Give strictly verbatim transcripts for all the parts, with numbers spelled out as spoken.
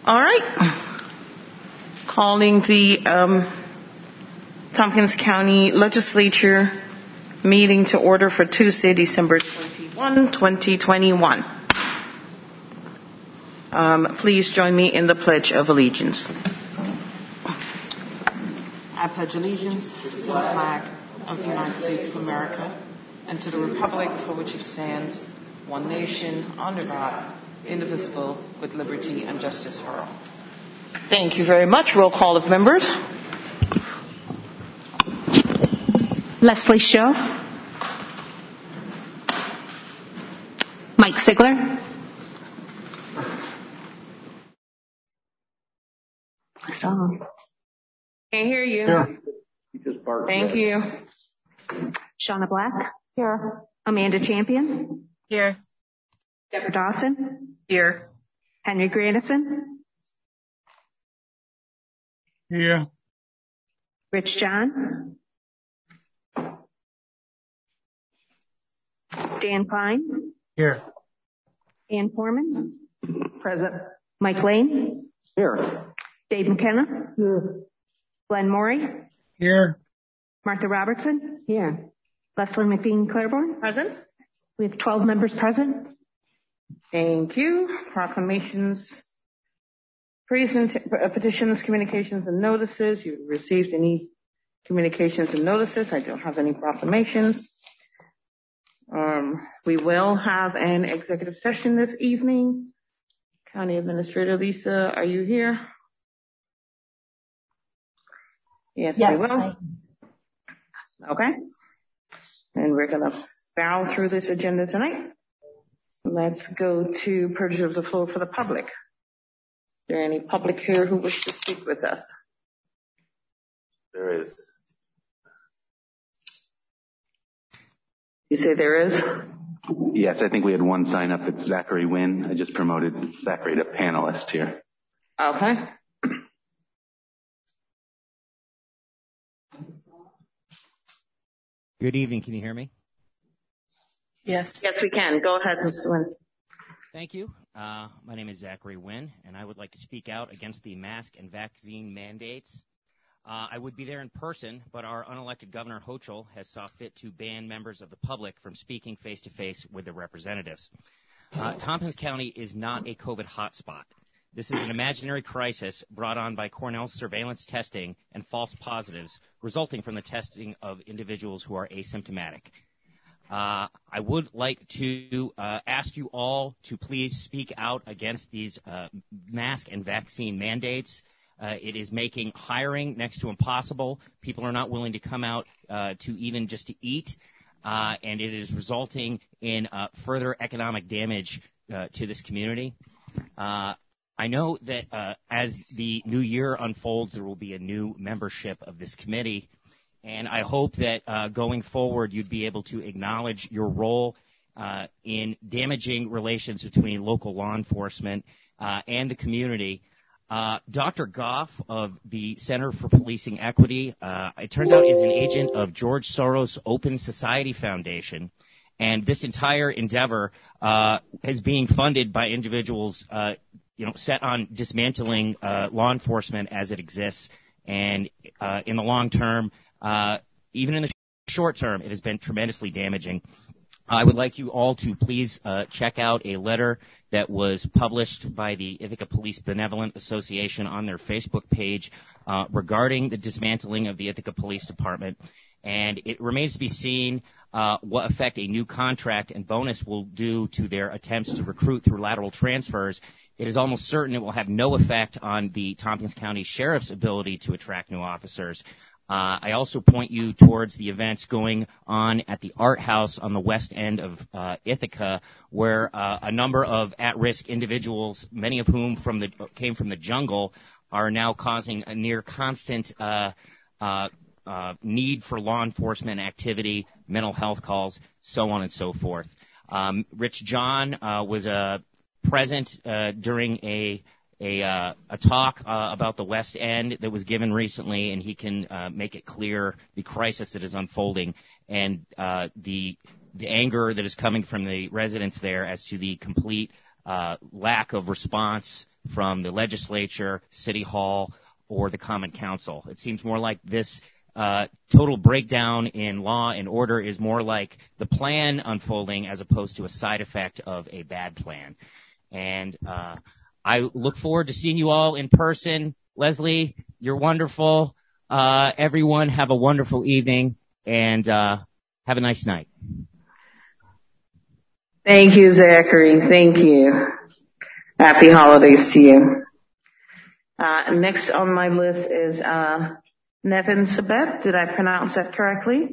All right. Calling the um, Tompkins County Legislature meeting to order for Tuesday, December twenty-first, twenty twenty-one. Um, please join me in the Pledge of Allegiance. I pledge allegiance to the flag of the United States of America and to the republic for which it stands, one nation, under God, indivisible, with liberty and justice for all. Thank you very much. Roll call of members. Leslie Show. Mike Sigler. I saw him. Can't hear you. Here. He just barked. Thank you. Shauna Black. Here. Amanda Champion. Here. Deborah Dawson. Here. Henry Grandison. Here. Rich John. Dan Klein. Here. Ann Foreman. Present. Mike Lane. Here. Dave McKenna. Here. Glenn Morey. Here. Martha Robertson. Here. Leslie McBean Claiborne. Present. We have twelve members present. Thank you. Proclamations, present, uh, petitions, communications, and notices. You received any communications and notices? I don't have any proclamations. Um, we will have an executive session this evening. County Administrator Lisa, are you here? Yes, yes we will. I... Okay. And we're going to barrel through this agenda tonight. Let's go to purge of the floor for the public. Is there any public here who wish to speak with us? There is. You say there is? Yes, I think we had one sign up. It's Zachary Wynn. I just promoted Zachary to panelist here. Okay. Good evening. Can you hear me? Yes. Yes, we can. Go ahead, Mister Wynn. Thank you. Uh, my name is Zachary Wynn, and I would like to speak out against the mask and vaccine mandates. Uh, I would be there in person, but our unelected Governor Hochul has saw fit to ban members of the public from speaking face-to-face with their representatives. Uh, Tompkins County is not a COVID hotspot. This is an imaginary crisis brought on by Cornell's surveillance testing and false positives resulting from the testing of individuals who are asymptomatic. Uh, I would like to uh, ask you all to please speak out against these uh, mask and vaccine mandates. Uh, it is making hiring next to impossible. People are not willing to come out uh, to even just to eat, uh, and it is resulting in uh, further economic damage uh, to this community. Uh, I know that uh, as the new year unfolds, there will be a new membership of this committee. And I hope that uh, going forward, you'd be able to acknowledge your role uh, in damaging relations between local law enforcement uh, and the community. Uh, Doctor Goff of the Center for Policing Equity, uh, it turns out, is an agent of George Soros' Open Society Foundation. And this entire endeavor uh, is being funded by individuals, uh, you know, set on dismantling uh, law enforcement as it exists. And uh, in the long term, Uh, even in the short term, it has been tremendously damaging. I would like you all to please uh, check out a letter that was published by the Ithaca Police Benevolent Association on their Facebook page uh, regarding the dismantling of the Ithaca Police Department. And it remains to be seen uh, what effect a new contract and bonus will do to their attempts to recruit through lateral transfers. It is almost certain it will have no effect on the Tompkins County Sheriff's ability to attract new officers. Uh, I also point you towards the events going on at the Art House on the west end of uh, Ithaca, where uh, a number of at-risk individuals, many of whom from the, came from the jungle, are now causing a near constant uh, uh, uh, need for law enforcement activity, mental health calls, so on and so forth. Um, Rich John uh, was uh, present uh, during a A, uh, a talk uh, about the West End that was given recently, and he can uh, make it clear the crisis that is unfolding and uh, the the anger that is coming from the residents there as to the complete uh, lack of response from the legislature, city hall, or the common council. It seems more like this uh, total breakdown in law and order is more like the plan unfolding as opposed to a side effect of a bad plan. And uh, I look forward to seeing you all in person. Leslie, you're wonderful. Uh, everyone, have a wonderful evening, and uh, have a nice night. Thank you, Zachary. Thank you. Happy holidays to you. Uh, next on my list is uh, Nevin Sabet. Did I pronounce that correctly?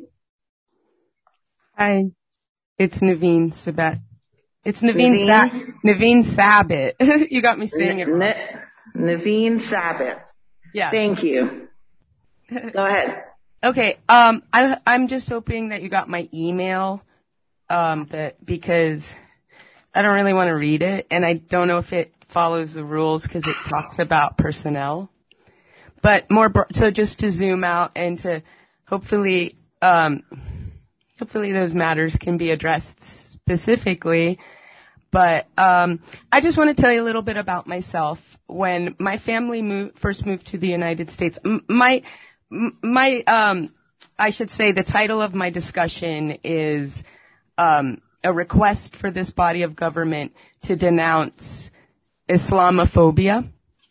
Hi, it's Naveen Sabet. It's Naveen Sa- Naveen Sabet. You got me saying it wrong. Ne- Naveen Sabet. Yeah. Thank you. Go ahead. Okay. Um, I, I'm just hoping that you got my email. Um, that because I don't really want to read it, and I don't know if it follows the rules because it talks about personnel. But more, bro- so just to zoom out and to hopefully, um, hopefully those matters can be addressed specifically. But um, I just want to tell you a little bit about myself. When my family moved, first moved to the United States, m- my my um, I should say the title of my discussion is um, a request for this body of government to denounce Islamophobia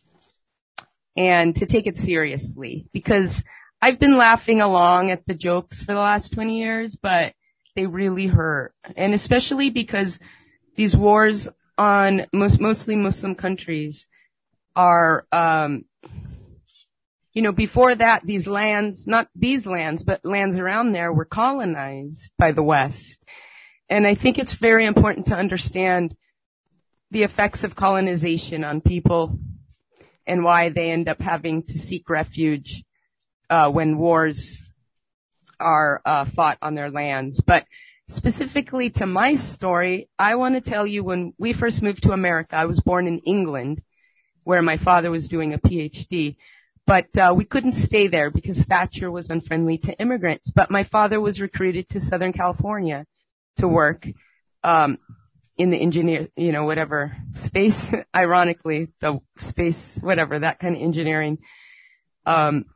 and to take it seriously, because I've been laughing along at the jokes for the last twenty years, but they really hurt, and especially because these wars on most, mostly Muslim countries are, um, you know, before that, these lands, not these lands, but lands around there were colonized by the West. And I think it's very important to understand the effects of colonization on people and why they end up having to seek refuge uh, when wars are uh, fought on their lands. But specifically to my story, I want to tell you when we first moved to America, I was born in England, where my father was doing a P H D. But uh, we couldn't stay there because Thatcher was unfriendly to immigrants. But my father was recruited to Southern California to work um, in the engineer, you know, whatever, space, ironically, the space, whatever, that kind of engineering. Um,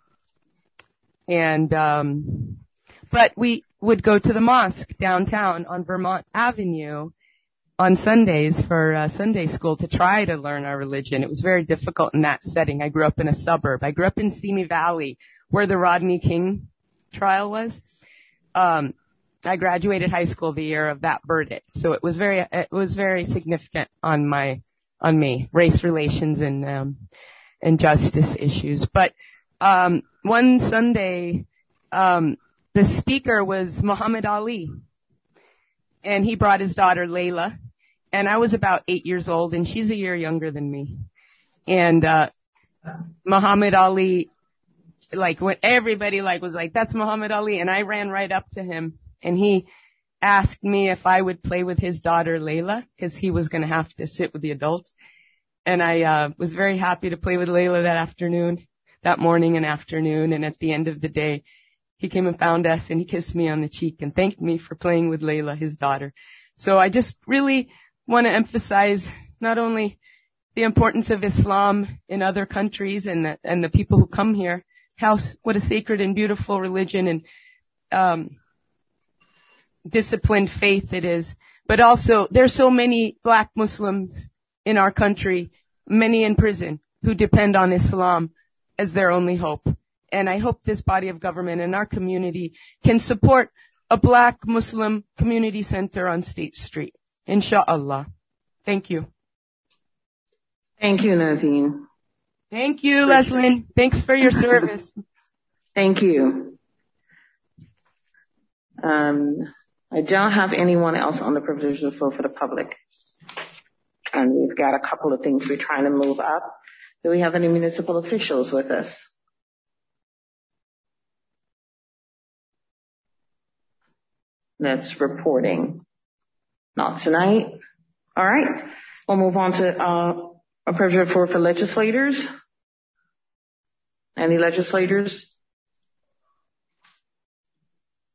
and, um, but we would go to the mosque downtown on Vermont Avenue on Sundays for uh, Sunday school to try to learn our religion. It was very difficult in that setting. I grew up in a suburb. I grew up in Simi Valley, where the Rodney King trial was. Um, I graduated high school the year of that verdict, so it was very it was very significant on my on me, race relations and um, and justice issues. But um, one Sunday, um, the speaker was Muhammad Ali, and he brought his daughter Layla, and I was about eight years old, and she's a year younger than me. And uh, Muhammad Ali, like when everybody like was like, "That's Muhammad Ali," and I ran right up to him. And he asked me if I would play with his daughter, Layla, because he was going to have to sit with the adults. And I uh, was very happy to play with Layla that afternoon, that morning and afternoon. And at the end of the day, he came and found us, and he kissed me on the cheek and thanked me for playing with Layla, his daughter. So I just really want to emphasize not only the importance of Islam in other countries and the, and the people who come here, how what a sacred and beautiful religion and um disciplined faith it is, but also there's so many black Muslims in our country, many in prison, who depend on Islam as their only hope. And I hope this body of government and our community can support a black Muslim community center on State Street. Inshallah. Thank you. Thank you, Naveen. Thank you, Leslie. Thanks for your service. Thank you. Um, I don't have anyone else on the privilege of the floor for the public. And we've got a couple of things we're trying to move up. Do we have any municipal officials with us? That's reporting. Not tonight. All right. We'll move on to uh, a privilege of the floor for legislators. Any legislators?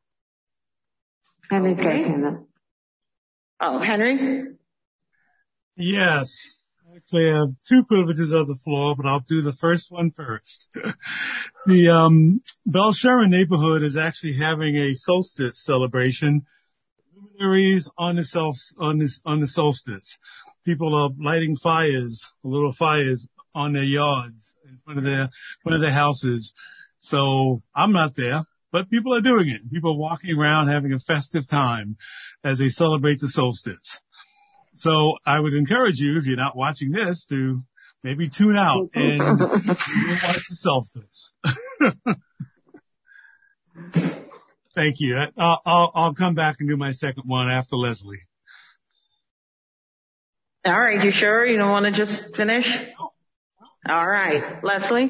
Henry Okay. Kirkland. Oh, Henry? Yes. Actually, I have two privileges of the floor, but I'll do the first one first. The um, Bell-Sherman neighborhood is actually having a solstice celebration. Luminaries on the self, on this on the solstice. People are lighting fires, little fires on their yards in front of their front of their houses. So I'm not there, but people are doing it. People are walking around having a festive time as they celebrate the solstice. So I would encourage you, if you're not watching this, to maybe tune out and watch the solstice. Thank you. I'll, I'll, I'll come back and do my second one after Leslie. All right. You sure you don't want to just finish? All right. Leslie?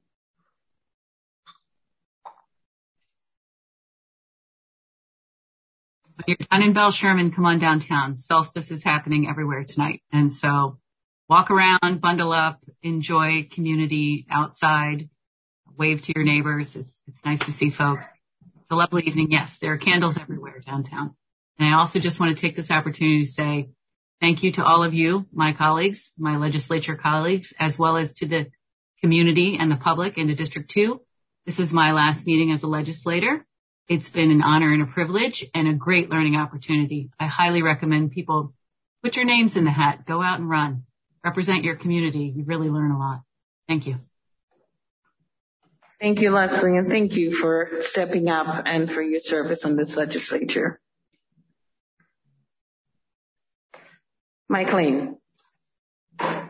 When you're done in Bell-Sherman, come on downtown. Solstice is happening everywhere tonight. And so walk around, bundle up, enjoy community outside, wave to your neighbors. It's, it's nice to see folks. It's a lovely evening. Yes, there are candles everywhere downtown. And I also just want to take this opportunity to say thank you to all of you, my colleagues, my legislature colleagues, as well as to the community and the public in the District two. This is my last meeting as a legislator. It's been an honor and a privilege and a great learning opportunity. I highly recommend people put your names in the hat, go out and run, represent your community. You really learn a lot. Thank you. Thank you, Leslie, and thank you for stepping up and for your service on this legislature. Mike Lane. I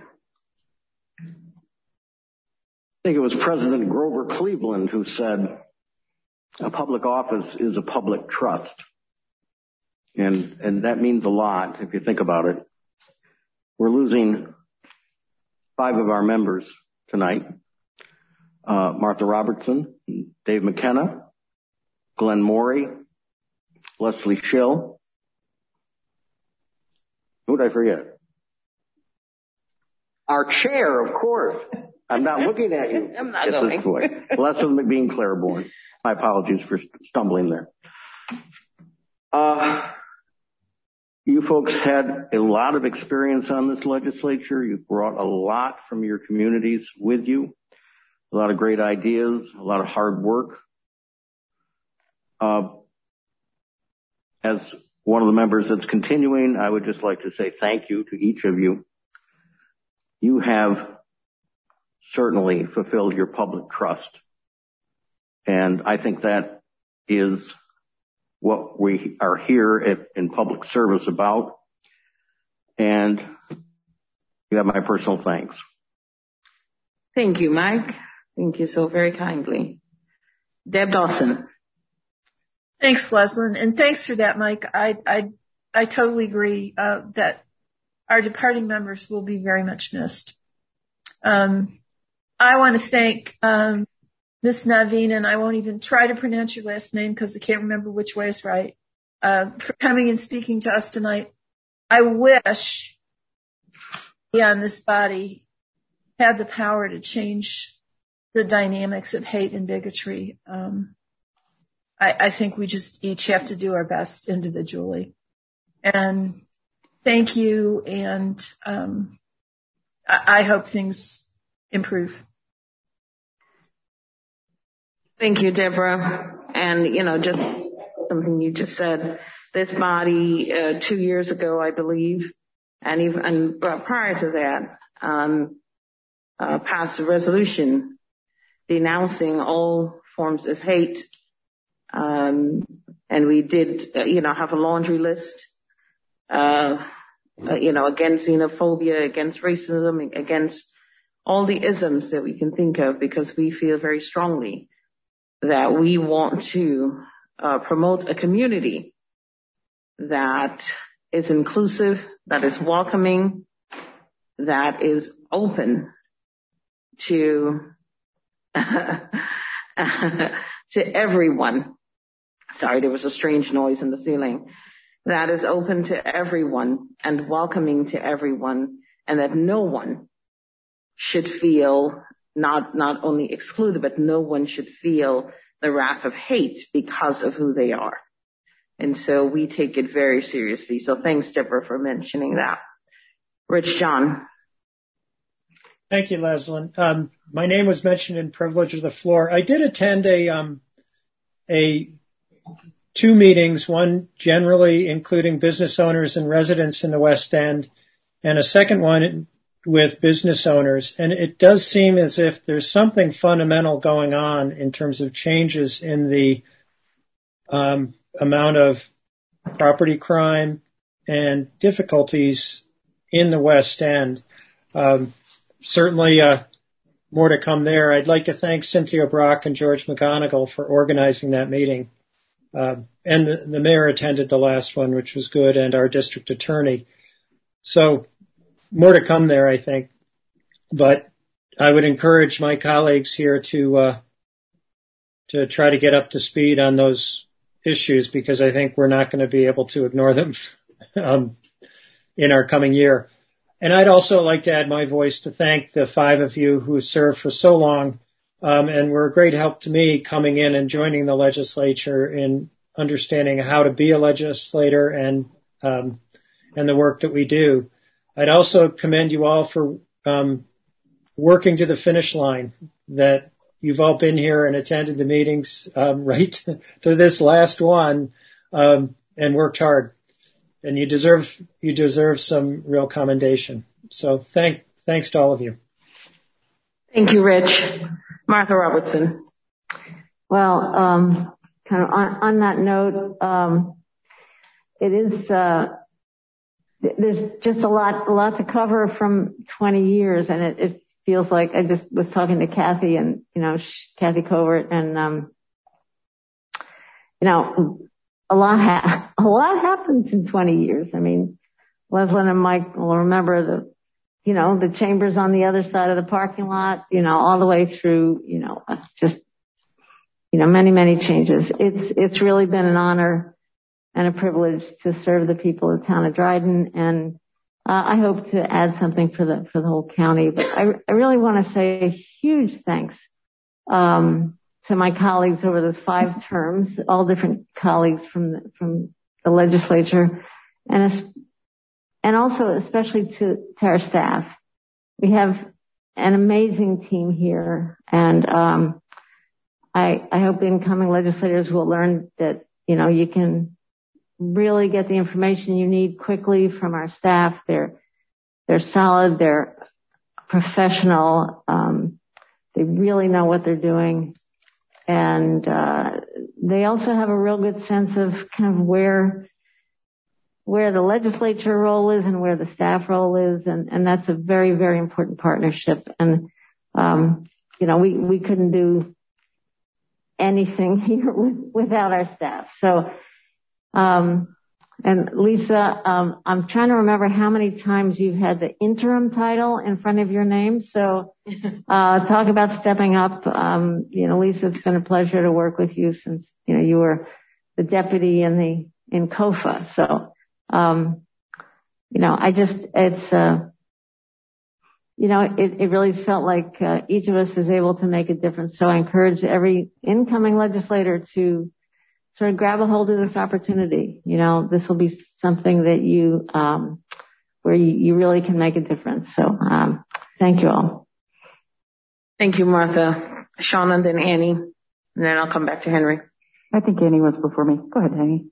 think it was President Grover Cleveland who said, a public office is a public trust. And, and that means a lot if you think about it. We're losing five of our members tonight. Uh, Martha Robertson, Dave McKenna, Glenn Morey, Leslie Schill. Who did I forget? Our chair, of course. I'm not looking at you. I'm not looking. Leslie McBean Claiborne. My apologies for stumbling there. Uh, you folks had a lot of experience on this legislature. You brought a lot from your communities with you. A lot of great ideas, a lot of hard work. Uh, as one of the members that's continuing, I would just like to say thank you to each of you. You have certainly fulfilled your public trust. And I think that is what we are here at, in public service about. And you have my personal thanks. Thank you, Mike. Thank you so very kindly. Deb Dawson. Thanks, Leslyn, and thanks for that, Mike. I I I totally agree uh, that our departing members will be very much missed. Um, I want to thank um, Miss Naveen, and I won't even try to pronounce your last name because I can't remember which way is right, uh, for coming and speaking to us tonight. I wish beyond this body had the power to change the dynamics of hate and bigotry. Um, I, I think we just each have to do our best individually. And thank you, and um, I, I hope things improve. Thank you, Deborah. And, you know, just something you just said, this body uh, two years ago, I believe, and even and, uh, prior to that, um, uh, passed a resolution denouncing all forms of hate. Um, and we did, uh, you know, have a laundry list, uh, uh, you know, against xenophobia, against racism, against all the isms that we can think of, because we feel very strongly that we want to uh, promote a community that is inclusive, that is welcoming, that is open to to everyone. Sorry, there was a strange noise in the ceiling. That is open to everyone and welcoming to everyone, and that no one should feel not not only excluded, but no one should feel the wrath of hate because of who they are. And so we take it very seriously. So thanks, Deborah, for mentioning that. Rich John. Thank you, Leslyn. Um, my name was mentioned in Privilege of the Floor. I did attend a, um, a two meetings, one generally including business owners and residents in the West End, and a second one with business owners. And it does seem as if there's something fundamental going on in terms of changes in the um, amount of property crime and difficulties in the West End. Um, certainly uh, more to come there. I'd like to thank Cynthia Brock and George McGonigal for organizing that meeting. Uh, and the, the mayor attended the last one, which was good, and our district attorney. So more to come there, I think. But I would encourage my colleagues here to uh, to try to get up to speed on those issues, because I think we're not going to be able to ignore them um, in our coming year. And I'd also like to add my voice to thank the five of you who served for so long um, and were a great help to me coming in and joining the legislature in understanding how to be a legislator and um, and the work that we do. I'd also commend you all for um, working to the finish line, that you've all been here and attended the meetings um, right to this last one um, and worked hard. And you deserve you deserve some real commendation. So thank thanks to all of you. Thank you, Rich. Martha Robertson. Well, um, kind of on, on that note, um, it is uh, there's just a lot a lot to cover from twenty years, and it, it feels like I just was talking to Kathy and you know Kathy Covert, and um, you know. A lot, ha- a lot happened in twenty years. I mean, Leslyn and Mike will remember the, you know, the chambers on the other side of the parking lot, you know, all the way through, you know, just, you know, many, many changes. It's, it's really been an honor and a privilege to serve the people of the town of Dryden. And, uh, I hope to add something for the, for the whole county. But I, I really want to say a huge thanks, um, to my colleagues over those five terms, all different colleagues from the, from the legislature, and and also especially to, to our staff. We have an amazing team here, and um, I I hope the incoming legislators will learn that you know you can really get the information you need quickly from our staff. They're they're solid, they're professional, um, they really know what they're doing. And, uh, they also have a real good sense of kind of where, where the legislature role is and where the staff role is. And, and that's a very, very important partnership. And, um, you know, we, we couldn't do anything here with, without our staff. So, um, and Lisa, um, I'm trying to remember how many times you've had the interim title in front of your name. So, uh, talk about stepping up. Um, you know, Lisa, it's been a pleasure to work with you since, you know, you were the deputy in the, in C O F A. So, um, you know, I just, it's, uh, you know, it, it really felt like, uh, each of us is able to make a difference. So I encourage every incoming legislator to sort of grab a hold of this opportunity. You know, this will be something that you, um, where you, you really can make a difference. So, um, thank you all. Thank you, Martha. Sean and then Annie, and then I'll come back to Henry. I think Annie was before me. Go ahead, Annie.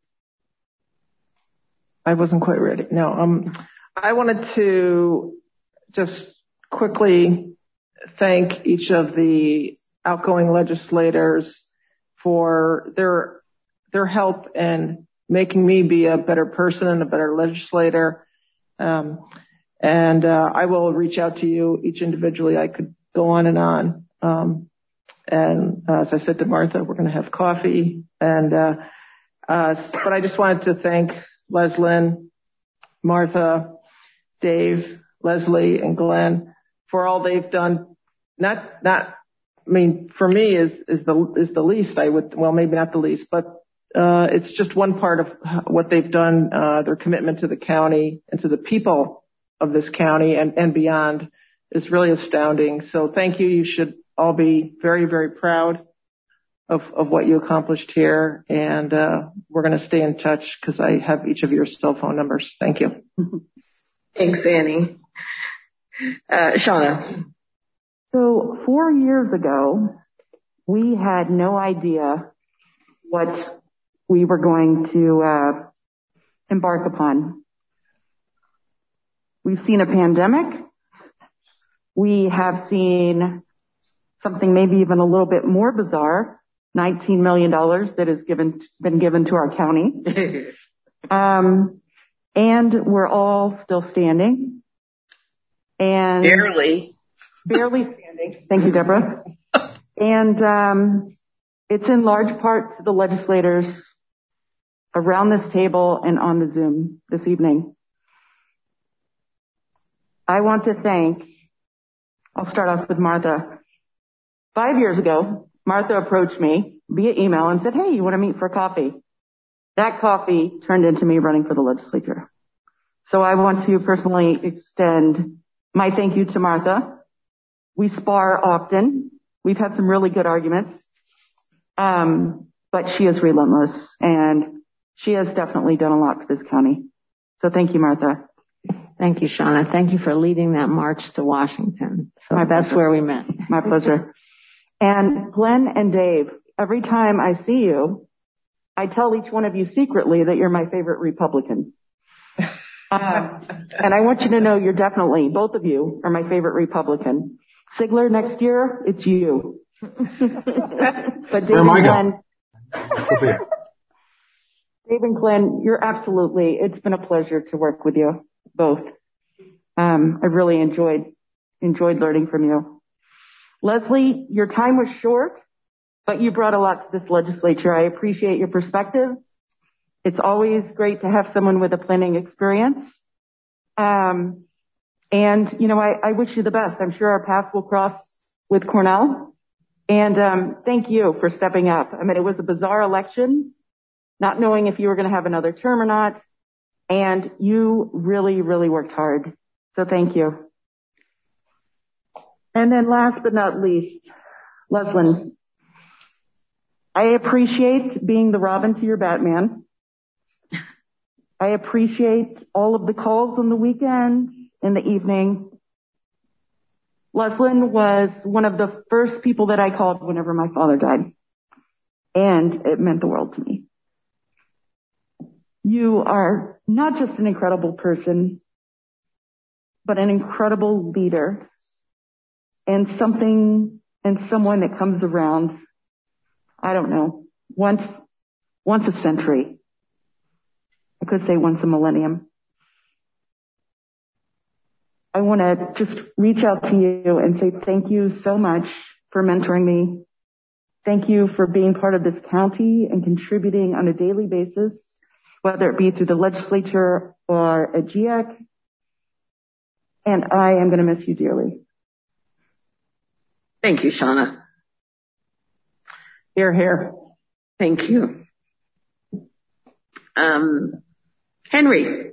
I wasn't quite ready. No, um, I wanted to just quickly thank each of the outgoing legislators for their their help in making me be a better person and a better legislator. Um, and uh, I will reach out to you each individually. I could go on and on. Um, and uh, as I said to Martha, we're going to have coffee. And uh, uh, but I just wanted to thank Leslyn, Martha, Dave, Leslie, and Glenn for all they've done. Not not. I mean, for me is is the is the least I would. Well, maybe not the least, but. Uh, it's just one part of what they've done, uh, their commitment to the county and to the people of this county and, and beyond is really astounding. So thank you. You should all be very, very proud of, of what you accomplished here. And, uh, we're going to stay in touch because I have each of your cell phone numbers. Thank you. Thanks, Annie. Uh, Shauna. So four years ago, we had no idea what we were going to uh, embark upon. We've seen a pandemic. We have seen something maybe even a little bit more bizarre, nineteen million dollars that has given, been given to our county. um, and we're all still standing. And barely. Barely standing. Thank you, Deborah. And um, it's in large part to the legislators around this table and on the Zoom this evening. I want to thank, I'll start off with Martha. Five years ago, Martha approached me via email and said, hey, you want to meet for coffee? That coffee turned into me running for the legislature. So I want to personally extend my thank you to Martha. We spar often. We've had some really good arguments. Um, but she is relentless, and she has definitely done a lot for this county. So thank you, Martha. Thank you, Shauna. Thank you for leading that march to Washington. So My that's pleasure. Where we met. My pleasure. And Glenn and Dave, every time I see you, I tell each one of you secretly that you're my favorite Republican. Uh, and I want you to know you're definitely, both of you are my favorite Republican. Sigler, next year, it's you. But Dave and Glenn, Dave and Glenn, you're absolutely, it's been a pleasure to work with you both. Um, I really enjoyed, enjoyed learning from you. Leslie, your time was short, but you brought a lot to this legislature. I appreciate your perspective. It's always great to have someone with a planning experience. Um, and, you know, I, I wish you the best. I'm sure our paths will cross with Cornell. And um, thank you for stepping up. I mean, it was a bizarre election, not knowing if you were going to have another term or not. And you really, really worked hard. So thank you. And then last but not least, Leslyn, I appreciate being the Robin to your Batman. I appreciate all of the calls on the weekend, in the evening. Leslyn was one of the first people that I called whenever my father died. And it meant the world to me. You are not just an incredible person, but an incredible leader and something and someone that comes around, I don't know, once, once a century. I could say once a millennium. I want to just reach out to you and say thank you so much for mentoring me. Thank you for being part of this county and contributing on a daily basis, whether it be through the legislature or a G I A C. And I am going to miss you dearly. Thank you, Shauna. Here, here. Thank you. Um, Henry.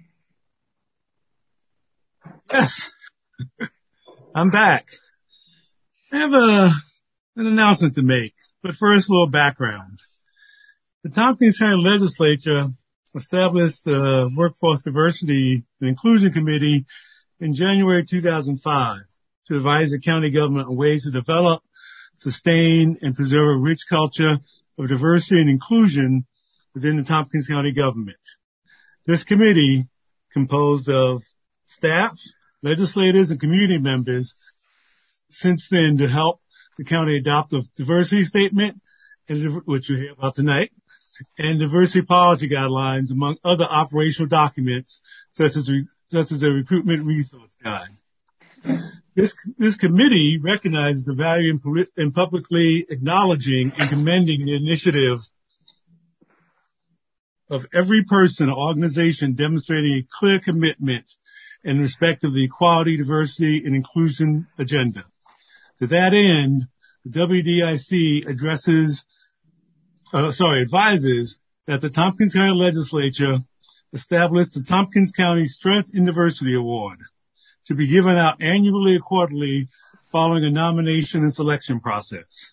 Yes. I'm back. I have a, an announcement to make, but first a little background. The Tompkins County Legislature established the Workforce Diversity and Inclusion Committee in January two thousand five to advise the county government on ways to develop, sustain, and preserve a rich culture of diversity and inclusion within the Tompkins County government. This committee, composed of staff, legislators, and community members, since then to help the county adopt a diversity statement, which you'll hear about tonight, and diversity policy guidelines, among other operational documents, such as such as the recruitment resource guide. This this committee recognizes the value in, in publicly acknowledging and commending the initiative of every person or organization demonstrating a clear commitment in respect of the equality, diversity, and inclusion agenda. To that end, the W D I C addresses, uh, sorry, advises that the Tompkins County Legislature establish the Tompkins County Strength in Diversity Award to be given out annually or quarterly following a nomination and selection process.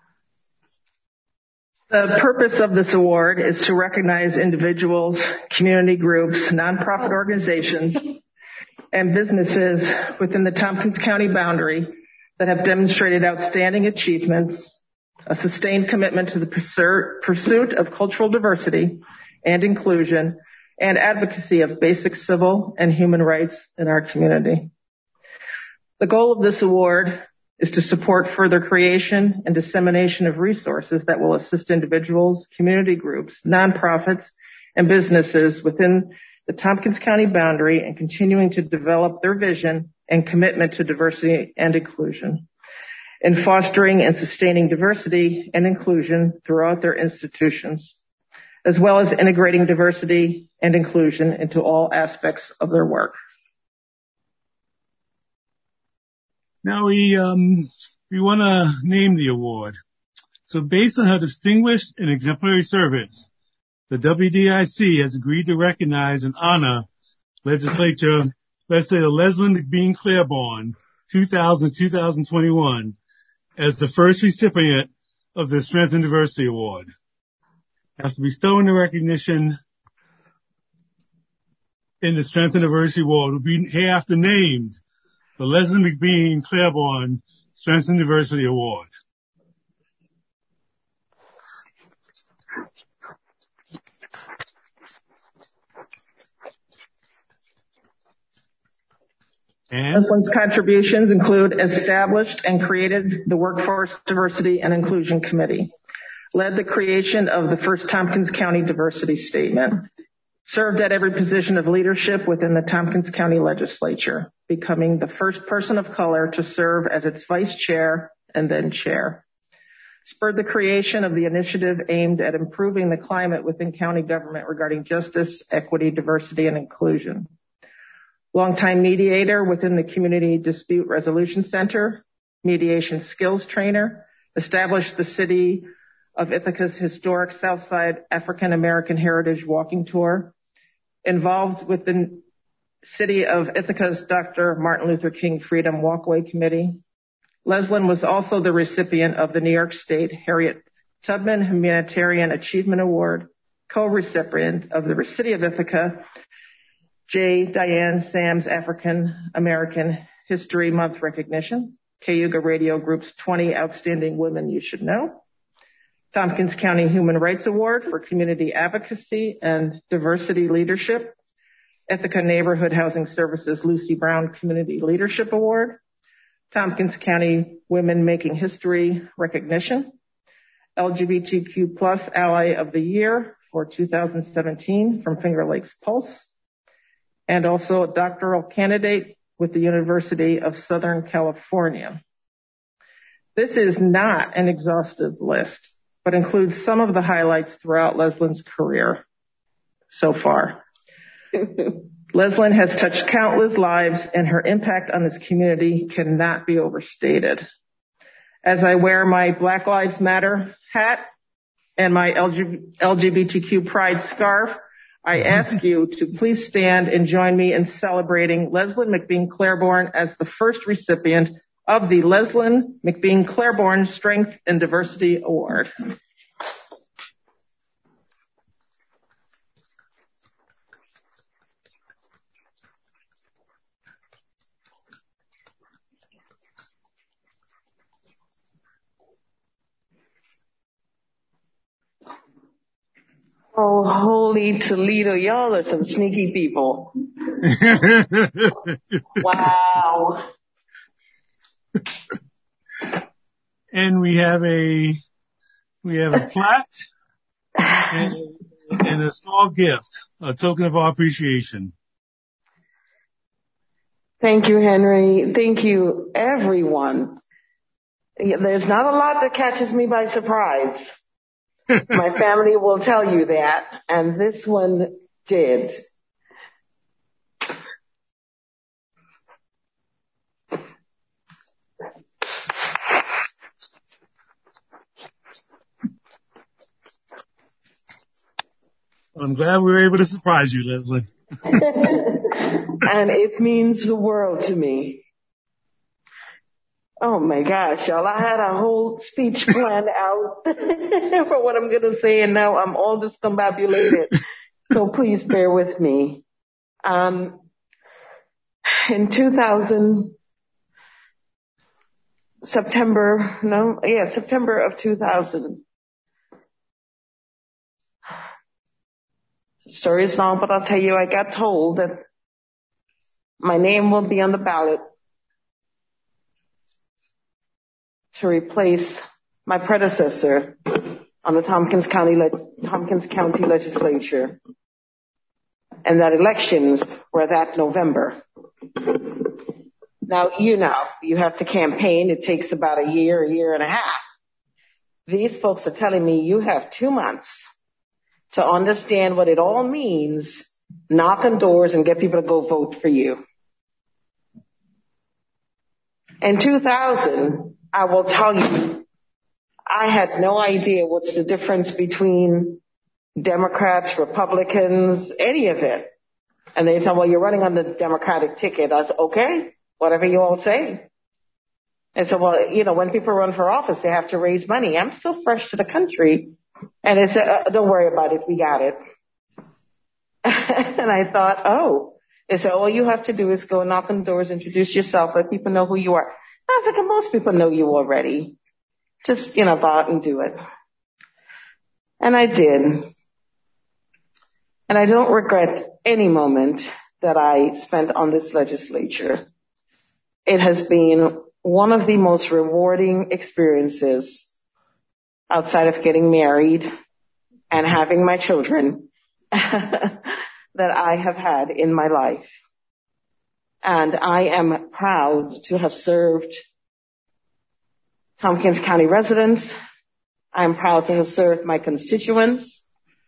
The purpose of this award is to recognize individuals, community groups, nonprofit organizations, and businesses within the Tompkins County boundary that have demonstrated outstanding achievements, a sustained commitment to the pursuit of cultural diversity and inclusion, and advocacy of basic civil and human rights in our community. The goal of this award is to support further creation and dissemination of resources that will assist individuals, community groups, nonprofits, and businesses within the Tompkins County boundary and continuing to develop their vision and commitment to diversity and inclusion, in fostering and sustaining diversity and inclusion throughout their institutions, as well as integrating diversity and inclusion into all aspects of their work. Now we um, we want to name the award. So based on her distinguished and exemplary service, the W D I C has agreed to recognize and honor Legislature, Legislator Leslyn McBean Claiborne, two thousand to two thousand twenty-one, as the first recipient of the Strength and Diversity Award. After bestowing the recognition in the Strength and Diversity Award, will be hereafter named the Leslyn McBean Claiborne Strength and Diversity Award. And Leslyn's contributions include established and created the Workforce Diversity and Inclusion Committee, led the creation of the first Tompkins County Diversity Statement, served at every position of leadership within the Tompkins County Legislature, becoming the first person of color to serve as its vice chair and then chair, spurred the creation of the initiative aimed at improving the climate within county government regarding justice, equity, diversity, and inclusion, longtime mediator within the Community Dispute Resolution Center, mediation skills trainer, established the City of Ithaca's historic Southside African American Heritage Walking Tour, involved with the City of Ithaca's Doctor Martin Luther King Freedom Walkway Committee. Leslyn was also the recipient of the New York State Harriet Tubman Humanitarian Achievement Award, co-recipient of the City of Ithaca J. Diane Sams African American History Month recognition, Cayuga Radio Group's twenty Outstanding Women You Should Know, Tompkins County Human Rights Award for Community Advocacy and Diversity Leadership, Ithaca Neighborhood Housing Services Lucy Brown Community Leadership Award, Tompkins County Women Making History recognition, L G B T Q plus Ally of the Year for two thousand seventeen from Finger Lakes Pulse, and also a doctoral candidate with the University of Southern California. This is not an exhaustive list, but includes some of the highlights throughout Leslyn's career so far. Leslyn has touched countless lives, and her impact on this community cannot be overstated. As I wear my Black Lives Matter hat and my L G B T Q pride scarf, I ask you to please stand and join me in celebrating Leslyn McBean Claiborne as the first recipient of the Leslyn McBean Claiborne Strength and Diversity Award. Oh, holy Toledo, y'all are some sneaky people. Wow. And we have a, we have a plaque and, and a small gift, a token of our appreciation. Thank you, Henry. Thank you, everyone. There's not a lot that catches me by surprise. My family will tell you that, and this one did. I'm glad we were able to surprise you, Leslie. And it means the world to me. Oh my gosh, y'all, I had a whole speech planned out for what I'm going to say, and now I'm all discombobulated. So please bear with me. Um, in two thousand, September, no, yeah, September of two thousand. The story is long, but I'll tell you, I got told that my name will be on the ballot to replace my predecessor on the Tompkins County, Le- Tompkins County Legislature, and that elections were that November. Now, you know, you have to campaign. It takes about a year, a year and a half. These folks are telling me you have two months to understand what it all means, knock on doors and get people to go vote for you. In two thousand, I will tell you, I had no idea what's the difference between Democrats, Republicans, any of it. And they said, well, you're running on the Democratic ticket. I said, okay, whatever you all say. And so, well, you know, when people run for office, they have to raise money. I'm still fresh to the country. And they said, uh, don't worry about it. We got it. And I thought, oh, they said, all you have to do is go knock on doors, introduce yourself, let people know who you are. I was like, most people know you already. Just, you know, go out and do it. And I did. And I don't regret any moment that I spent on this legislature. It has been one of the most rewarding experiences outside of getting married and having my children that I have had in my life. And I am proud to have served Tompkins County residents. I'm proud to have served my constituents.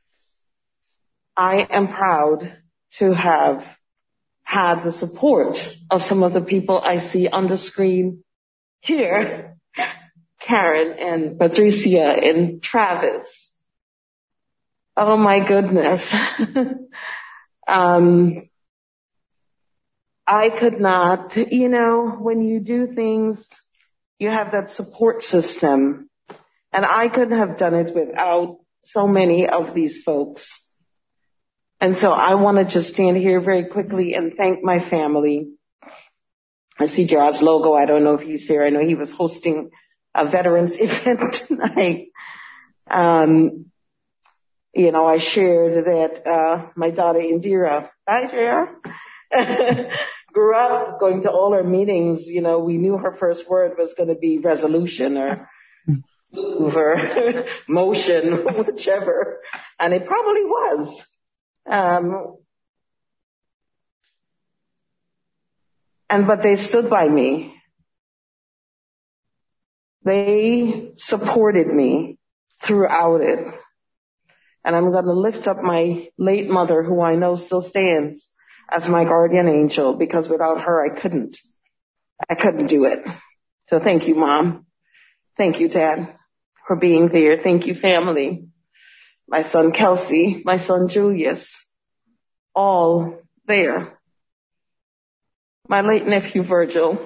I am proud to have had the support of some of the people I see on the screen here, Karen and Patricia and Travis. Oh my goodness. um, I could not, you know, when you do things, you have that support system. And I couldn't have done it without so many of these folks. And so I want to just stand here very quickly and thank my family. I see Gerard's logo. I don't know if he's here. I know he was hosting a veterans event tonight. Um, you know, I shared that uh my daughter Indira, hi Gerard, grew up going to all her meetings. You know, we knew her first word was going to be resolution or move or motion, whichever. And it probably was. Um, and, but they stood by me. They supported me throughout it. And I'm going to lift up my late mother, who I know still stands as my guardian angel, because without her, I couldn't. I couldn't do it. So thank you, Mom. Thank you, Dad, for being there. Thank you, family. My son, Kelsey, my son, Julius, all there. My late nephew, Virgil,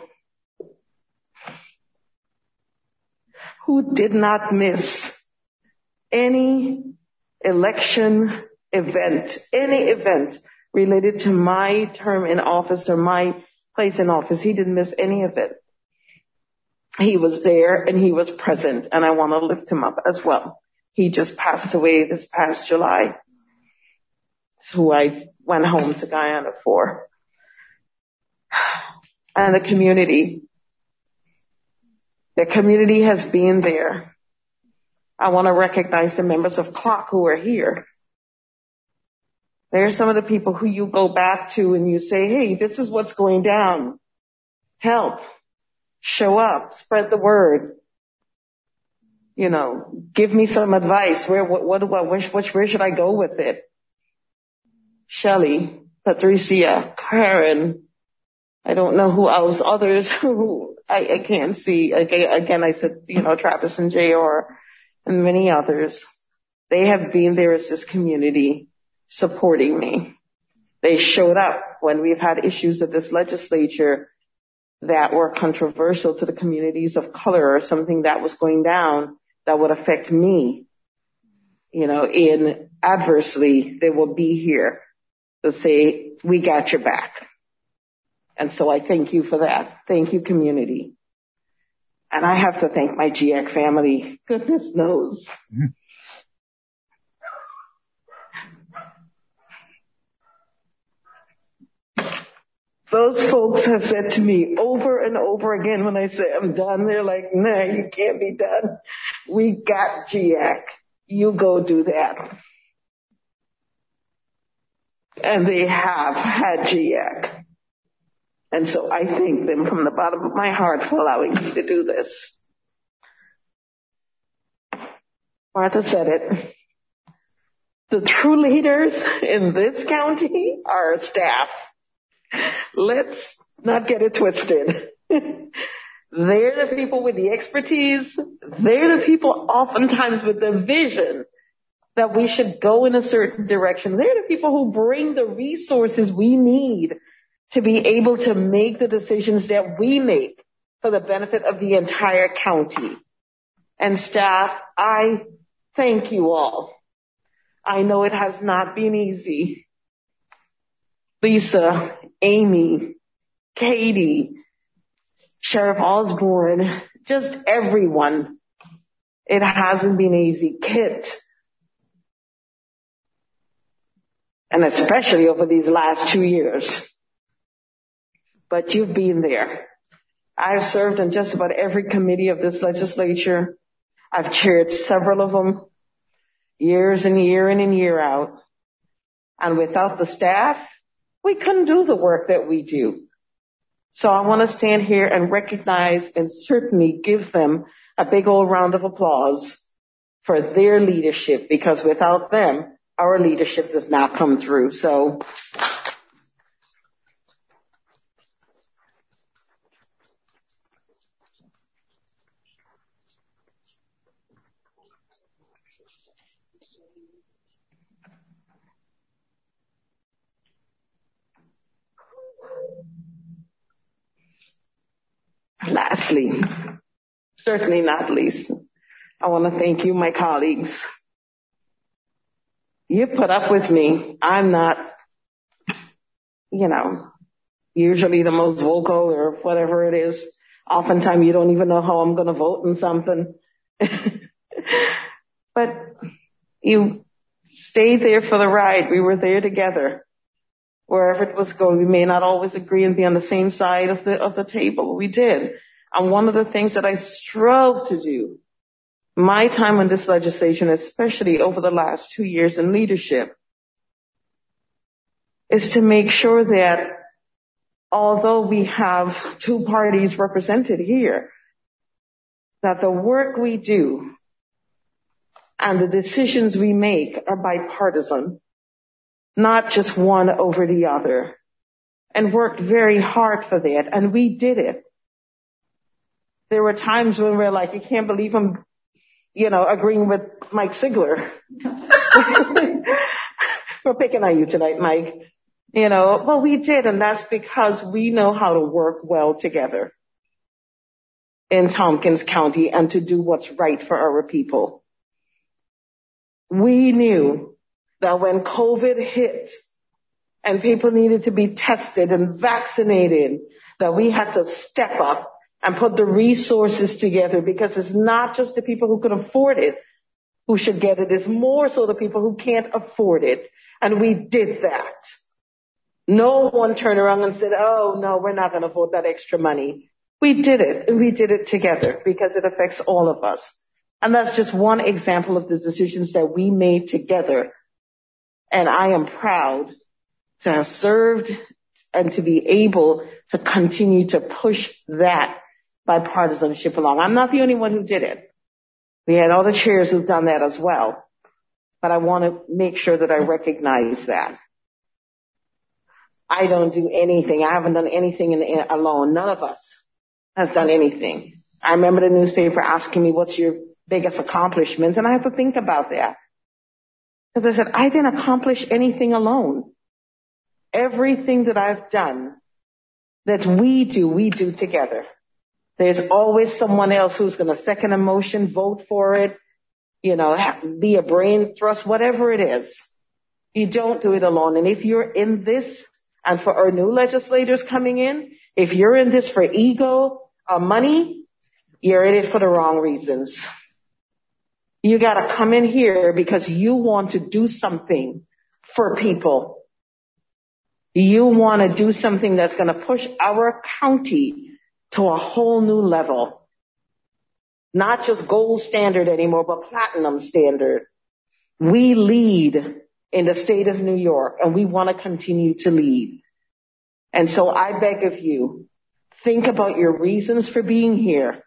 who did not miss any election event, any event related to my term in office or my place in office. He didn't miss any of it. He was there and he was present, and I want to lift him up as well. He just passed away this past July. It's who I went home to Guyana for. And the community. The community has been there. I want to recognize the members of C L O C who are here. They're some of the people who you go back to and you say, hey, this is what's going down. Help. Show up. Spread the word. You know, give me some advice. Where, what, what do I, which, which, where should I go with it? Shelley, Patricia, Karen, I don't know who else, others who I, I can't see. Again, I said, you know, Travis and J R and many others. They have been there as this community supporting me. They showed up when we've had issues at this legislature that were controversial to the communities of color, or something that was going down that would affect me, you know, in adversely. They will be here to say, we got your back. And so I thank you for that. Thank you, community. And I have to thank my G A C family. Goodness knows. Those folks have said to me over and over again when I say I'm done, they're like, nah, you can't be done. We got G A C. You go do that. And they have had G A C. And so I thank them from the bottom of my heart for allowing me to do this. Martha said it. The true leaders in this county are our staff. Let's not get it twisted. They're the people with the expertise. They're the people oftentimes with the vision that we should go in a certain direction. They're the people who bring the resources we need to be able to make the decisions that we make for the benefit of the entire county. And staff, I thank you all. I know it has not been easy. Lisa, Amy, Katie, Sheriff Osborne, just everyone. It hasn't been easy. Kit. And especially over these last two years. But you've been there. I've served in just about every committee of this legislature. I've chaired several of them, years and year in and year out. And without the staff, we couldn't do the work that we do. So I want to stand here and recognize and certainly give them a big old round of applause for their leadership, because without them, our leadership does not come through. So lastly, certainly not least, I want to thank you, my colleagues. You put up with me. I'm not, you know, usually the most vocal or whatever it is. Oftentimes you don't even know how I'm going to vote in something. But you stayed there for the ride. We were there together. Wherever it was going, we may not always agree and be on the same side of the of the table. We did. And one of the things that I strove to do, my time in this legislation, especially over the last two years in leadership, is to make sure that although we have two parties represented here, that the work we do and the decisions we make are bipartisan, not just one over the other, and worked very hard for that. And we did it. There were times when we were like, you can't believe I'm, you know, agreeing with Mike Sigler. We're picking on you tonight, Mike. You know, well, we did, and that's because we know how to work well together in Tompkins County and to do what's right for our people. We knew that when COVID hit and people needed to be tested and vaccinated, that we had to step up and put the resources together, because it's not just the people who can afford it who should get it. It's more so the people who can't afford it. And we did that. No one turned around and said, oh, no, we're not going to vote that extra money. We did it, and we did it together because it affects all of us. And that's just one example of the decisions that we made together. And I am proud to have served and to be able to continue to push that bipartisanship along. I'm not the only one who did it. We had other chairs who've done that as well. But I want to make sure that I recognize that. I don't do anything. I haven't done anything in, in, alone. None of us has done anything. I remember the newspaper asking me, what's your biggest accomplishments? And I have to think about that. Because I said, I didn't accomplish anything alone. Everything that I've done, that we do, we do together. There's always someone else who's going to second a motion, vote for it, you know, be a brain thrust, whatever it is. You don't do it alone. And if you're in this And for our new legislators coming in, if you're in this for ego or money, you're in it for the wrong reasons. You gotta come in here because you want to do something for people. You want to do something that's going to push our county to a whole new level. Not just gold standard anymore, but platinum standard. We lead in the state of New York, and we want to continue to lead. And so I beg of you, think about your reasons for being here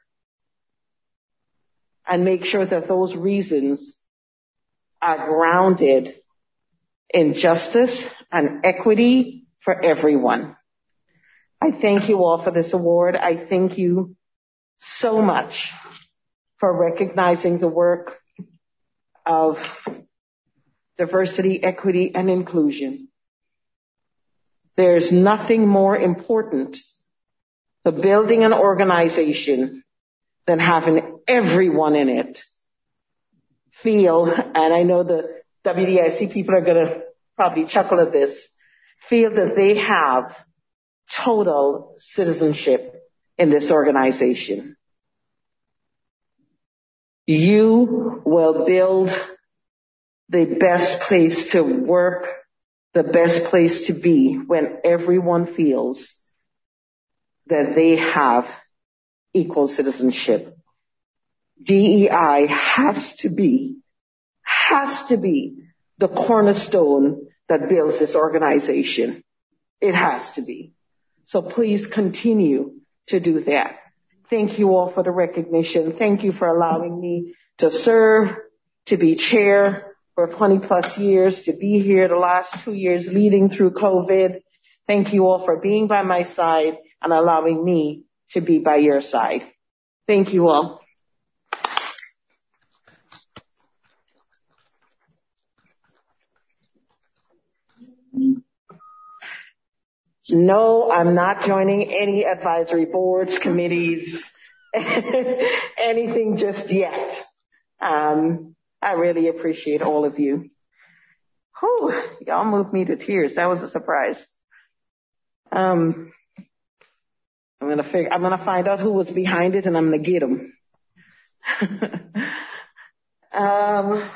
and make sure that those reasons are grounded in justice and equity for everyone. I thank you all for this award. I thank you so much for recognizing the work of diversity, equity, and inclusion. There's nothing more important to building an organization than having everyone in it feel, and I know the W D I C people are going to probably chuckle at this, feel that they have total citizenship in this organization. You will build the best place to work, the best place to be when everyone feels that they have equal citizenship. D E I has to be, has to be the cornerstone that builds this organization. It has to be. So please continue to do that. Thank you all for the recognition. Thank you for allowing me to serve, to be chair for twenty plus years, to be here the last two years leading through COVID. Thank you all for being by my side and allowing me to be by your side. Thank you all. No, I'm not joining any advisory boards, committees, anything just yet. Um, I really appreciate all of you. Whew, y'all moved me to tears. That was a surprise. Um, I'm gonna figure, I'm gonna find out who was behind it, and I'm gonna get them. um.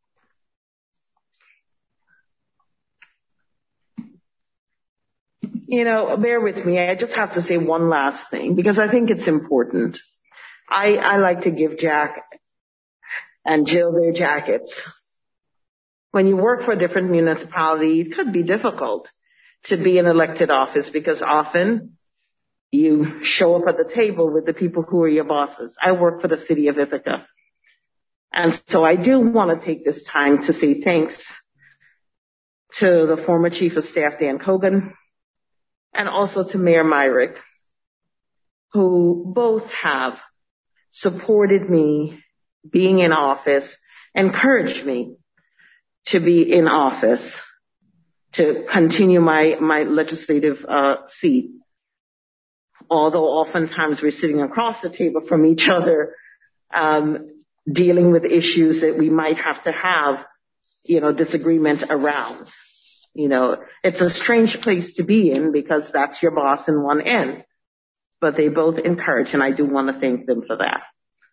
You know, bear with me. I just have to say one last thing because I think it's important. I, I like to give Jack and Jill their jackets. When you work for a different municipality, it could be difficult to be in elected office because often you show up at the table with the people who are your bosses. I work for the city of Ithaca. And so I do want to take this time to say thanks to the former Chief of Staff, Dan Cogan, and also to Mayor Myrick, who both have supported me being in office, encouraged me to be in office, to continue my, my legislative uh, seat. Although oftentimes we're sitting across the table from each other, um, dealing with issues that we might have to have, you know, disagreement around. You know, it's a strange place to be in because that's your boss in one end. But they both encourage, and I do want to thank them for that.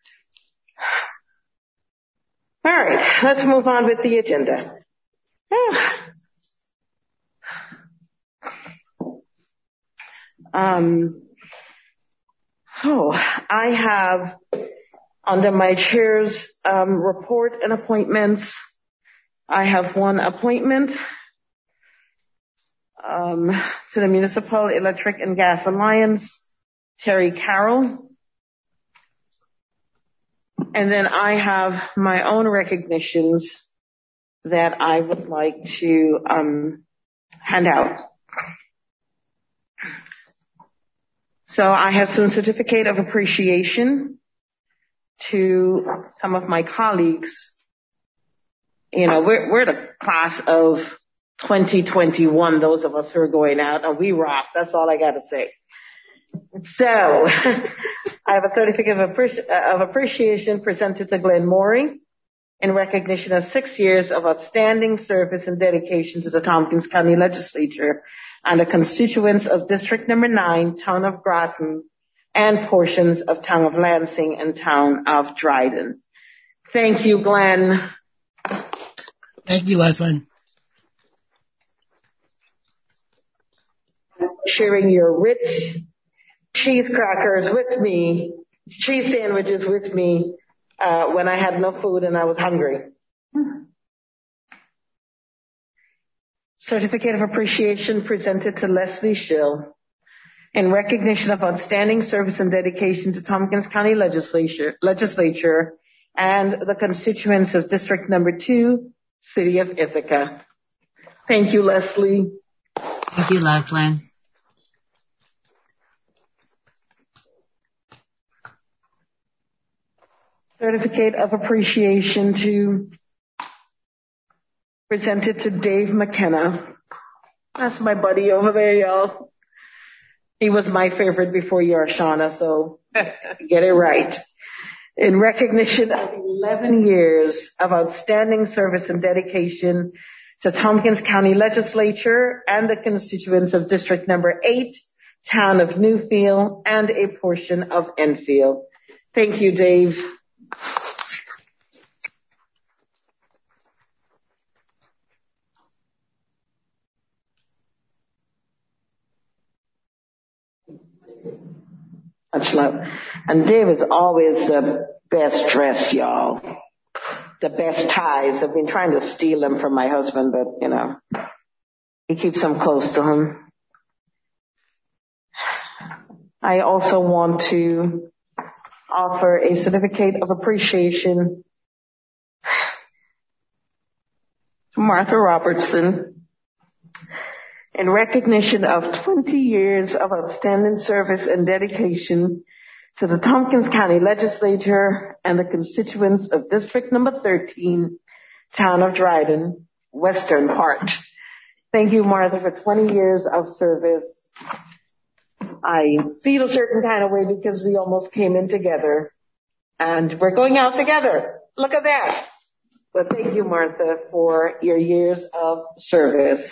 All right, let's move on with the agenda. Um, oh, I have under my chair's um, report and appointments, I have one appointment Um, to the Municipal Electric and Gas Alliance, Terry Carroll. And then I have my own recognitions that I would like to um, hand out. So I have some certificate of appreciation to some of my colleagues. You know, we're, we're the class of twenty twenty-one, those of us who are going out, and we rock. That's all I got to say. So, I have a certificate of, appreci- of appreciation presented to Glenn Morey in recognition of six years of outstanding service and dedication to the Tompkins County Legislature and the constituents of District Number nine, Town of Groton, and portions of Town of Lansing and Town of Dryden. Thank you, Glenn. Thank you, Leslie. Sharing your Ritz cheese crackers with me, cheese sandwiches with me, uh, when I had no food and I was hungry. Certificate of Appreciation presented to Leslie Schill in recognition of outstanding service and dedication to Tompkins County Legislature, Legislature and the constituents of District Number two, City of Ithaca. Thank you, Leslie. Thank you, Leslie. Certificate of Appreciation to presented to Dave McKenna. That's my buddy over there, y'all. He was my favorite before yours, Shauna, so get it right. In recognition of eleven years of outstanding service and dedication to Tompkins County Legislature and the constituents of District Number eight, Town of Newfield, and a portion of Enfield. Thank you, Dave. Much love. And Dave is always the best dressed, y'all. The best ties. I've been trying to steal them from my husband, but, you know, he keeps them close to him. I also want to offer a certificate of appreciation to Martha Robertson in recognition of twenty years of outstanding service and dedication to the Tompkins County Legislature and the constituents of District Number thirteen, Town of Dryden, Western Part. Thank you, Martha, for twenty years of service. I feel a certain kind of way because we almost came in together, and we're going out together. Look at that. But thank you, Martha, for your years of service.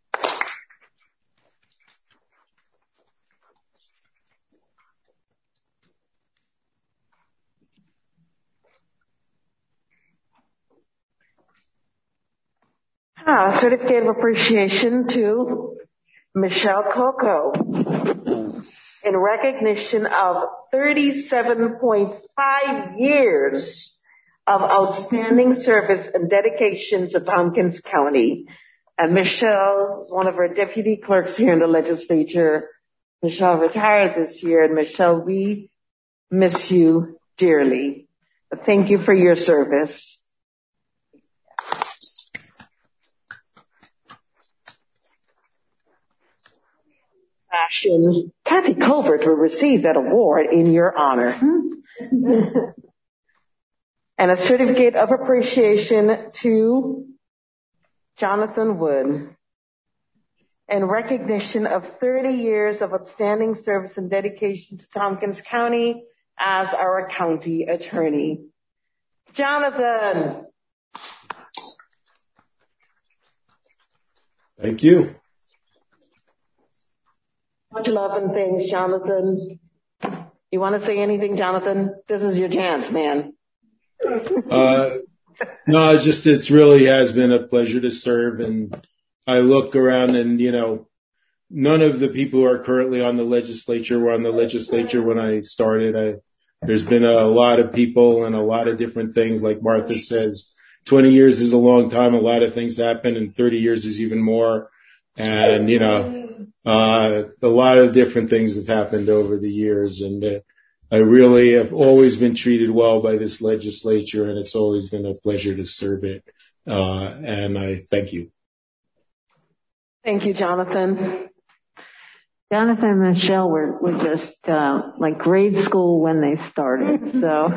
Ah, certificate of appreciation to Michelle Coco in recognition of thirty-seven point five years of outstanding service and dedication to Tompkins County. And Michelle is one of our deputy clerks here in the legislature. Michelle retired this year, and Michelle, we miss you dearly. But thank you for your service. Fashion, Kathy Colbert will receive that award in your honor. And a certificate of appreciation to Jonathan Wood in recognition of thirty years of outstanding service and dedication to Tompkins County as our county attorney. Jonathan. Thank you. Much love and thanks, Jonathan. You want to say anything, Jonathan? This is your chance, man. uh, no, it's just, it really has been a pleasure to serve. And I look around and, you know, none of the people who are currently on the legislature were on the legislature when I started. I, there's been a lot of people and a lot of different things. Like Martha says, twenty years is a long time. A lot of things happen, and thirty years is even more. And, you know, uh, a lot of different things have happened over the years. And uh, I really have always been treated well by this legislature, and it's always been a pleasure to serve it. Uh, and I thank you. Thank you, Jonathan. Jonathan and Michelle were, were just uh, like grade school when they started. So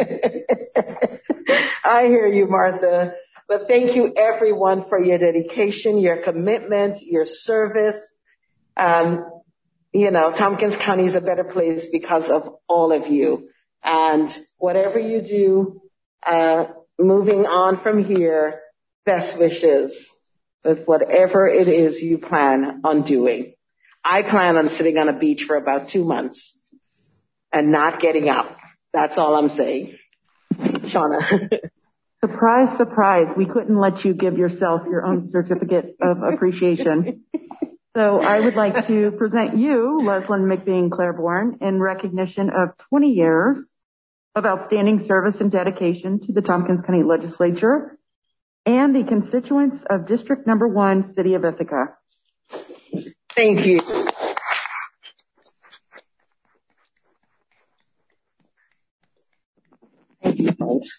I hear you, Martha. But thank you, everyone, for your dedication, your commitment, your service. Um, you know, Tompkins County is a better place because of all of you. And whatever you do, uh, moving on from here, best wishes. with whatever it is you plan on doing. I plan on sitting on a beach for about two months and not getting out. That's all I'm saying. Shauna. Surprise, surprise. We couldn't let you give yourself your own certificate of appreciation. So I would like to present you, Leslyn McBean Claiborne, in recognition of twenty years of outstanding service and dedication to the Tompkins County Legislature and the constituents of District Number One, City of Ithaca. Thank you. Thank you, folks.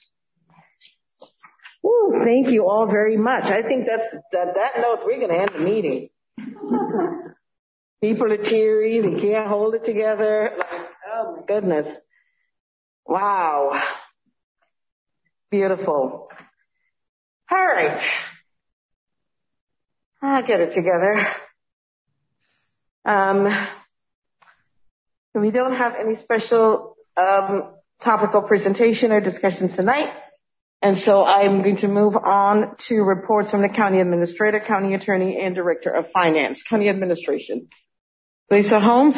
Woo, thank you all very much. I think that's that, that note, we're going to end the meeting. People are teary. They can't hold it together. Like, oh, my goodness. Wow. Beautiful. All right. I'll get it together. Um, we don't have any special um, topical presentation or discussions tonight. And so I'm going to move on to reports from the county administrator, county attorney, and director of finance, county administration. Lisa Holmes.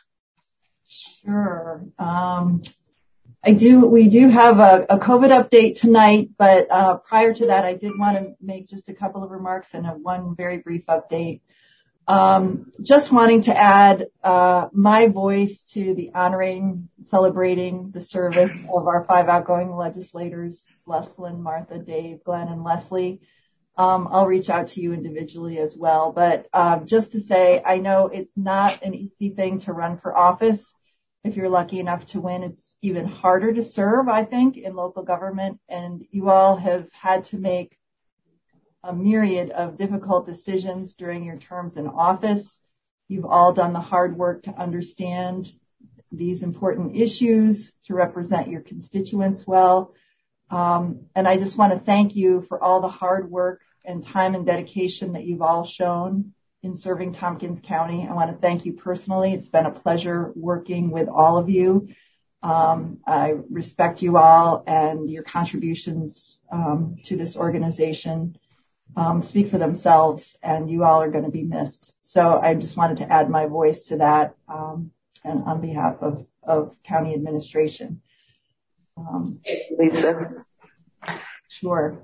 Sure. Um, I do. We do have a, a COVID update tonight, but uh, prior to that, I did want to make just a couple of remarks and a one very brief update. Um, just wanting to add uh, my voice to the honoring, celebrating the service of our five outgoing legislators, Leslyn, Martha, Dave, Glenn, and Leslie. Um, I'll reach out to you individually as well. But um, just to say, I know it's not an easy thing to run for office. If you're lucky enough to win, it's even harder to serve, I think, in local government. And you all have had to make a myriad of difficult decisions during your terms in office. You've all done the hard work to understand these important issues, to represent your constituents well. Um, and I just want to thank you for all the hard work and time and dedication that you've all shown in serving Tompkins County. I want to thank you personally. It's been a pleasure working with all of you. Um, I respect you all and your contributions um, to this organization um, speak for themselves, and you all are going to be missed. So I just wanted to add my voice to that um, and on behalf of, of county administration. Um, Lisa. Sure.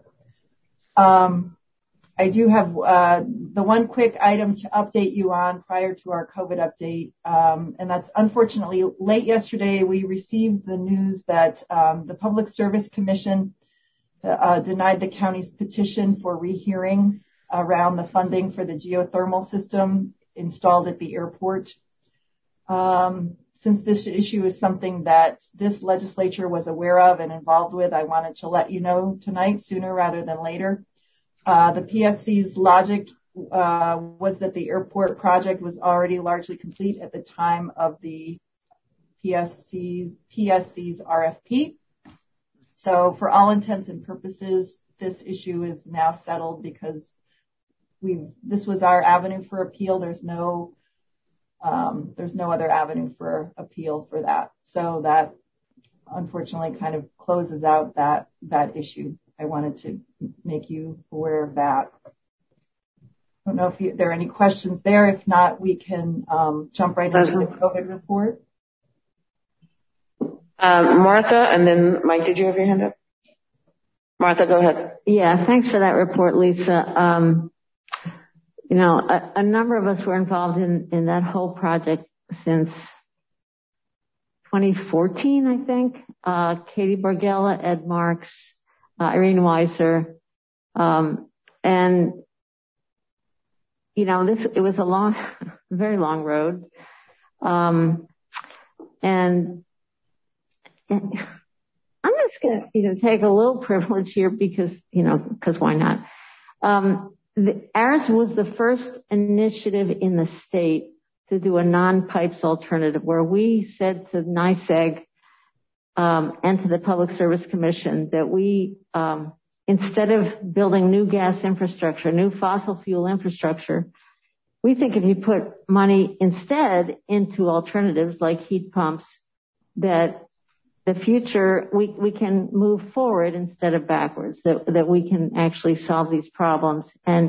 Um, I do have uh, the one quick item to update you on prior to our COVID update, um, and that's unfortunately late yesterday we received the news that um, the Public Service Commission uh, denied the county's petition for rehearing around the funding for the geothermal system installed at the airport. Um, Since this issue is something that this legislature was aware of and involved with, I wanted to let you know tonight sooner rather than later. Uh, the P S C's logic uh, was that the airport project was already largely complete at the time of the P S C's, P S C's R F P. So for all intents and purposes, this issue is now settled because we this was our avenue for appeal. There's no Um, there's no other avenue for appeal for that. So that unfortunately kind of closes out that, that issue. I wanted to make you aware of that. I don't know if you, there are any questions there. If not, we can um, jump right into the COVID report. Um, Martha, and then Mike, did you have your hand up? Martha, go ahead. Yeah, thanks for that report, Lisa. Um, You know, a, a number of us were involved in, in that whole project since twenty fourteen, I think. Uh, Katie Borgella, Ed Marks, uh, Irene Weiser. Um, and, you know, this, it was a long, very long road. Um, and, and I'm just going to, you know, take a little privilege here because, you know, because why not? Um, The, ours was the first initiative in the state to do a non-pipes alternative where we said to NYSEG um, and to the Public Service Commission that we, um, instead of building new gas infrastructure, new fossil fuel infrastructure, we think if you put money instead into alternatives like heat pumps, that the future, we, we can move forward instead of backwards, that, that we can actually solve these problems. And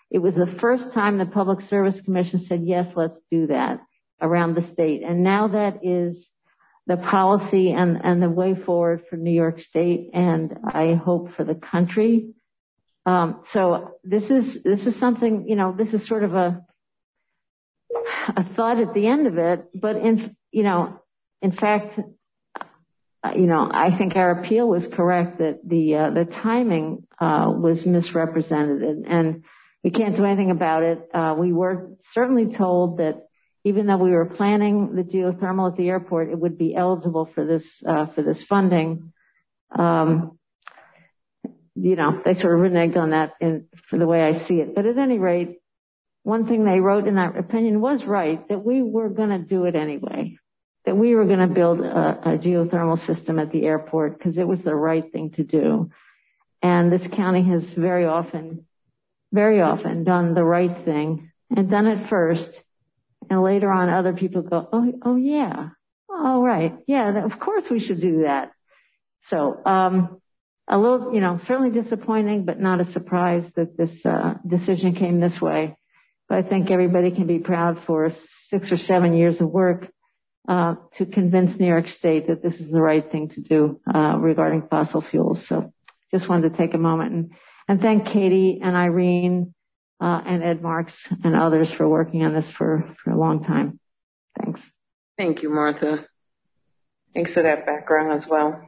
it was the first time the Public Service Commission said, yes, let's do that around the state. And now that is the policy and, and the way forward for New York State, and I hope for the country. Um, so this is, this is something, you know, this is sort of a, a thought at the end of it, but in, you know, in fact, you know, I think our appeal was correct that the, uh, the timing, uh, was misrepresented, and, and we can't do anything about it. Uh, we were certainly told that even though we were planning the geothermal at the airport, it would be eligible for this, uh, for this funding. Um, you know, they sort of reneged on that in, for the way I see it. But at any rate, one thing they wrote in that opinion was right, that we were going to do it anyway, that we were going to build a, a geothermal system at the airport because it was the right thing to do. And this county has very often, very often done the right thing and done it first. And later on, other people go, oh, oh yeah, all right, yeah, of course we should do that. So, um, a little, you know, certainly disappointing, but not a surprise that this uh, decision came this way. But I think everybody can be proud for six or seven years of work uh, to convince New York State that this is the right thing to do uh, regarding fossil fuels. So, just wanted to take a moment and, and thank Katie and Irene. Uh, and Ed Marks and others for working on this for, for a long time. Thanks. Thank you, Martha. Thanks for that background as well.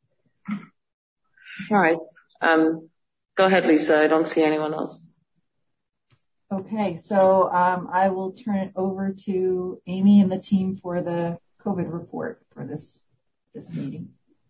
All right. Um, go ahead, Lisa. I don't see anyone else. Okay, so um, I will turn it over to Amy and the team for the COVID report for this this meeting.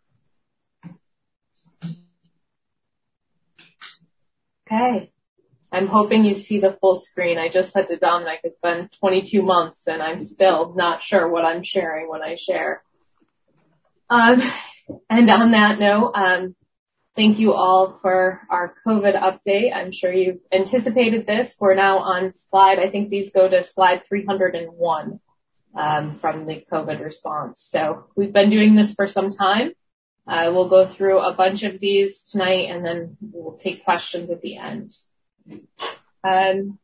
Okay. I'm hoping you see the full screen. I just said to Dominic, it's been twenty-two months and I'm still not sure what I'm sharing when I share. Um, and on that note, um, thank you all for our COVID update. I'm sure you've anticipated this. We're now on slide, I think these go to slide three hundred one um, from the COVID response. So we've been doing this for some time. Uh, we'll go through a bunch of these tonight and then we'll take questions at the end. Um,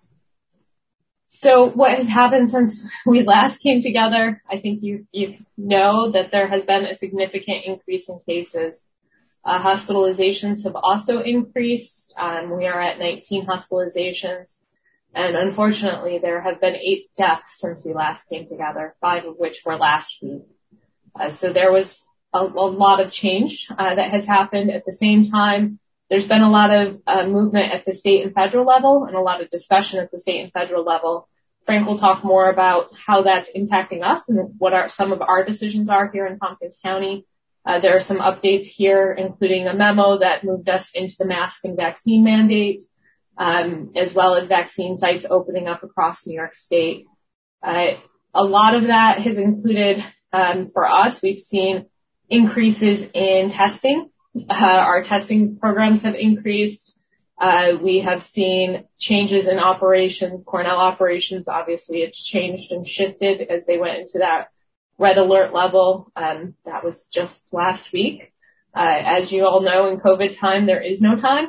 so what has happened since we last came together? I think you, you know that there has been a significant increase in cases. Uh, hospitalizations have also increased. Um, we are at nineteen hospitalizations. And unfortunately, there have been eight deaths since we last came together, five of which were last week. Uh, so there was a, a lot of change uh, that has happened. At the same time, there's been a lot of uh, movement at the state and federal level and a lot of discussion at the state and federal level. Frank will talk more about how that's impacting us and what our, some of our decisions are here in Tompkins County. Uh, there are some updates here, including a memo that moved us into the mask and vaccine mandate, um, as well as vaccine sites opening up across New York State. Uh, a lot of that has included, um, for us, we've seen increases in testing. Uh, our testing programs have increased. Uh, we have seen changes in operations, Cornell operations. Obviously, it's changed and shifted as they went into that red alert level. Um, that was just last week. Uh, as you all know, in COVID time, there is no time.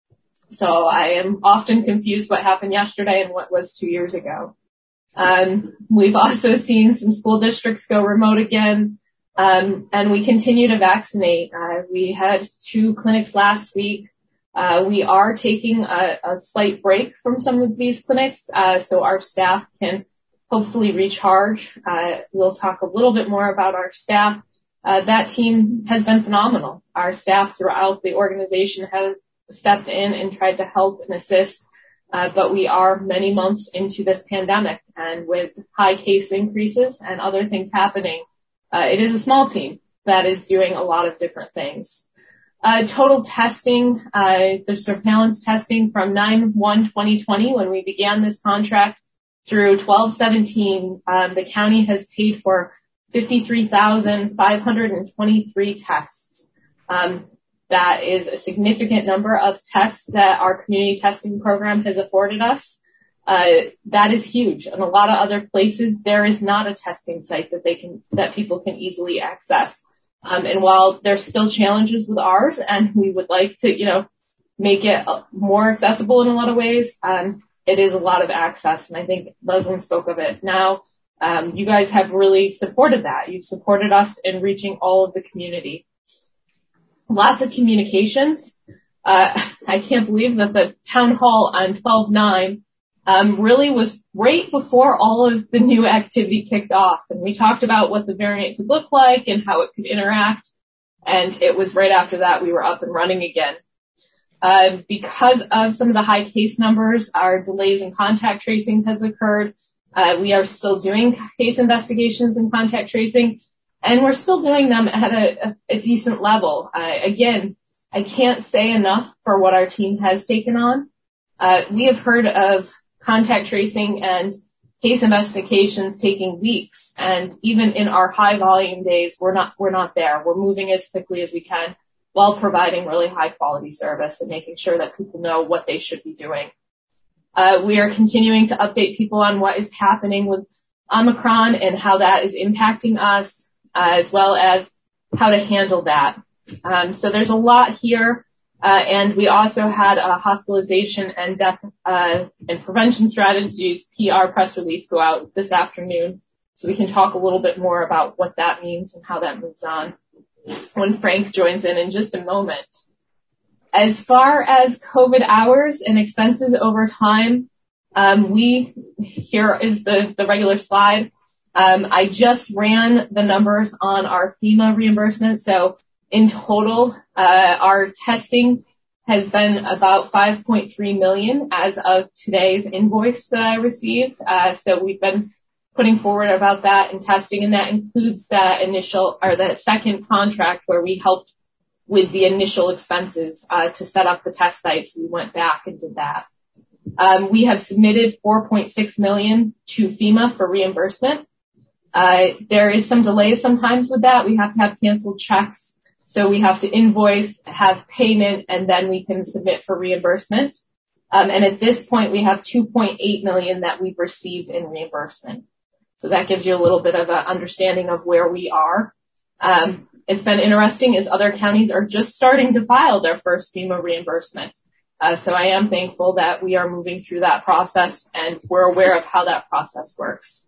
So I am often confused what happened yesterday and what was two years ago. Um, we've also seen some school districts go remote again. Um, and we continue to vaccinate. Uh, we had two clinics last week. Uh, we are taking a, a slight break from some of these clinics, uh, so our staff can hopefully recharge. Uh, we'll talk a little bit more about our staff. Uh, that team has been phenomenal. Our staff throughout the organization has stepped in and tried to help and assist. Uh, but we are many months into this pandemic, and with high case increases and other things happening, Uh, it is a small team that is doing a lot of different things. Uh, total testing, uh, the surveillance testing from nine one twenty twenty, when we began this contract, through twelve seventeen, um, the county has paid for fifty-three thousand five hundred twenty-three tests. Um, that is a significant number of tests that our community testing program has afforded us. Uh, that is huge. In a lot of other places, there is not a testing site that they can, that people can easily access. Um, and while there's still challenges with ours, and we would like to, you know, make it more accessible in a lot of ways. Um, it is a lot of access, and I think Leslie spoke of it. Now, um, you guys have really supported that. You've supported us in reaching all of the community. Lots of communications. Uh, I can't believe that the town hall on twelve nine um, really was right before all of the new activity kicked off. And we talked about what the variant could look like and how it could interact. And it was right after that we were up and running again. Uh, because of some of the high case numbers, our delays in contact tracing has occurred. Uh, we are still doing case investigations and contact tracing, and we're still doing them at a, a, a decent level. Uh, again, I can't say enough for what our team has taken on. Uh, we have heard of contact tracing and case investigations taking weeks, and even in our high volume days, we're not we're not there. We're moving as quickly as we can while providing really high quality service and making sure that people know what they should be doing. Uh, we are continuing to update people on what is happening with Omicron and how that is impacting us, uh, as well as how to handle that. Um, so there's a lot here, uh, and we also had a hospitalization and death uh, and prevention strategies P R press release go out this afternoon, so we can talk a little bit more about what that means and how that moves on when Frank joins in in just a moment. As far as COVID hours and expenses over time, um, we, here is the, the regular slide. Um, I just ran the numbers on our FEMA reimbursement. So in total, uh, our testing has been about five point three million as of today's invoice that I received. Uh, so we've been putting forward about that and testing, and that includes that initial or the second contract where we helped with the initial expenses uh, to set up the test sites. We went back and did that. Um, we have submitted four point six million to FEMA for reimbursement. Uh, there is some delays sometimes with that. We have to have canceled checks, so we have to invoice, have payment, and then we can submit for reimbursement. Um, and at this point, we have two point eight million that we've received in reimbursement. So that gives you a little bit of an understanding of where we are. Um, it's been interesting as other counties are just starting to file their first FEMA reimbursement. Uh, so I am thankful that we are moving through that process and we're aware of how that process works.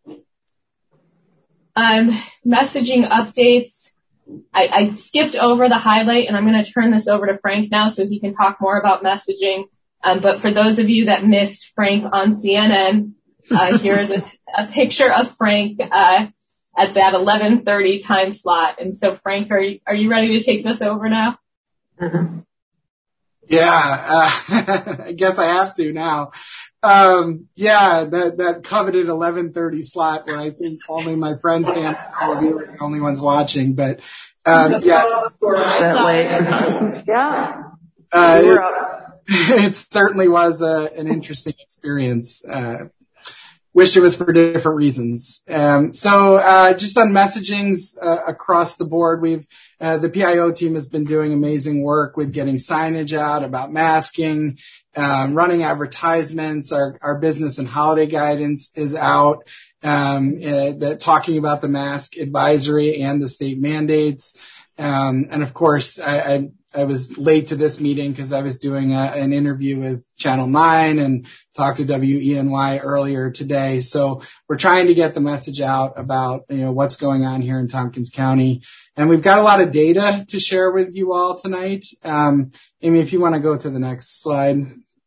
Um, messaging updates. I, I skipped over the highlight, and I'm going to turn this over to Frank now so he can talk more about messaging. Um, but for those of you that missed Frank on C N N, uh, here is a, a picture of Frank uh, at that eleven thirty time slot. And so, Frank, are you, are you ready to take this over now? Uh-huh. Yeah, uh, I guess I have to now. Um, yeah, that, that coveted eleven thirty slot where I think only my friends can, all of you are the only ones watching, but, um, yes. That late. Yeah. Uh, it, it certainly was a, an interesting experience. Uh, wish it was for different reasons. Um, so, uh, just on messagings, uh, across the board, we've, uh, the P I O team has been doing amazing work with getting signage out about masking, um, running advertisements. Our, our business and holiday guidance is out, um, uh, that talking about the mask advisory and the state mandates. Um, and of course, I, I, I was late to this meeting because I was doing a, an interview with Channel nine and talked to W E N Y earlier today. So we're trying to get the message out about, you know, what's going on here in Tompkins County. And we've got a lot of data to share with you all tonight. Um, Amy, if you want to go to the next slide.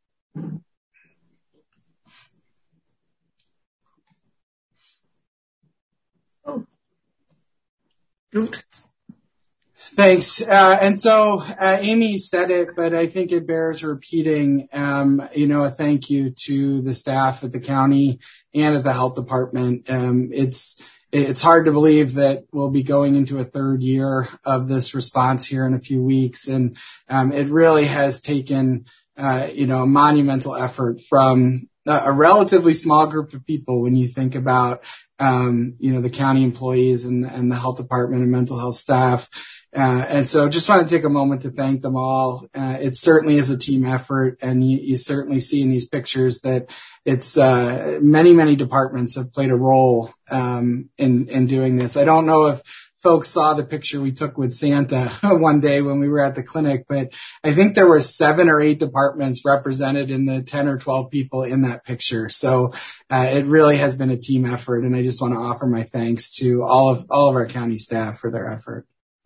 Oh. Oops. Thanks. Uh, and so, uh, Amy said it, but I think it bears repeating, um, you know, a thank you to the staff at the county and at the health department. Um, it's, it's hard to believe that we'll be going into a third year of this response here in a few weeks. And, um, it really has taken, uh, you know, a monumental effort from a, a relatively small group of people when you think about, um, you know, the county employees and, and the health department and mental health staff. Uh, and so just want to take a moment to thank them all. Uh, it certainly is a team effort, and you, you certainly see in these pictures that it's uh, many, many departments have played a role um, in, in doing this. I don't know if folks saw the picture we took with Santa one day when we were at the clinic, but I think there were seven or eight departments represented in the ten or twelve people in that picture. So uh, it really has been a team effort, and I just want to offer my thanks to all of all of our county staff for their effort.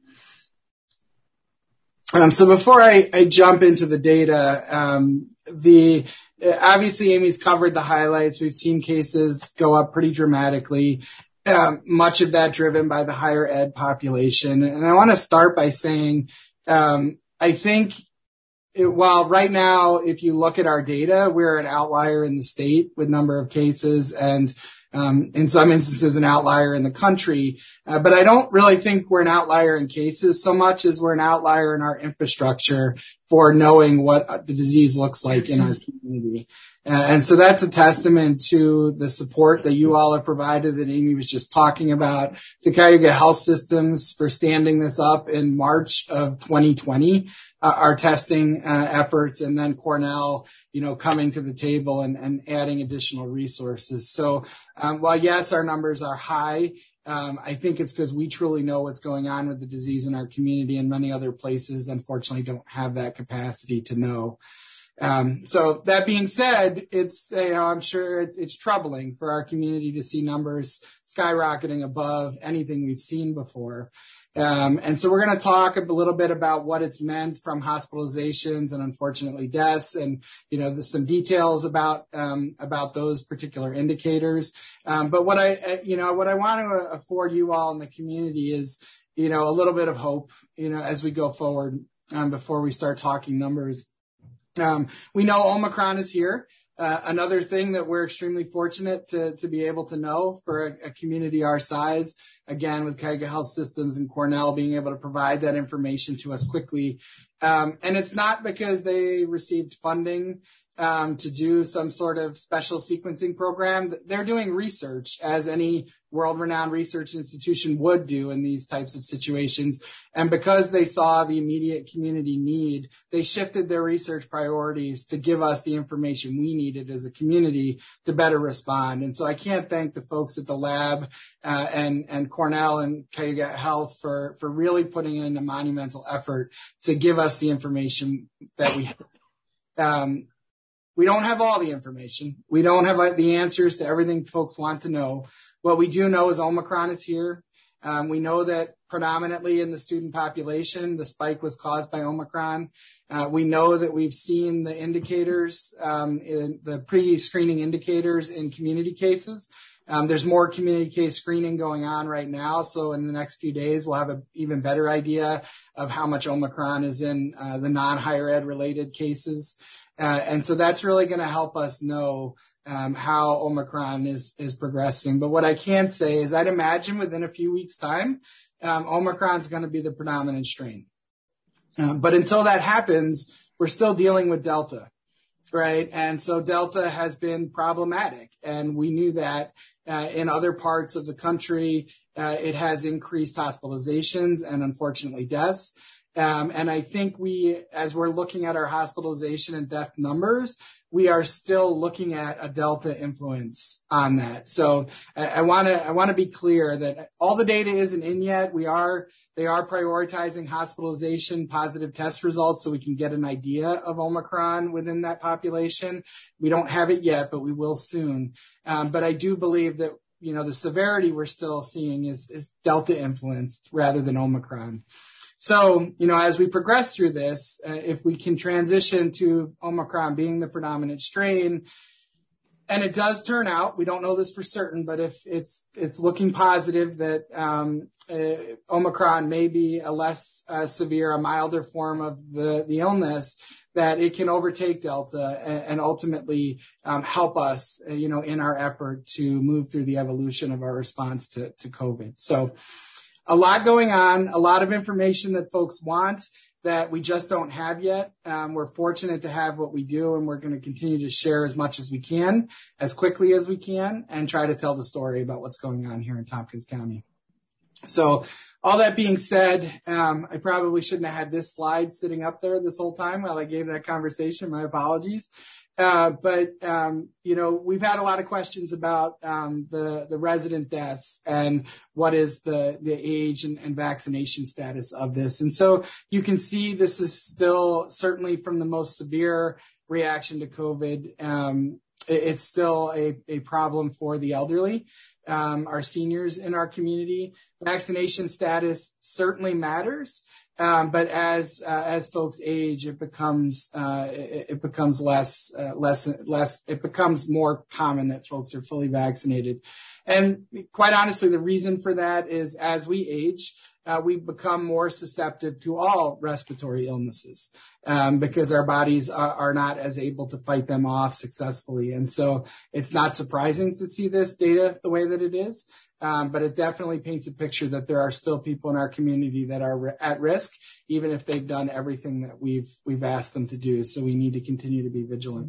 Um, so before I, I jump into the data, um, the obviously Amy's covered the highlights. We've seen cases go up pretty dramatically. Um, much of that driven by the higher ed population. And I want to start by saying, um, I think it, while right now, if you look at our data, we're an outlier in the state with number of cases and um, in some instances an outlier in the country. Uh, but I don't really think we're an outlier in cases so much as we're an outlier in our infrastructure for knowing what the disease looks like in our community. Uh, and so that's a testament to the support that you all have provided that Amy was just talking about, to Cayuga Health Systems for standing this up in March of twenty twenty, uh, our testing uh, efforts, and then Cornell, you know, coming to the table and, and adding additional resources. So um, while, yes, our numbers are high, Um, I think it's because we truly know what's going on with the disease in our community, and many other places, unfortunately, don't have that capacity to know. Um, so that being said, it's, you know, I'm sure it, it's troubling for our community to see numbers skyrocketing above anything we've seen before. Um, and so we're going to talk a little bit about what it's meant from hospitalizations and unfortunately deaths, and, you know, there's some details about, um, about those particular indicators. Um, but what I, you know, what I want to afford you all in the community is, you know, a little bit of hope, you know, as we go forward, um, before we start talking numbers. Um, we know Omicron is here. Uh, another thing that we're extremely fortunate to, to be able to know for a, a community our size, again, with Cayuga Health Systems and Cornell being able to provide that information to us quickly. Um, and it's not because they received funding um, to do some sort of special sequencing program. They're doing research, as any world-renowned research institution would do in these types of situations. And because they saw the immediate community need, they shifted their research priorities to give us the information we needed as a community to better respond. And so I can't thank the folks at the lab uh, and, and Cornell and Cayuga Health for, for really putting in a monumental effort to give us the information that we have. Um, We don't have all the information. We don't have the answers to everything folks want to know. What we do know is Omicron is here. Um, we know that predominantly in the student population, the spike was caused by Omicron. Uh, we know that we've seen the indicators, um, in the pre-screening indicators in community cases. Um, there's more community case screening going on right now. So in the next few days, we'll have an even better idea of how much Omicron is in uh, the non-higher ed related cases. Uh, and so that's really going to help us know um, how Omicron is, is progressing. But what I can say is I'd imagine within a few weeks' time, um, Omicron is going to be the predominant strain. Uh, but until that happens, we're still dealing with Delta, right? And so Delta has been problematic, and we knew that uh, in other parts of the country, uh, it has increased hospitalizations and unfortunately deaths. Um, and I think we, as we're looking at our hospitalization and death numbers, we are still looking at a Delta influence on that. So I want to, I want to be clear that all the data isn't in yet. We are, they are prioritizing hospitalization positive test results so we can get an idea of Omicron within that population. We don't have it yet, but we will soon. Um, but I do believe that, you know, the severity we're still seeing is, is Delta influenced rather than Omicron. So, you know, as we progress through this, uh, if we can transition to Omicron being the predominant strain, and it does turn out, we don't know this for certain, but if it's it's looking positive that um, uh, Omicron may be a less uh, severe, a milder form of the, the illness, that it can overtake Delta and, and ultimately um, help us, uh, you know, in our effort to move through the evolution of our response to, to COVID. So, a lot going on, a lot of information that folks want that we just don't have yet. Um, we're fortunate to have what we do, and we're going to continue to share as much as we can, as quickly as we can, and try to tell the story about what's going on here in Tompkins County. So all that being said, um, I probably shouldn't have had this slide sitting up there this whole time while I gave that conversation. My apologies. Uh, but, um, you know, we've had a lot of questions about, um, the, the resident deaths and what is the, the age and, and vaccination status of this. And so you can see this is still certainly from the most severe reaction to COVID. Um, it, it's still a, a problem for the elderly, um, our seniors in our community. Vaccination status certainly matters. Um, but as uh, as folks age, it becomes uh, it, it becomes less uh, less less. It becomes more common that folks are fully vaccinated, and quite honestly, the reason for that is as we age, uh, we become more susceptible to all respiratory illnesses um, because our bodies are, are not as able to fight them off successfully, and so it's not surprising to see this data the way that it is. Um, but it definitely paints a picture that there are still people in our community that are re- at risk, even if they've done everything that we've we've asked them to do. So we need to continue to be vigilant.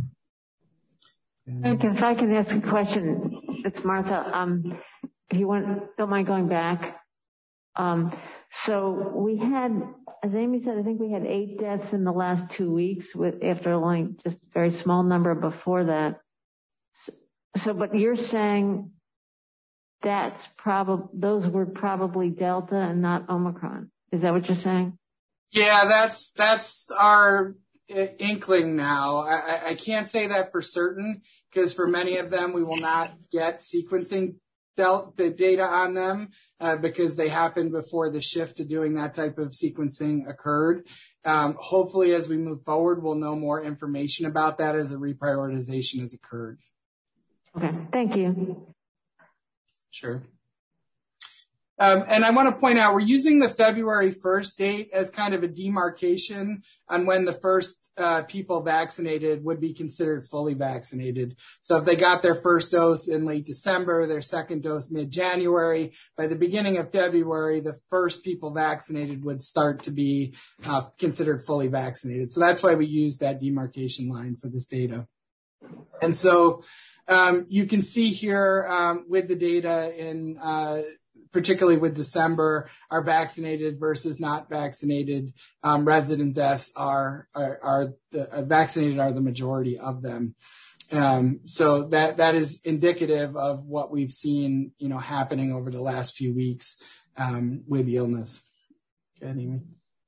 Okay, if I can ask a question, it's Martha. Um, if you want, don't mind going back. Um, so we had, as Amy said, I think we had eight deaths in the last two weeks, with after only just a very small number before that. So, so but you're saying that's probably, those were probably Delta and not Omicron. Is that what you're saying? Yeah, that's, that's our inkling now. I, I can't say that for certain because for many of them, we will not get sequencing del- the data on them uh, because they happened before the shift to doing that type of sequencing occurred. Um, hopefully as we move forward, we'll know more information about that as a reprioritization has occurred. Okay. Thank you. Sure. Um, and I want to point out we're using the February first date as kind of a demarcation on when the first uh, people vaccinated would be considered fully vaccinated. So if they got their first dose in late December, their second dose mid-January, by the beginning of February, the first people vaccinated would start to be uh, considered fully vaccinated. So that's why we use that demarcation line for this data. And so Um, you can see here um, with the data in, uh, particularly with December, our vaccinated versus not vaccinated um, resident deaths are are, are the, uh, vaccinated are the majority of them. Um, so that that is indicative of what we've seen, you know, happening over the last few weeks um, with the illness. Go ahead, Amy.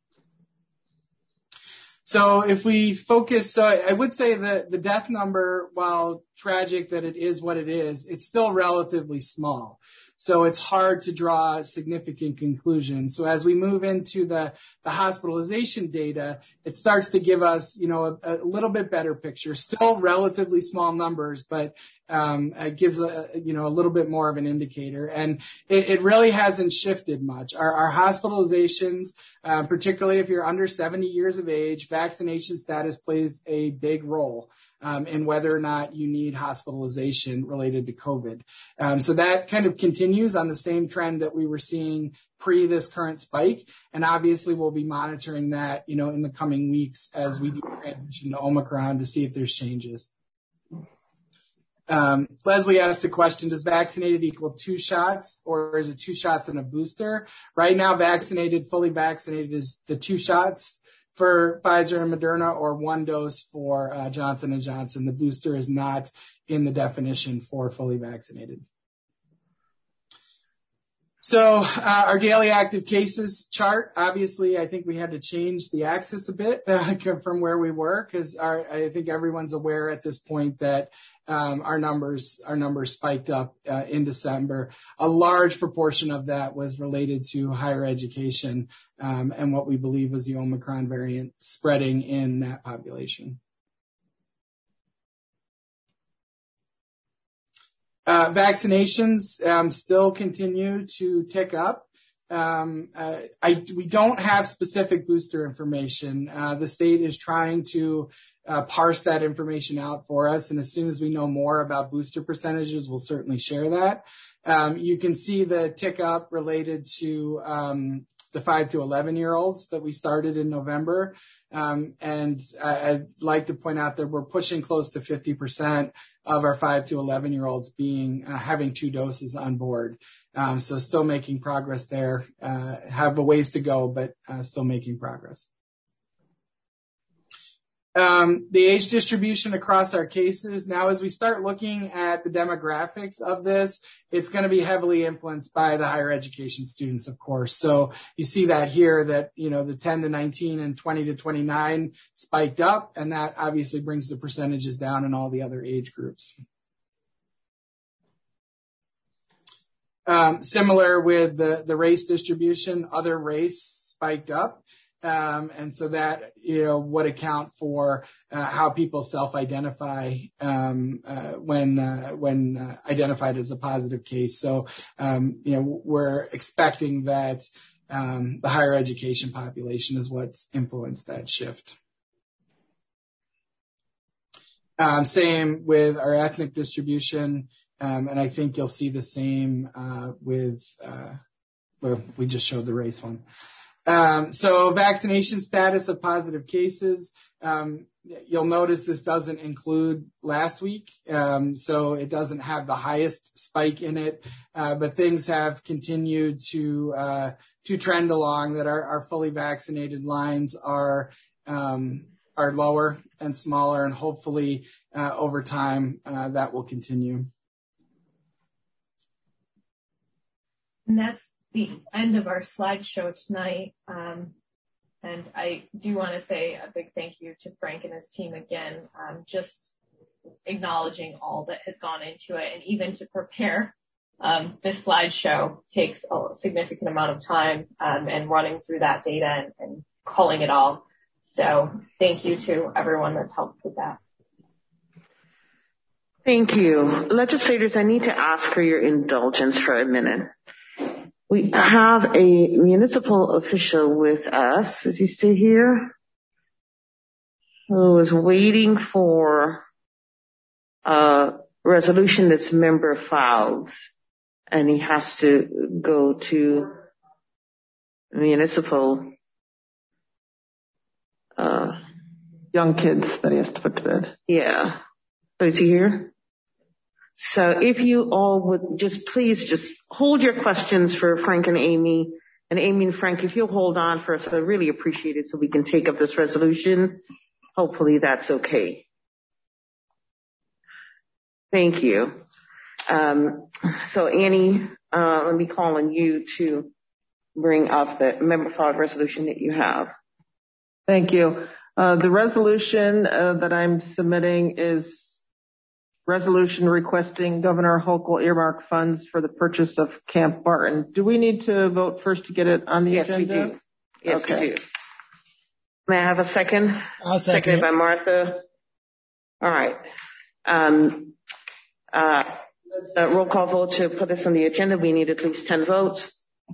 So if we focus, so I would say that the death number, while tragic that it is what it is, it's still relatively small. So it's hard to draw significant conclusions. So as we move into the, the hospitalization data, it starts to give us, you know, a, a little bit better picture. Still relatively small numbers, but um, it gives a, you know, a little bit more of an indicator. And it, it really hasn't shifted much. Our, our hospitalizations, uh, particularly if you're under seventy years of age, vaccination status plays a big role. Um, and whether or not you need hospitalization related to COVID. Um, so that kind of continues on the same trend that we were seeing pre this current spike. And obviously we'll be monitoring that, you know, in the coming weeks as we do transition to Omicron to see if there's changes. Um, Leslie asked a question, does vaccinated equal two shots or is it two shots and a booster? Right now, vaccinated, fully vaccinated is the two shots for Pfizer and Moderna or one dose for uh, Johnson and Johnson. The booster is not in the definition for fully vaccinated. So uh, our daily active cases chart, obviously, I think we had to change the axis a bit uh, from where we were because I think everyone's aware at this point that um, our numbers our numbers spiked up uh, in December. A large proportion of that was related to higher education um, and what we believe was the Omicron variant spreading in that population. Uh, vaccinations um, still continue to tick up. Um, uh, I, we don't have specific booster information. Uh, the state is trying to uh, parse that information out for us, and as soon as we know more about booster percentages, we'll certainly share that. Um, you can see the tick up related to um, the five to eleven year olds that we started in November. Um, and I, I'd like to point out that we're pushing close to fifty percent of our five to eleven year olds being, uh, having two doses on board. Um, so still making progress there, uh, have a ways to go, but, uh, still making progress. Um, the age distribution across our cases. Now, as we start looking at the demographics of this, it's going to be heavily influenced by the higher education students, of course. So you see that here that, you know, the ten to nineteen and twenty to twenty-nine spiked up, and that obviously brings the percentages down in all the other age groups. Um, similar with the, the race distribution, other race spiked up. Um, and so that, you know, would account for uh, how people self-identify um, uh, when uh, when uh, identified as a positive case. So, um, you know, we're expecting that um, the higher education population is what's influenced that shift. Um, same with our ethnic distribution, um, and I think you'll see the same uh, with. Uh, well, we just showed the race one. Um, so vaccination status of positive cases, um, you'll notice this doesn't include last week, um, so it doesn't have the highest spike in it, uh, but things have continued to uh, to trend along that our, our fully vaccinated lines are um, are lower and smaller, and hopefully uh, over time uh, that will continue. And that's the end of our slideshow tonight. Um, and I do want to say a big thank you to Frank and his team again, um, just acknowledging all that has gone into it. And even to prepare um, this slideshow takes a significant amount of time um, and running through that data and, and culling it all. So thank you to everyone that's helped with that. Thank you. Legislators, I need to ask for your indulgence for a minute. We have a municipal official with us. Is he still here? Who is waiting for a resolution that's member filed, and he has to go to municipal uh, young kids that he has to put to bed. Yeah. So is he here? So if you all would just please just hold your questions for Frank and Amy. And Amy and Frank, if you'll hold on for us, I really appreciate it so we can take up this resolution. Hopefully that's okay. Thank you. Um, so Annie, uh, let me call on you to bring up the member filed resolution that you have. Thank you. Uh, the resolution uh, that I'm submitting is resolution requesting Governor Hochul earmark funds for the purchase of Camp Barton. Do we need to vote first to get it on the yes, agenda? Yes, we do. Yes, okay. we do. May I have a second? I'll second Seconded it. by Martha. All right. Um, uh, a roll call vote to put this on the agenda. We need at least ten votes.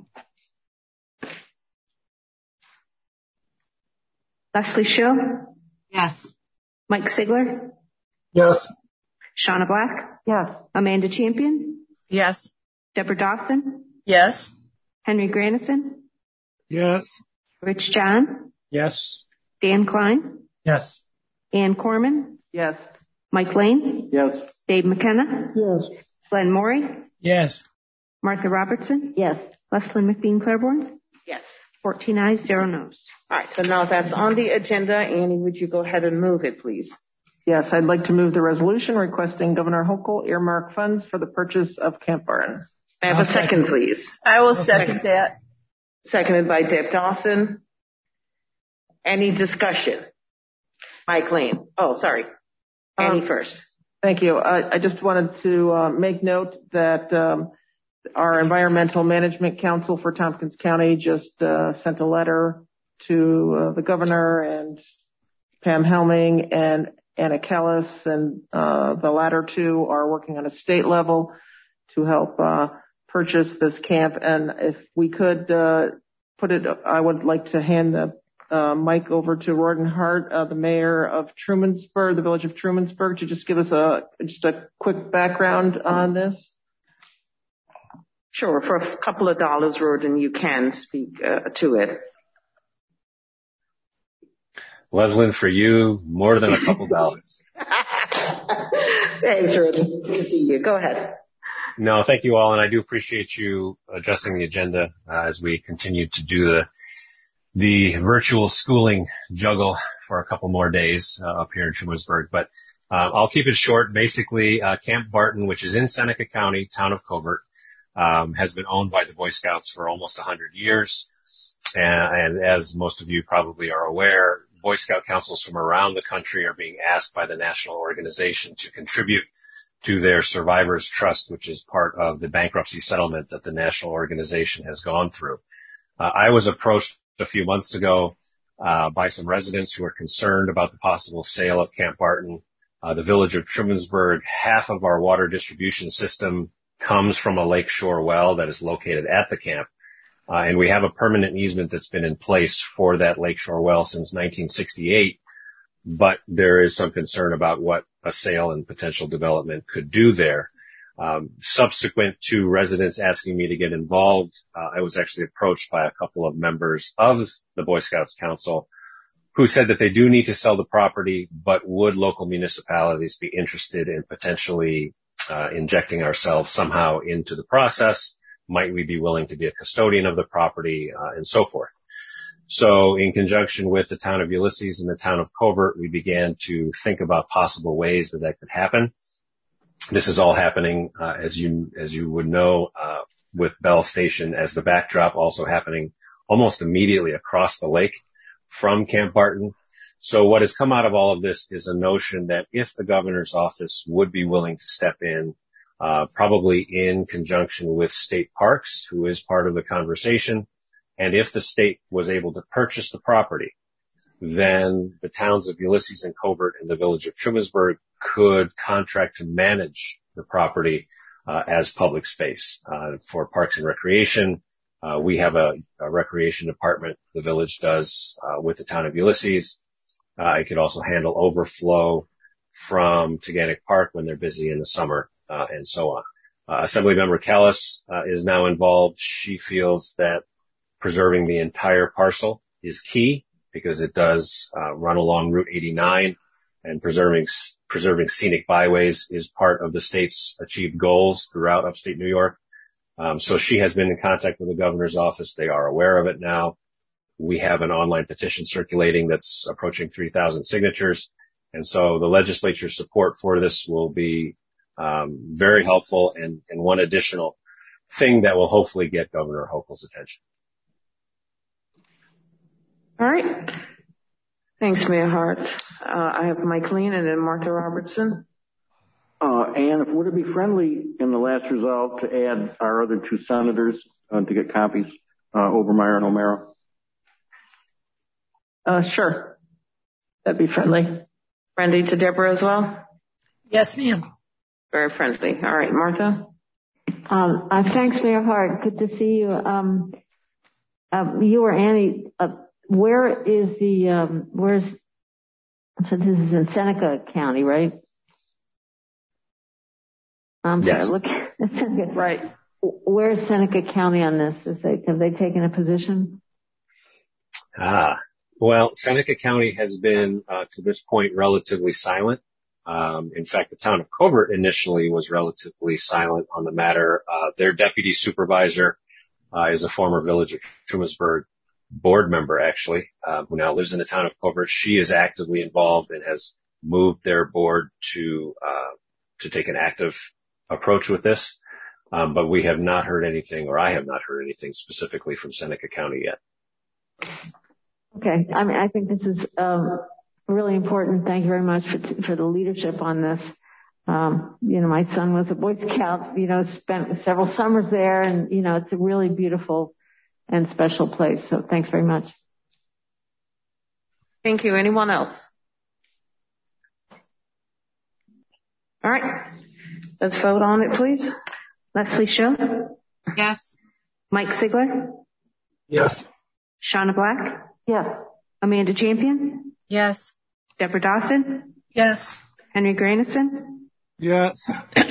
Leslie Show? Yes. Mike Sigler? Yes. Shauna Black? Yes. Amanda Champion? Yes. Deborah Dawson? Yes. Henry Granison? Yes. Rich John? Yes. Dan Klein? Yes. Ann Corman? Yes. Mike Lane? Yes. Dave McKenna? Yes. Glenn Morey? Yes. Martha Robertson? Yes. Leslie McBean Claiborne? Yes. fourteen ayes, zero noes. All right. So now that's on the agenda. Annie, would you go ahead and move it, please? Yes, I'd like to move the resolution requesting Governor Hochul earmark funds for the purchase of Camp Barton. I have a second, please. I will second that. Seconded by Deb Dawson. Any discussion? Mike Lane. Oh, sorry. Annie um, first. Thank you. I, I just wanted to uh, make note that um, our Environmental Management Council for Tompkins County just uh, sent a letter to uh, the governor and Pam Helming and Anna Kellis, and uh, the latter two are working on a state level to help uh, purchase this camp. And if we could uh, put it, I would like to hand the uh, mic over to Rorden Hart, uh, the mayor of Trumansburg, the village of Trumansburg, to just give us a just a quick background on this. Sure. For a couple of dollars, Rorden, you can speak uh, to it. Leslyn, for you, more than a couple dollars. Thanks, Rorden. Good to see you. Go ahead. No, thank you all, and I do appreciate you adjusting the agenda uh, as we continue to do the the virtual schooling juggle for a couple more days uh, up here in Trumansburg. But uh, I'll keep it short. Basically, uh, Camp Barton, which is in Seneca County, town of Covert, um, has been owned by the Boy Scouts for almost one hundred years. And, and as most of you probably are aware, Boy Scout councils from around the country are being asked by the national organization to contribute to their Survivors Trust, which is part of the bankruptcy settlement that the national organization has gone through. Uh, I was approached a few months ago uh, by some residents who are concerned about the possible sale of Camp Barton. Uh, the village of Trumansburg, half of our water distribution system comes from a lakeshore well that is located at the camp. Uh, and we have a permanent easement that's been in place for that lakeshore well since nineteen sixty-eight. But there is some concern about what a sale and potential development could do there. Um, subsequent to residents asking me to get involved, uh, I was actually approached by a couple of members of the Boy Scouts Council who said that they do need to sell the property, but would local municipalities be interested in potentially uh, injecting ourselves somehow into the process? Might we be willing to be a custodian of the property, uh, and so forth? So in conjunction with the town of Ulysses and the town of Covert, we began to think about possible ways that that could happen. This is all happening, uh, as you, as you would know, uh, with Bell Station as the backdrop, also happening almost immediately across the lake from Camp Barton. So what has come out of all of this is a notion that if the governor's office would be willing to step in, uh, probably in conjunction with State Parks, who is part of the conversation, and if the state was able to purchase the property, then the towns of Ulysses and Covert and the village of Trumansburg could contract to manage the property uh, as public space uh, for parks and recreation. Uh, we have a, a recreation department, the village does, uh, with the town of Ulysses. Uh, it could also handle overflow from Taganic Park when they're busy in the summer, uh, and so on. Uh, Assemblymember Callis uh, is now involved. She feels that preserving the entire parcel is key because it does uh, run along Route eighty-nine, and preserving preserving scenic byways is part of the state's achieved goals throughout upstate New York. Um, so she has been in contact with the governor's office. They are aware of it now. We have an online petition circulating that's approaching three thousand signatures. And so the legislature's support for this will be um, very helpful, and, and one additional thing that will hopefully get Governor Hochul's attention. All right. Thanks, Mayor Hart. Uh, I have Mike Lean and then Martha Robertson. Uh, Ann, would it be friendly in the last resolve to add our other two senators uh, to get copies, uh, Obermeyer and O'Mara? Uh, sure. That'd be friendly. Friendly to Deborah as well? Yes, ma'am. Very friendly. All right, Martha? Um, uh, thanks, Mayor Hart. Good to see you. Um, uh, you or Annie, uh, where is the, um, where's, so this is in Seneca County, right? I'm yes. sorry, look, Seneca. Right. Where's Seneca County on this? Is they, have they taken a position? Ah, well, Seneca County has been, uh, to this point, relatively silent. Um, in fact, the town of Covert initially was relatively silent on the matter. Uh, their deputy supervisor, uh, is a former village of Trumansburg board member, actually, uh, who now lives in the town of Covert. She is actively involved and has moved their board to, uh, to take an active approach with this. Um, but we have not heard anything, or I have not heard anything specifically from Seneca County yet. Okay. I mean, I think this is, um, really important. Thank you very much for, for the leadership on this. Um, you know, my son was a Boy Scout, you know, spent several summers there, and, you know, it's a really beautiful and special place. So thanks very much. Thank you. Anyone else? All right. Let's vote on it, please. Leslie Show? Yes. Mike Sigler? Yes. Shauna Black? Yes. Amanda Champion? Yes. Deborah Dawson? Yes. Henry Granison? Yes.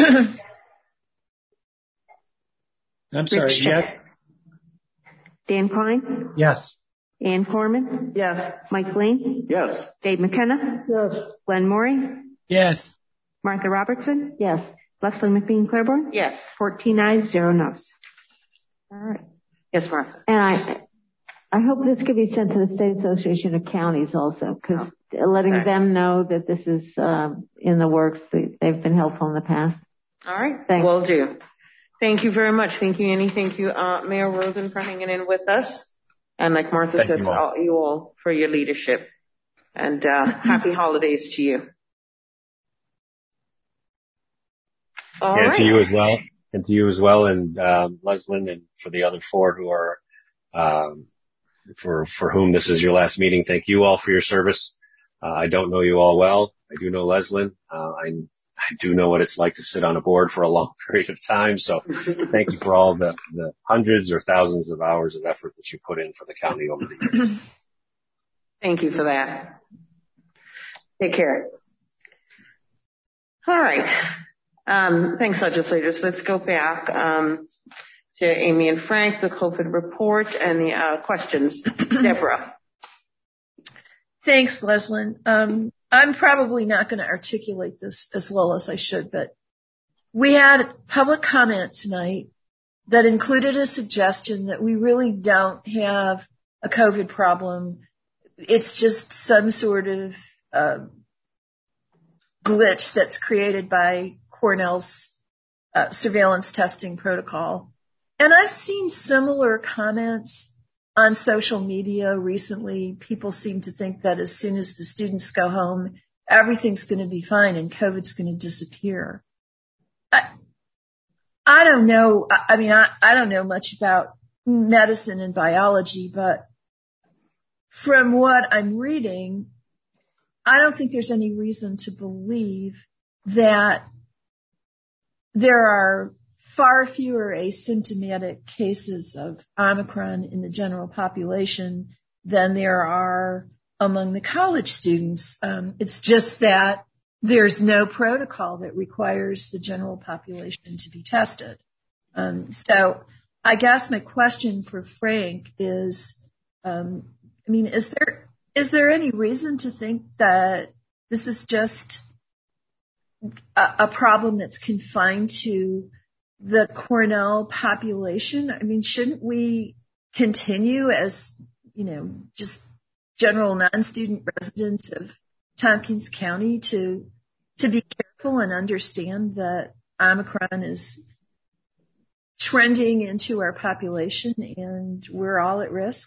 I'm sorry. Rich Yes. Dan Klein? Yes. Ann Corman? Yes. Mike Lane? Yes. Dave McKenna? Yes. Glenn Morey? Yes. Martha Robertson? Yes. Leslie McBean Claiborne? Yes. fourteen ayes, zero noes. All right. Yes, Martha. And I, I hope this could be sent to the State Association of Counties also, because oh, letting okay. them know that this is um, in the works. They've been helpful in the past. All right. Thanks. Will do. Thank you very much. Thank you, Annie. Thank you, uh, Mayor Rosen, for hanging in with us. And like Martha Thank said, you all. you all for your leadership. And uh, happy holidays to you. All and right. to you as well. And to you as well. And um, Leslyn, and for the other four who are, um, for for whom this is your last meeting, thank you all for your service. Uh, I don't know you all well. I do know Leslyn. Uh, I I do know what it's like to sit on a board for a long period of time. So thank you for all the, the hundreds or thousands of hours of effort that you put in for the county over the years. Thank you for that. Take care. All right. Um, thanks, legislators. Let's go back um, to Amy and Frank, the COVID report and the uh, questions. Deborah. Thanks, Leslyn. Um, I'm probably not going to articulate this as well as I should, but we had public comment tonight that included a suggestion that we really don't have a COVID problem. It's just some sort of uh, glitch that's created by Cornell's uh, surveillance testing protocol. And I've seen similar comments on social media recently. People seem to think that as soon as the students go home, everything's going to be fine and COVID's going to disappear. I, I don't know. I, I mean, I, I don't know much about medicine and biology, but from what I'm reading, I don't think there's any reason to believe that there are far fewer asymptomatic cases of Omicron in the general population than there are among the college students. Um, it's just that there's no protocol that requires the general population to be tested. Um, so I guess my question for Frank is, um, I mean, is there is there any reason to think that this is just a, a problem that's confined to the Cornell population? I mean, shouldn't we continue as, you know, just general non-student residents of Tompkins County to to be careful and understand that Omicron is trending into our population and we're all at risk?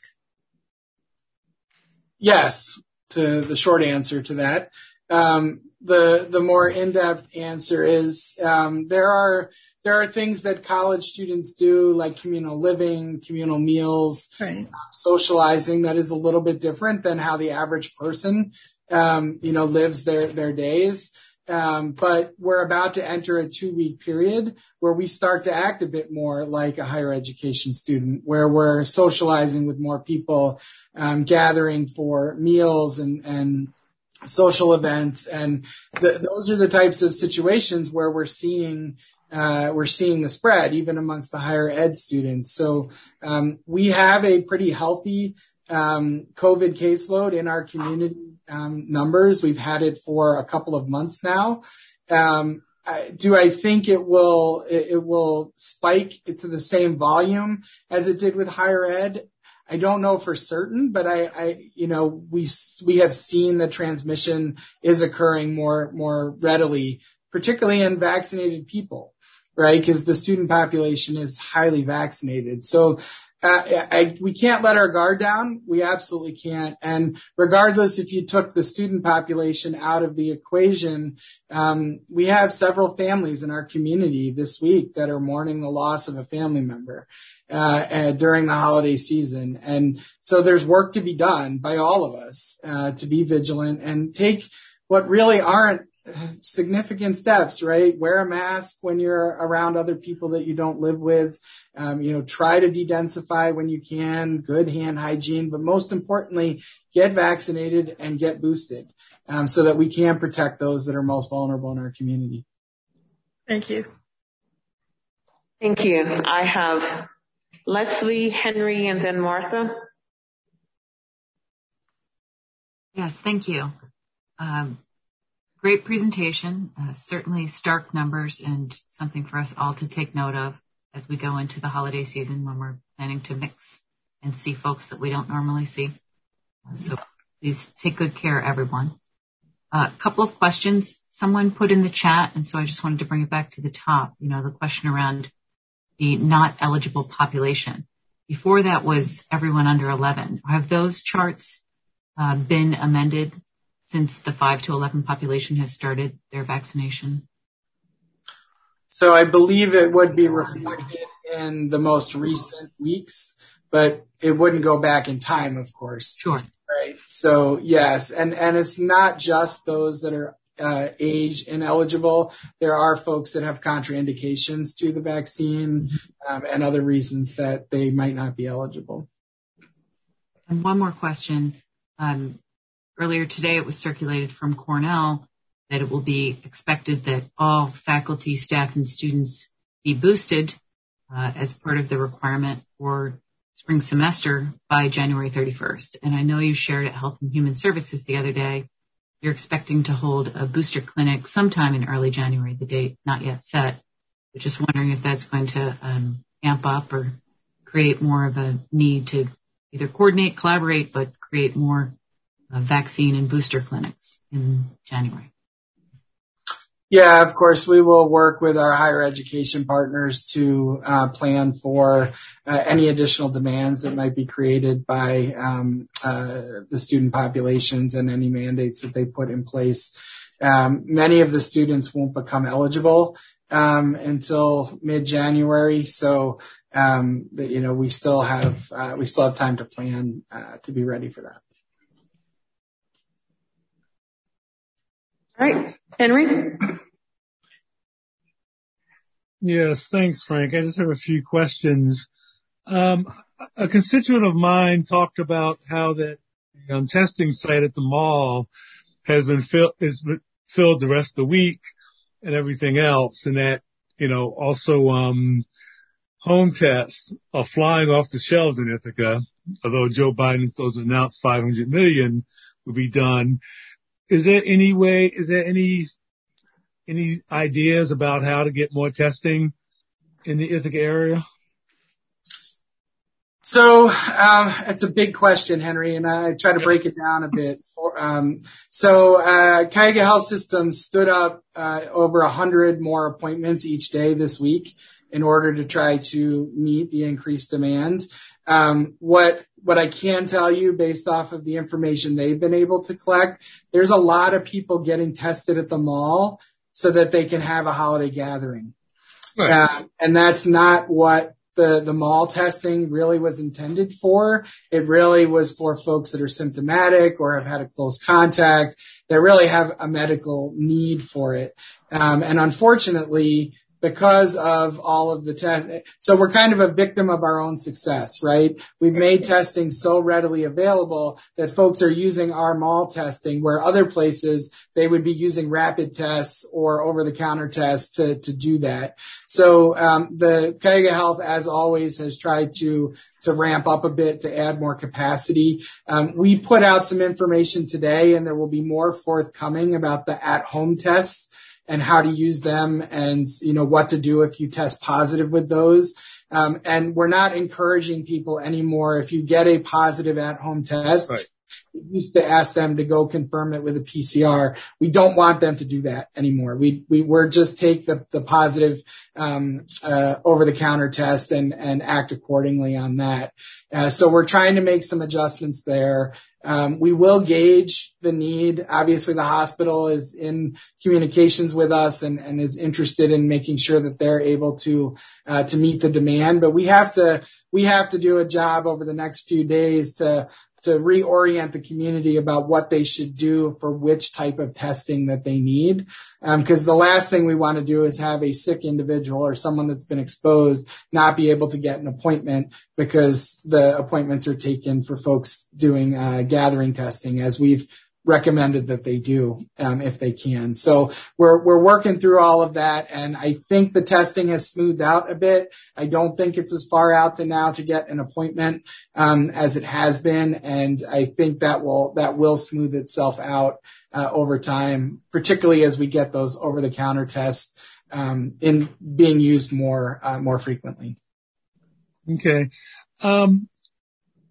Yes, to the short answer to that. Um, the the more in-depth answer is um, there are there are things that college students do, like communal living, communal meals, right. socializing, that is a little bit different than how the average person um, you know lives their their days. Um, but we're about to enter a two-week period where we start to act a bit more like a higher education student, where we're socializing with more people, um, gathering for meals and, and social events. And the, those are the types of situations where we're seeing uh, we're seeing the spread, even amongst the higher ed students. So um, we have a pretty healthy um, COVID caseload in our community. Um, numbers. We've had it for a couple of months now. Um, I, do I think it will it, it will spike to the same volume as it did with higher ed? I don't know for certain, but I, I you know we we have seen the transmission is occurring more more readily, particularly in vaccinated people, right? Because the student population is highly vaccinated. So Uh, I, we can't let our guard down. We absolutely can't. And regardless if you took the student population out of the equation, um, we have several families in our community this week that are mourning the loss of a family member uh, uh, during the holiday season. And so there's work to be done by all of us uh, to be vigilant and take what really aren't significant steps, right? Wear a mask when you're around other people that you don't live with. Um, you know, try to de-densify when you can, good hand hygiene, but most importantly, get vaccinated and get boosted um, so that we can protect those that are most vulnerable in our community. Thank you. Thank you. I have Leslie, Henry, and then Martha. Yes, thank you. Um, Great presentation, uh, certainly stark numbers and something for us all to take note of as we go into the holiday season when we're planning to mix and see folks that we don't normally see. So please take good care, everyone. A uh, couple of questions someone put in the chat, and so I just wanted to bring it back to the top. You know, the question around the not eligible population. Before that was everyone under eleven. Have those charts uh, been amended since the five to eleven population has started their vaccination? So I believe it would be reflected in the most recent weeks, but it wouldn't go back in time, of course. Sure. Right. So yes, and, and it's not just those that are uh, age ineligible. There are folks that have contraindications to the vaccine um, and other reasons that they might not be eligible. And one more question. Um, earlier today, it was circulated from Cornell that it will be expected that all faculty, staff, and students be boosted uh, as part of the requirement for spring semester by January thirty-first. And I know you shared at Health and Human Services the other day, you're expecting to hold a booster clinic sometime in early January, the date not yet set. But just wondering if that's going to um, amp up or create more of a need to either coordinate, collaborate, but create more uh, vaccine and booster clinics in January. Yeah, of course, we will work with our higher education partners to uh, plan for uh, any additional demands that might be created by um, uh, the student populations and any mandates that they put in place. Um, many of the students won't become eligible um, until mid-January, so um, the, you know we still have uh, we still have time to plan uh, to be ready for that. All right, Henry. Yes, thanks, Frank. I just have a few questions. Um, a constituent of mine talked about how that um, testing site at the mall has been filled, is filled the rest of the week and everything else, and that, you know, also um, home tests are flying off the shelves in Ithaca, although Joe Biden is supposed to announce five hundred million will be done. Is there any way, is there any Any ideas about how to get more testing in the Ithaca area? So um, it's a big question, Henry, and I try to break it down a bit. For, um, so uh, Cuyahoga Health System stood up uh, over one hundred more appointments each day this week in order to try to meet the increased demand. Um, what what I can tell you based off of the information they've been able to collect, there's a lot of people getting tested at the mall so that they can have a holiday gathering. Right. Uh, and that's not what the, the mall testing really was intended for. It really was for folks that are symptomatic or have had a close contact that really have a medical need for it. Um, and unfortunately, because of all of the tests, so we're kind of a victim of our own success, right? We've made testing so readily available that folks are using our mall testing where other places they would be using rapid tests or over-the-counter tests to, to do that. So um, the Cuyahoga Health, as always, has tried to to ramp up a bit to add more capacity. Um, we put out some information today, and there will be more forthcoming about the at-home tests and how to use them and, you know, what to do if you test positive with those. Um, and we're not encouraging people anymore. If you get a positive at-home test, right. We used to ask them to go confirm it with a P C R. We don't want them to do that anymore. We, we, we're just take the, the positive, um, uh, over-the-counter test and, and act accordingly on that. Uh, so we're trying to make some adjustments there. Um, we will gauge the need. Obviously, the hospital is in communications with us and, and is interested in making sure that they're able to uh, to meet the demand. But we have to we have to do a job over the next few days to to reorient the community about what they should do for which type of testing that they need. Because um, the last thing we want to do is have a sick individual or someone that's been exposed not be able to get an appointment because the appointments are taken for folks doing uh, gathering testing, as we've recommended that they do um, if they can. So we're we're working through all of that, and I think the testing has smoothed out a bit. I don't think it's as far out to now to get an appointment um, as it has been, and I think that will that will smooth itself out uh, over time, particularly as we get those over-the-counter tests um, in being used more uh, more frequently. Okay. Um,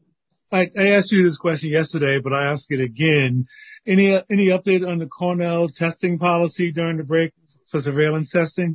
I, I asked you this question yesterday, but I ask it again. Any any update on the Cornell testing policy during the break for surveillance testing?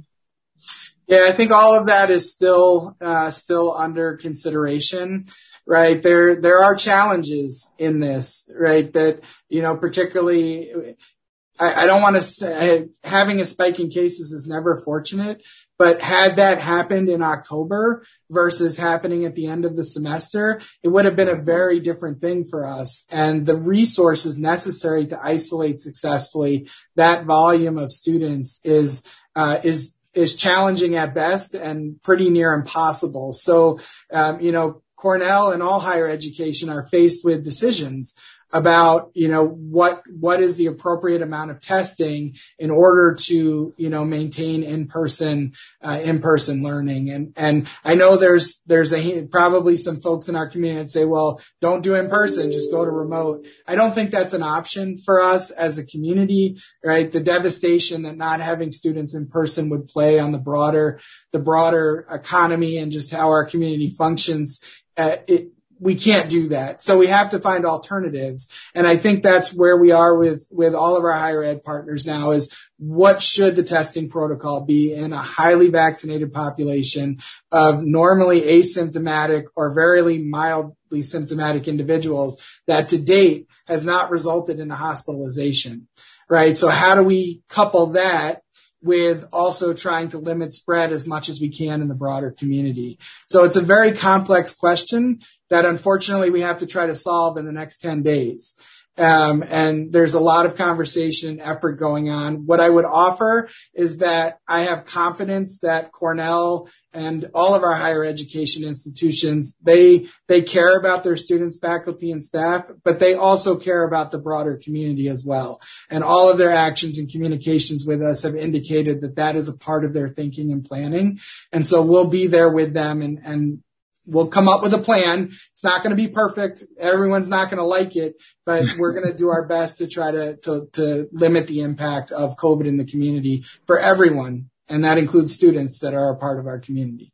Yeah, I think all of that is still uh, still under consideration, right? There there are challenges in this, right? That, you know, particularly, I, I don't want to say having a spike in cases is never fortunate, but had that happened in October versus happening at the end of the semester, it would have been a very different thing for us. And the resources necessary to isolate successfully that volume of students is uh, is is challenging at best and pretty near impossible. So, um, you know, Cornell and all higher education are faced with decisions about, you know, what, what is the appropriate amount of testing in order to, you know, maintain in-person, uh, in-person learning. And, and I know there's, there's a, probably some folks in our community that say, well, don't do in-person, just go to remote. I don't think that's an option for us as a community, right? The devastation that not having students in person would play on the broader, the broader economy and just how our community functions, uh, it, we can't do that. So we have to find alternatives. And I think that's where we are with, with all of our higher ed partners now is what should the testing protocol be in a highly vaccinated population of normally asymptomatic or very mildly symptomatic individuals that to date has not resulted in a hospitalization, right? So how do we couple that with also trying to limit spread as much as we can in the broader community? So it's a very complex question that unfortunately we have to try to solve in the next ten days. Um, and there's a lot of conversation and effort going on. What I would offer is that I have confidence that Cornell and all of our higher education institutions, they, they care about their students, faculty, and staff, but they also care about the broader community as well. And all of their actions and communications with us have indicated that that is a part of their thinking and planning. And so we'll be there with them and, and we'll come up with a plan. It's not going to be perfect. Everyone's not going to like it, but we're going to do our best to try to, to, to limit the impact of COVID in the community for everyone. And that includes students that are a part of our community.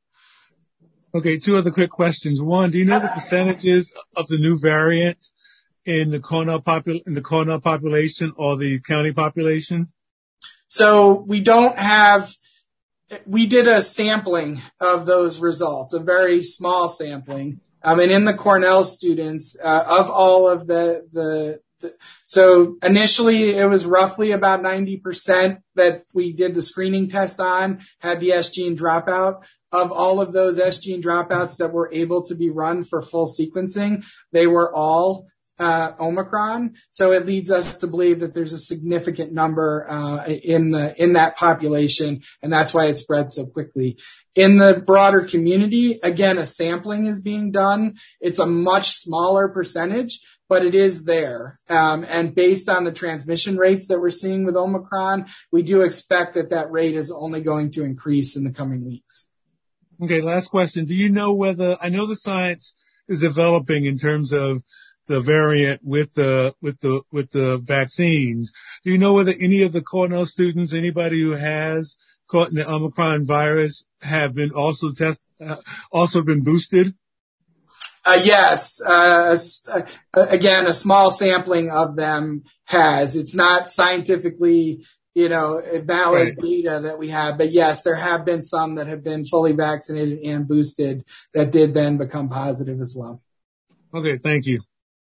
Okay, two other quick questions. One, do you know the percentages of the new variant in the Cornell popul- in the Cornell population or the county population? So we don't have, we did a sampling of those results, a very small sampling. Um, and in the Cornell students, uh, of all of the, the, the, so initially it was roughly about ninety percent that we did the screening test on, had the S gene dropout. Of all of those S gene dropouts that were able to be run for full sequencing, they were all Uh, Omicron. So it leads us to believe that there's a significant number, uh, in the, in that population, and that's why it spread so quickly. In the broader community, again, a sampling is being done. It's a much smaller percentage, but it is there. Um, and based on the transmission rates that we're seeing with Omicron, we do expect that that rate is only going to increase in the coming weeks. Okay, last question. Do you know whether, I know the science is developing in terms of the variant with the with the with the vaccines. Do you know whether any of the Cornell students, anybody who has caught in the Omicron virus, have been also test uh, also been boosted? Uh, yes. Uh, uh, again, a small sampling of them has. It's not scientifically, you know, valid right. data that we have, but yes, there have been some that have been fully vaccinated and boosted that did then become positive as well. Okay, thank you.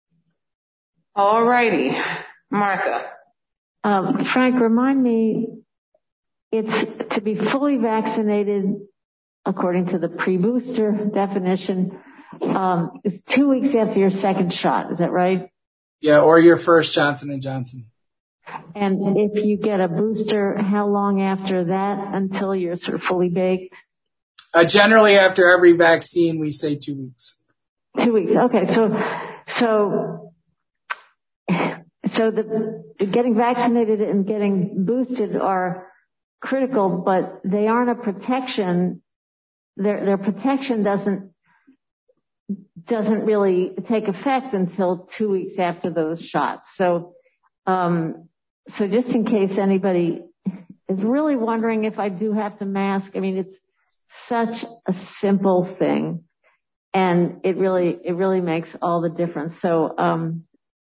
All righty. Martha. Um, Frank, remind me, it's to be fully vaccinated, according to the pre-booster definition, um, it's two weeks after your second shot. Is that right? Yeah, or your first Johnson and Johnson. And if you get a booster, how long after that until you're sort of fully baked? Uh, generally, after every vaccine, we say two weeks. Two weeks. Okay. So, so, so the getting vaccinated and getting boosted are critical, but they aren't a protection. Their, their protection doesn't, doesn't really take effect until two weeks after those shots. So, um, so just in case anybody is really wondering if I do have to mask, I mean, it's such a simple thing. and it really, it really makes all the difference. So, um,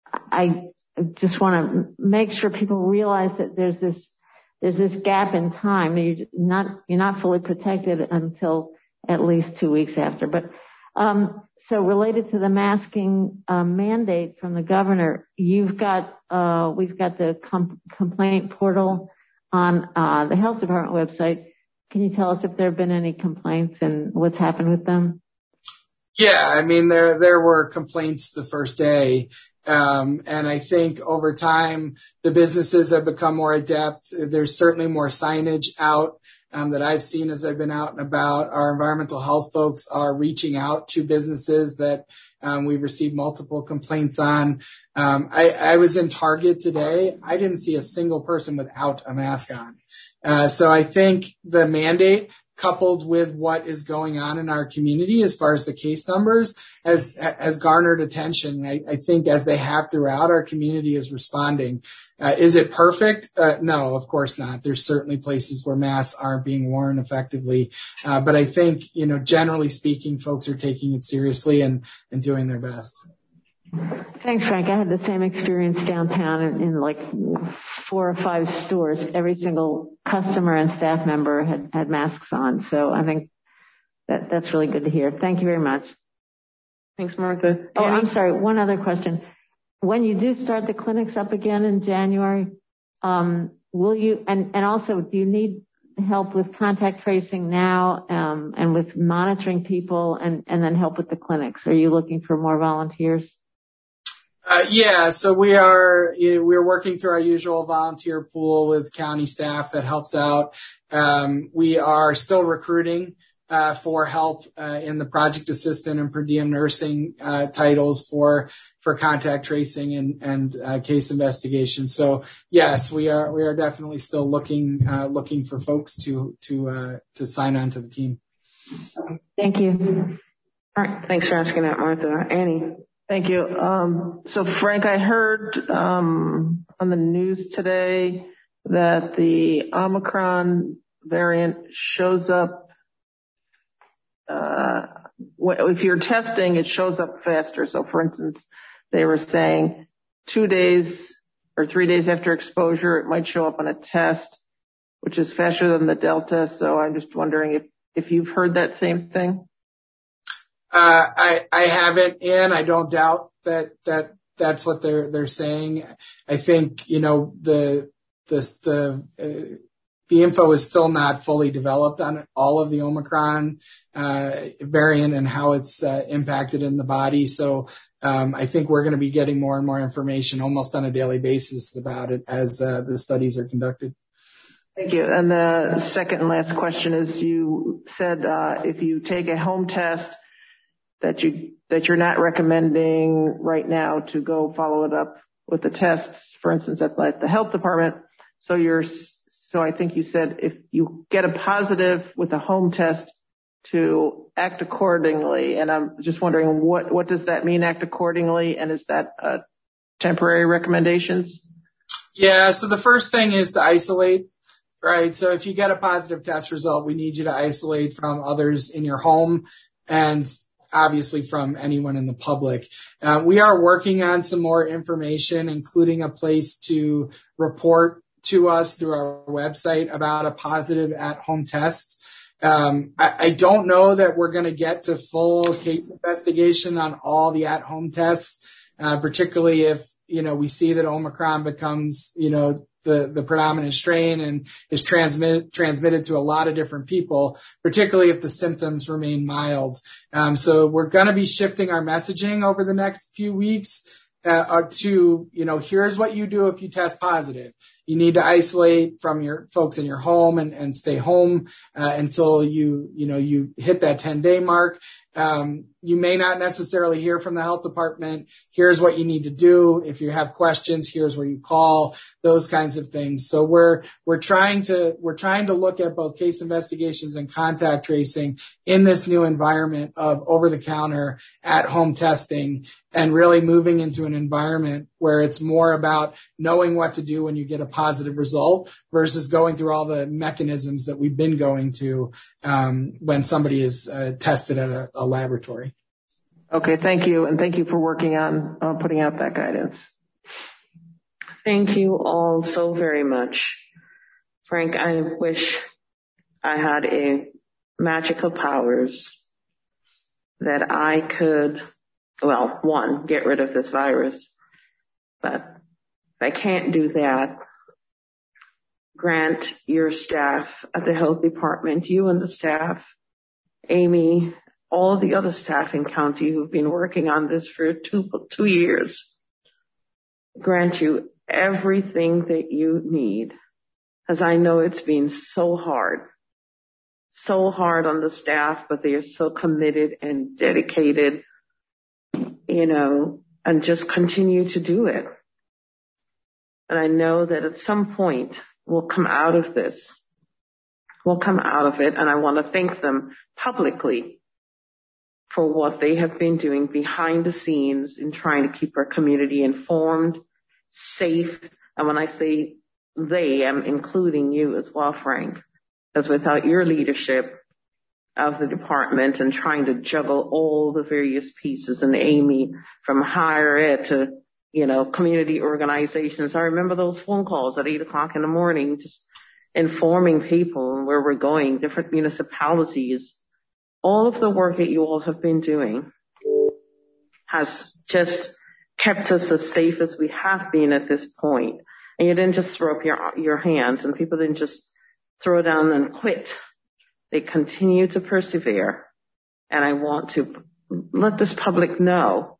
I just want to make sure people realize that there's this, there's this gap in time. You're not, you're not fully protected until at least two weeks after. But, um, so related to the masking uh, mandate from the governor, you've got, uh, we've got the com- complaint portal on uh, the health department website. Can you tell us if there have been any complaints and what's happened with them? Yeah, I mean, there there were complaints the first day. Um, and I think over time, the businesses have become more adept. There's certainly more signage out um, that I've seen as I've been out and about. Our environmental health folks are reaching out to businesses that um, we've received multiple complaints on. Um, I, I was in Target today. I didn't see a single person without a mask on. Uh, so I think the mandate, coupled with what is going on in our community as far as the case numbers, has has garnered attention. I, I think as they have throughout, our community is responding. Uh, is it perfect? Uh, no, of course not. There's certainly places where masks aren't being worn effectively. Uh, but I think, you know, generally speaking, folks are taking it seriously and, and doing their best. Thanks, Frank. I had the same experience downtown in, in like four or five stores. Every single customer and staff member had, had masks on. So I think that that's really good to hear. Thank you very much. Thanks, Martha. Oh, I'm sorry. One other question. When you do start the clinics up again in January, um, will you, and, and also do you need help with contact tracing now, um, and with monitoring people and, and then help with the clinics? Are you looking for more volunteers? Uh, yeah, so we are, you know, we're working through our usual volunteer pool with county staff that helps out. Um, we are still recruiting, uh, for help, uh, in the project assistant and per diem nursing, uh, titles for, for contact tracing and, and, uh, case investigation. So yes, we are, we are definitely still looking, uh, looking for folks to, to, uh, to sign on to the team. Thank you. All right. Thanks for asking that, Martha. Annie. Thank you. Um, so Frank, I heard um, on the news today that the Omicron variant shows up. Uh, if you're testing, it shows up faster. So, for instance, they were saying two days or three days after exposure, it might show up on a test, which is faster than the Delta. So, I'm just wondering if if you've heard that same thing. Uh, I, I haven't, and I don't doubt that, that that's what they're, they're saying. I think, you know, the, the, the, uh, the info is still not fully developed on all of the Omicron, uh, variant and how it's, uh, impacted in the body. So, um, I think we're going to be getting more and more information almost on a daily basis about it as, uh, the studies are conducted. Thank you. And the second and last question is you said, uh, if you take a home test, that you, that you're not recommending right now to go follow it up with the tests, for instance, at like the health department. So you're, so I think you said if you get a positive with a home test to act accordingly. And I'm just wondering what, what does that mean, act accordingly? And is that, uh, temporary recommendations? Yeah. So the first thing is to isolate, right? So if you get a positive test result, we need you to isolate from others in your home and obviously from anyone in the public. Uh, we are working on some more information, including a place to report to us through our website about a positive at-home test. Um, I, I don't know that we're going to get to full case investigation on all the at-home tests, uh, particularly if, you know, we see that Omicron becomes, you know, the, the predominant strain and is transmit, transmitted to a lot of different people, particularly if the symptoms remain mild. Um, so we're going to be shifting our messaging over the next few weeks, uh, to, you know, here's what you do if you test positive. You need to isolate from your folks in your home and, and stay home, uh, until you, you know, you hit that ten day mark. Um, you may not necessarily hear from the health department. Here's what you need to do. If you have questions, here's where you call, those kinds of things. So we're, we're trying to, we're trying to look at both case investigations and contact tracing in this new environment of over the counter at home testing and really moving into an environment where it's more about knowing what to do when you get a positive result versus going through all the mechanisms that we've been going to, um, when somebody is uh, tested at a, a laboratory. Okay, thank you, and thank you for working on uh, putting out that guidance. Thank you all so very much. Frank, I wish I had a magical powers that I could, well, one, get rid of this virus, but if I can't do that, grant your staff at the health department, you and the staff, Amy, all the other staff in county who've been working on this for two, two years, grant you everything that you need, as I know it's been so hard, so hard on the staff, but they are so committed and dedicated, you know, and just continue to do it. And I know that at some point we'll come out of this. We'll come out of it, and I want to thank them publicly for what they have been doing behind the scenes in trying to keep our community informed, safe. And when I say they, I'm including you as well, Frank, because without your leadership of the department and trying to juggle all the various pieces, and Amy from higher ed to, you know, community organizations. I remember those phone calls at eight o'clock in the morning, just informing people where we're going, different municipalities. All of the work that you all have been doing has just kept us as safe as we have been at this point. And you didn't just throw up your, your hands, and people didn't just throw down and quit. They continue to persevere. And I want to let this public know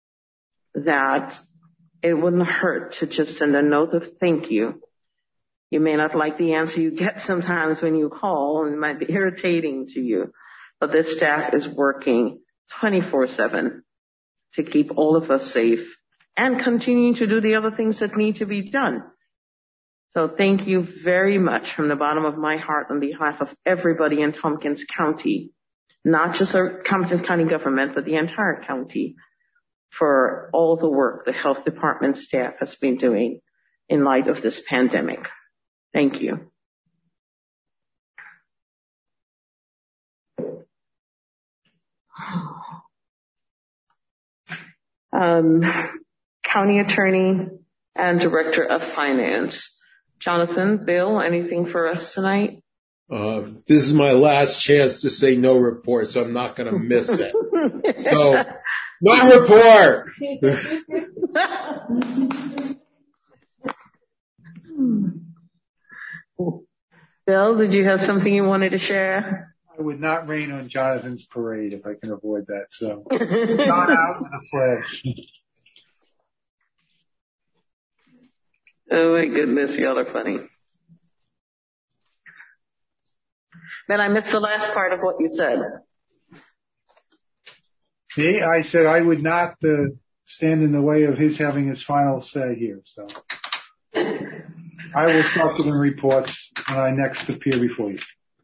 that it wouldn't hurt to just send a note of thank you. You may not like the answer you get sometimes when you call, and it might be irritating to you, but this staff is working twenty-four seven to keep all of us safe and continuing to do the other things that need to be done. So thank you very much from the bottom of my heart on behalf of everybody in Tompkins County, not just our Tompkins County government, but the entire county, for all the work the health department staff has been doing in light of this pandemic. Thank you. Um, County Attorney and Director of Finance. Jonathan, Bill, anything for us tonight? Uh, this is my last chance to say no report, so I'm not going to miss it. So, no report. Bill, did you have something you wanted to share? I would not rain on Jonathan's parade if I can avoid that. So, not out with the flash. Oh my goodness, y'all are funny. But I missed the last part of what you said. Me? I said I would not uh, stand in the way of his having his final say here. So I will start giving reports when I next appear before you.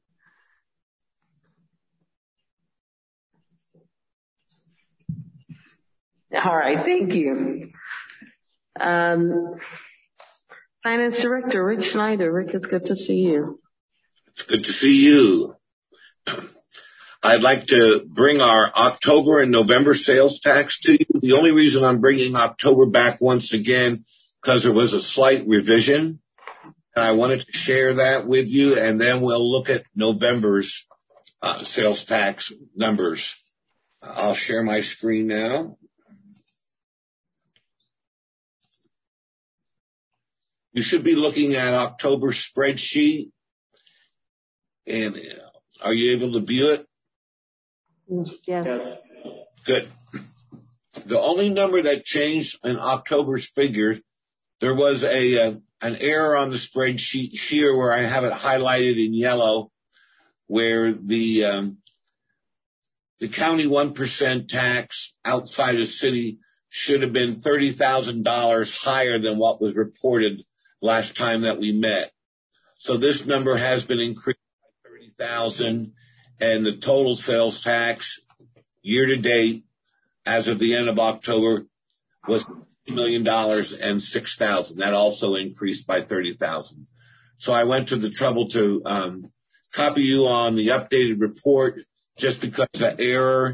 All right, thank you. Um, Finance Director Rick Schneider. Rick, it's good to see you. It's good to see you. I'd like to bring our October and November sales tax to you. The only reason I'm bringing October back once again, because there was a slight revision. And I wanted to share that with you, and then we'll look at November's uh, sales tax numbers. I'll share my screen now. You should be looking at October spreadsheet. And are you able to view it? Yes. Good. The only number that changed in October's figures, there was a uh, an error on the spreadsheet here where I have it highlighted in yellow, where the um, the county one percent tax outside of city should have been thirty thousand dollars higher than what was reported last time that we met. So this number has been increased by thirty thousand, and the total sales tax year to date as of the end of October was two million dollars and six thousand. That also increased by thirty thousand. So I went to the trouble to um, copy you on the updated report just because the error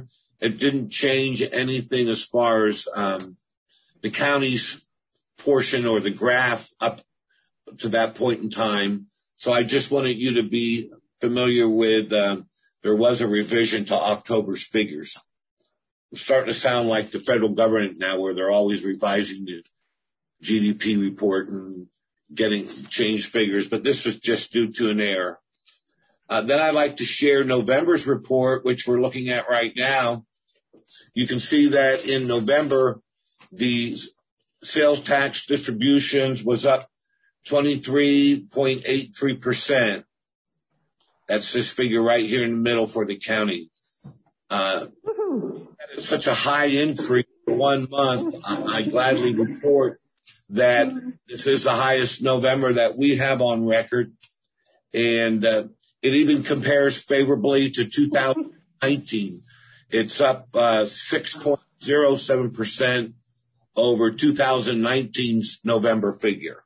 It didn't change anything as far as um, the county's portion or the graph up to that point in time. So I just wanted you to be familiar with uh, there was a revision to October's figures. It's starting to sound like the federal government now, where they're always revising the G D P report and getting changed figures, but this was just due to an error. Uh, then I'd like to share November's report, which we're looking at right now. You can see that in November, the sales tax distributions was up twenty-three point eight three percent. That's this figure right here in the middle for the county. Uh, that is such a high increase for one month. I, I gladly report that this is the highest November that we have on record. And uh, it even compares favorably to two thousand nineteen. It's up uh, six point zero seven percent over two thousand nineteen's November figure.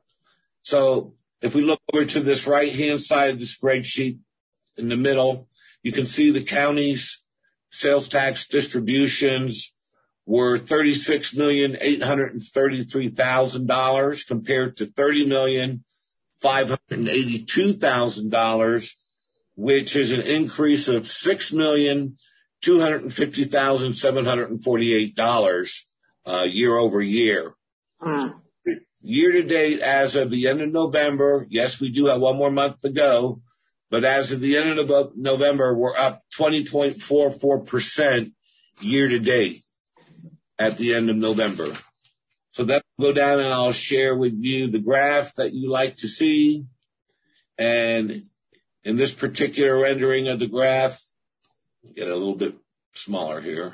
So if we look over to this right-hand side of the spreadsheet in the middle, you can see the county's sales tax distributions were thirty-six million eight hundred thirty-three thousand dollars compared to thirty million five hundred eighty-two thousand dollars, which is an increase of six million two hundred fifty thousand seven hundred forty-eight dollars uh, year over year. Mm. Year to date, as of the end of November, yes, we do have one more month to go, but as of the end of November, we're up twenty point four four percent year to date at the end of November. So that will go down and I'll share with you the graph that you like to see. And in this particular rendering of the graph, get a little bit smaller here.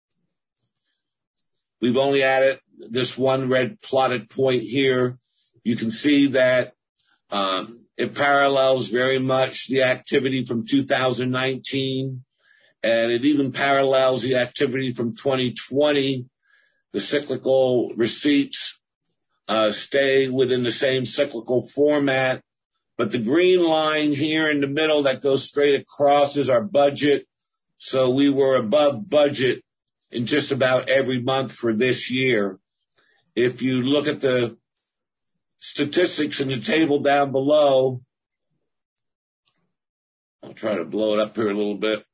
We've only added this one red plotted point here. You can see that um, it parallels very much the activity from two thousand nineteen, and it even parallels the activity from twenty twenty. The cyclical receipts uh, stay within the same cyclical format, but the green line here in the middle that goes straight across is our budget. So we were above budget in just about every month for this year. If you look at the statistics in the table down below, I'll try to blow it up here a little bit.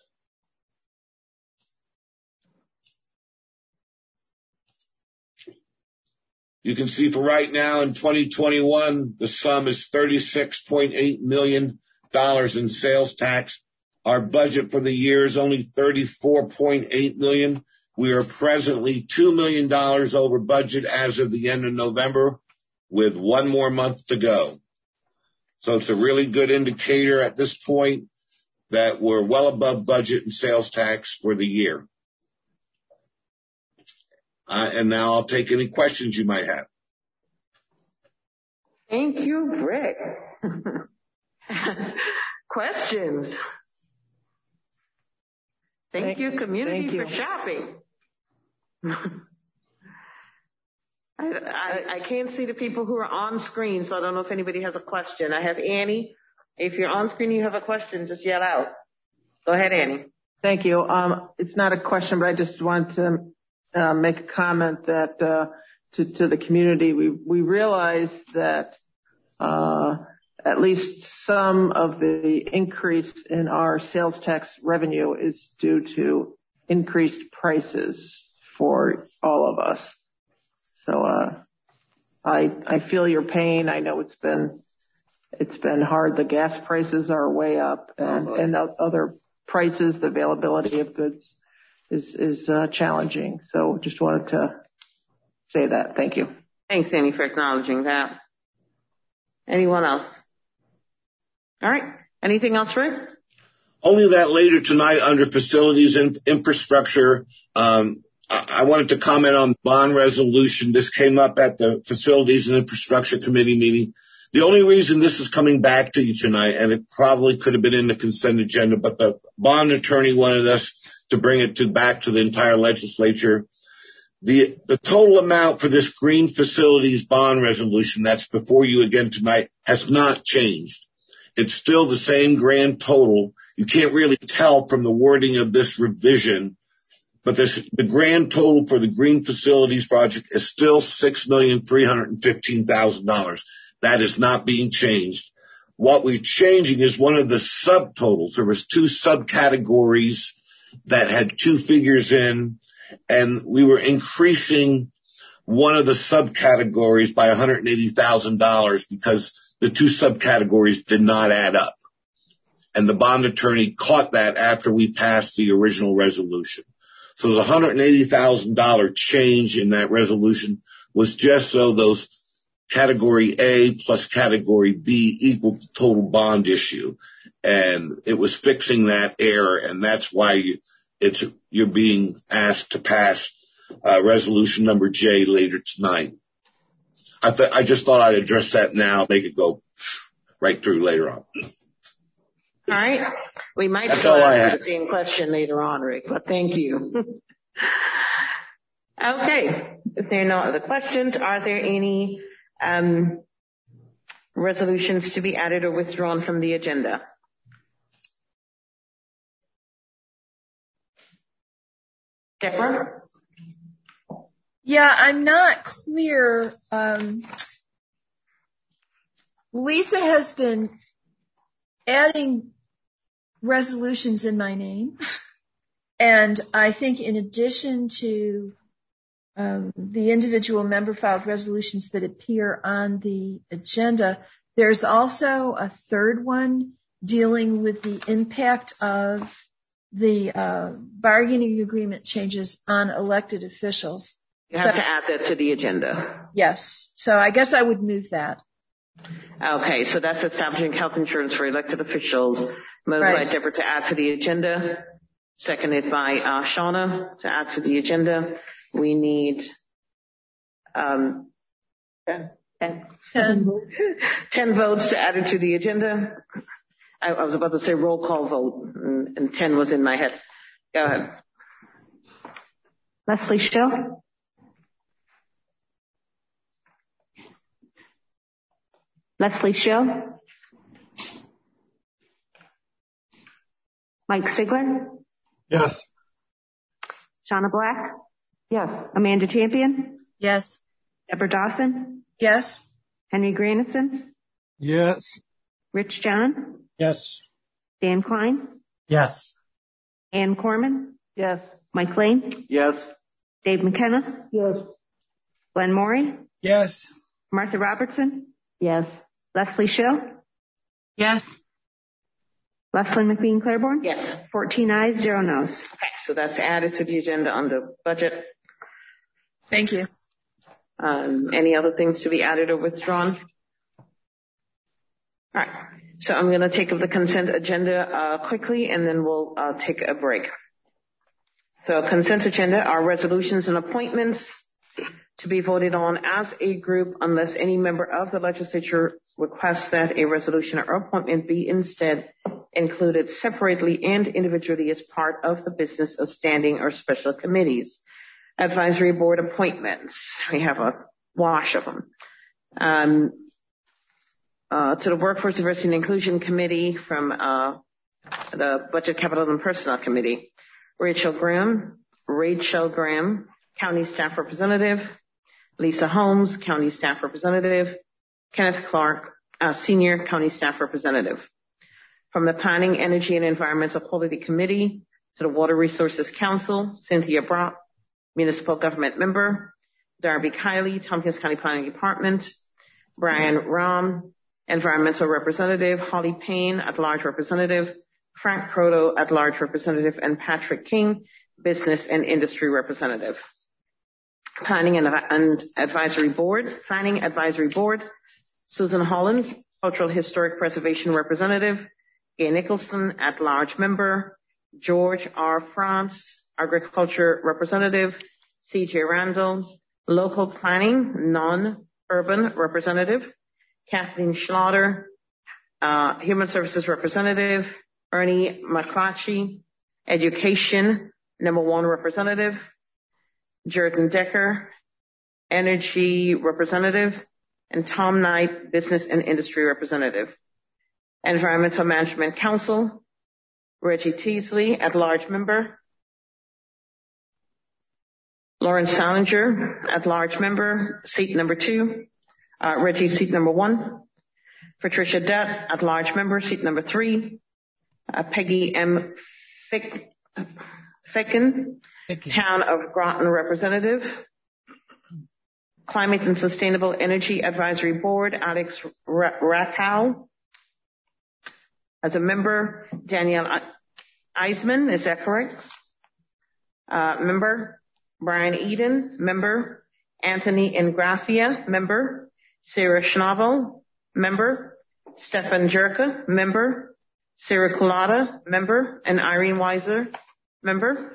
You can see for right now in twenty twenty-one, the sum is thirty-six point eight million dollars in sales tax. Our budget for the year is only thirty-four point eight million dollars. We are presently two million dollars over budget as of the end of November, with one more month to go. So it's a really good indicator at this point that we're well above budget in sales tax for the year. Uh, and now I'll take any questions you might have. Thank you, Rick. Questions? Thank, Thank you, community, thank you. for shopping. I, I, I can't see the people who are on screen, so I don't know if anybody has a question. I have Annie. If you're on screen and you have a question, just yell out. Go ahead, Annie. Thank you. Um, it's not a question, but I just want to uh, make a comment that uh, to, to the community. We we realize that uh, at least some of the increase in our sales tax revenue is due to increased prices for all of us. So uh, I I feel your pain. I know it's been it's been hard. The gas prices are way up, and, oh, and other prices, the availability of goods is is uh, challenging. So just wanted to say that. Thank you. Thanks, Annie, for acknowledging that. Anyone else? All right. Anything else, Rick? Only that later tonight under facilities and infrastructure, um, I, I wanted to comment on the bond resolution. This came up at the Facilities and Infrastructure Committee meeting. The only reason this is coming back to you tonight, and it probably could have been in the consent agenda, but the bond attorney wanted us to bring it to back to the entire legislature. The, the total amount for this green facilities bond resolution that's before you again tonight has not changed. It's still the same grand total. You can't really tell from the wording of this revision but this, the grand total for the green facilities project is still six million three hundred fifteen thousand dollars. That is not being changed. What we're changing is one of the subtotals. There was two subcategories that had two figures in, and we were increasing one of the subcategories by one hundred eighty thousand dollars because the two subcategories did not add up. And the bond attorney caught that after we passed the original resolution. So the one hundred eighty thousand dollars change in that resolution was just so those category A plus category B equaled the total bond issue. And it was fixing that error, and that's why you, it's, you're being asked to pass uh, resolution number J later tonight. I, th- I just thought I'd address that now, make it go right through later on. All right. We might That's still all I ask had. the same question later on, Rick, but thank you. Okay. If there are no other questions, are there any um, resolutions to be added or withdrawn from the agenda? Deborah? Yeah, I'm not clear. Um, Lisa has been adding resolutions in my name. And I think in addition to um, the individual member filed resolutions that appear on the agenda, there's also a third one dealing with the impact of the uh, bargaining agreement changes on elected officials. You have So- to add that to the agenda. Yes. So I guess I would move that. Okay, so that's establishing health insurance for elected officials. Moved Right. by Deborah to add to the agenda. Seconded by uh, Shauna to add to the agenda. We need um, ten, ten, ten. ten votes to add it to the agenda. I, I was about to say roll call vote, and, and ten was in my head. Go ahead. Leslie Show. Leslie Show. Mike Sigler. Yes. Shauna Black. Yes. Amanda Champion. Yes. Deborah Dawson. Yes. Henry Granison. Yes. Rich John. Yes. Dan Klein. Yes. Ann Corman. Yes. Mike Lane. Yes. Dave McKenna. Yes. Glenn Morey. Yes. Martha Robertson. Yes. Leslie Show. Yes. Leslie McBean Claiborne. Yes. fourteen ayes, zero noes. Okay, so that's added to the agenda under budget. Thank you. Um, any other things to be added or withdrawn? All right. So I'm going to take up the consent agenda uh, quickly, and then we'll uh, take a break. So consent agenda are resolutions and appointments to be voted on as a group unless any member of the legislature requests that a resolution or appointment be instead included separately and individually as part of the business of standing or special committees. Advisory board appointments. We have a wash of them. Um, uh, to the Workforce Diversity and Inclusion Committee from uh, the Budget, Capital, and Personnel Committee. Rachel Graham, Rachel Graham, County Staff Representative. Lisa Holmes, County Staff Representative. Kenneth Clark, uh, Senior County Staff Representative. From the Planning, Energy, and Environmental Quality Committee to the Water Resources Council, Cynthia Brock, Municipal Government Member. Darby Kiley, Tompkins County Planning Department. Brian Rahm, Environmental Representative. Holly Payne, At-Large Representative. Frank Proto, At-Large Representative. And Patrick King, Business and Industry Representative. Planning and, and Advisory Board. Planning Advisory Board. Susan Holland, Cultural Historic Preservation Representative. Gay Nicholson, At-Large Member. George R. France, Agriculture Representative. C J Randall, Local Planning, Non-Urban Representative. Kathleen Schlatter, uh, Human Services Representative. Ernie McClatchy, Education, Number One Representative. Jordan Decker, Energy Representative. And Tom Knight, Business and Industry Representative. Environmental Management Council, Reggie Teasley, At-Large Member. Lawrence Salinger, at-large member, seat number two. Uh, Reggie, seat number one. Patricia Dutt, at-large member, seat number three. Uh, Peggy M. Fick, Ficken, Town of Groton representative. Climate and Sustainable Energy Advisory Board, Alex Rakow. As a member, Danielle Eisman, is that correct? Uh, member, Brian Eden, member, Anthony Ingrafia, member, Sarah Schnabel, member, Stefan Jerka, member, Sarah Kulata, member, and Irene Weiser, member.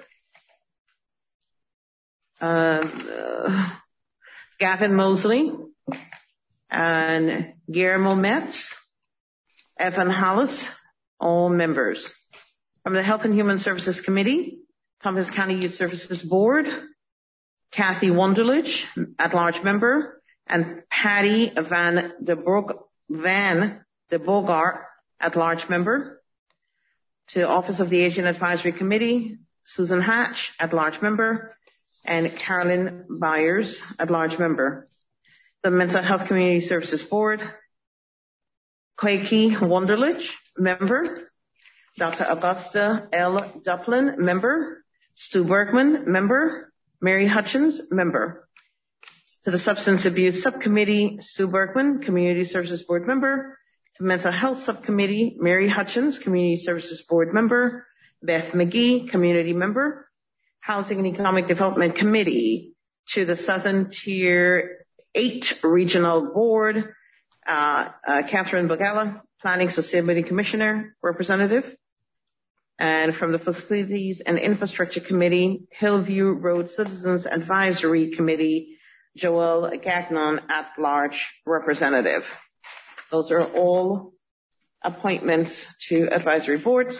Uh, uh, Gavin Mosley, and Guillermo Metz, Evan Hollis, all members. From the Health and Human Services Committee, Tompkins County Youth Services Board, Kathy Wunderlich, at-large member, and Patty Van de, Borg, Van de Bogart, at-large member. To Office of the Asian Advisory Committee, Susan Hatch, at-large member, and Carolyn Byers, at-large member. The Mental Health Community Services Board, Kweki Wunderlich, member. Doctor Augusta L. Duplin, member. Stu Bergman, member. Mary Hutchins, member. To the Substance Abuse Subcommittee, Stu Bergman, Community Services Board member. To the Mental Health Subcommittee, Mary Hutchins, Community Services Board member. Beth McGee, community member. Housing and Economic Development Committee, to the Southern Tier eight Regional Board, uh, uh, Catherine Bogella, Planning Sustainability Commissioner, representative. And from the Facilities and Infrastructure Committee, Hillview Road Citizens Advisory Committee, Joel Gagnon, at-large representative. Those are all appointments to advisory boards.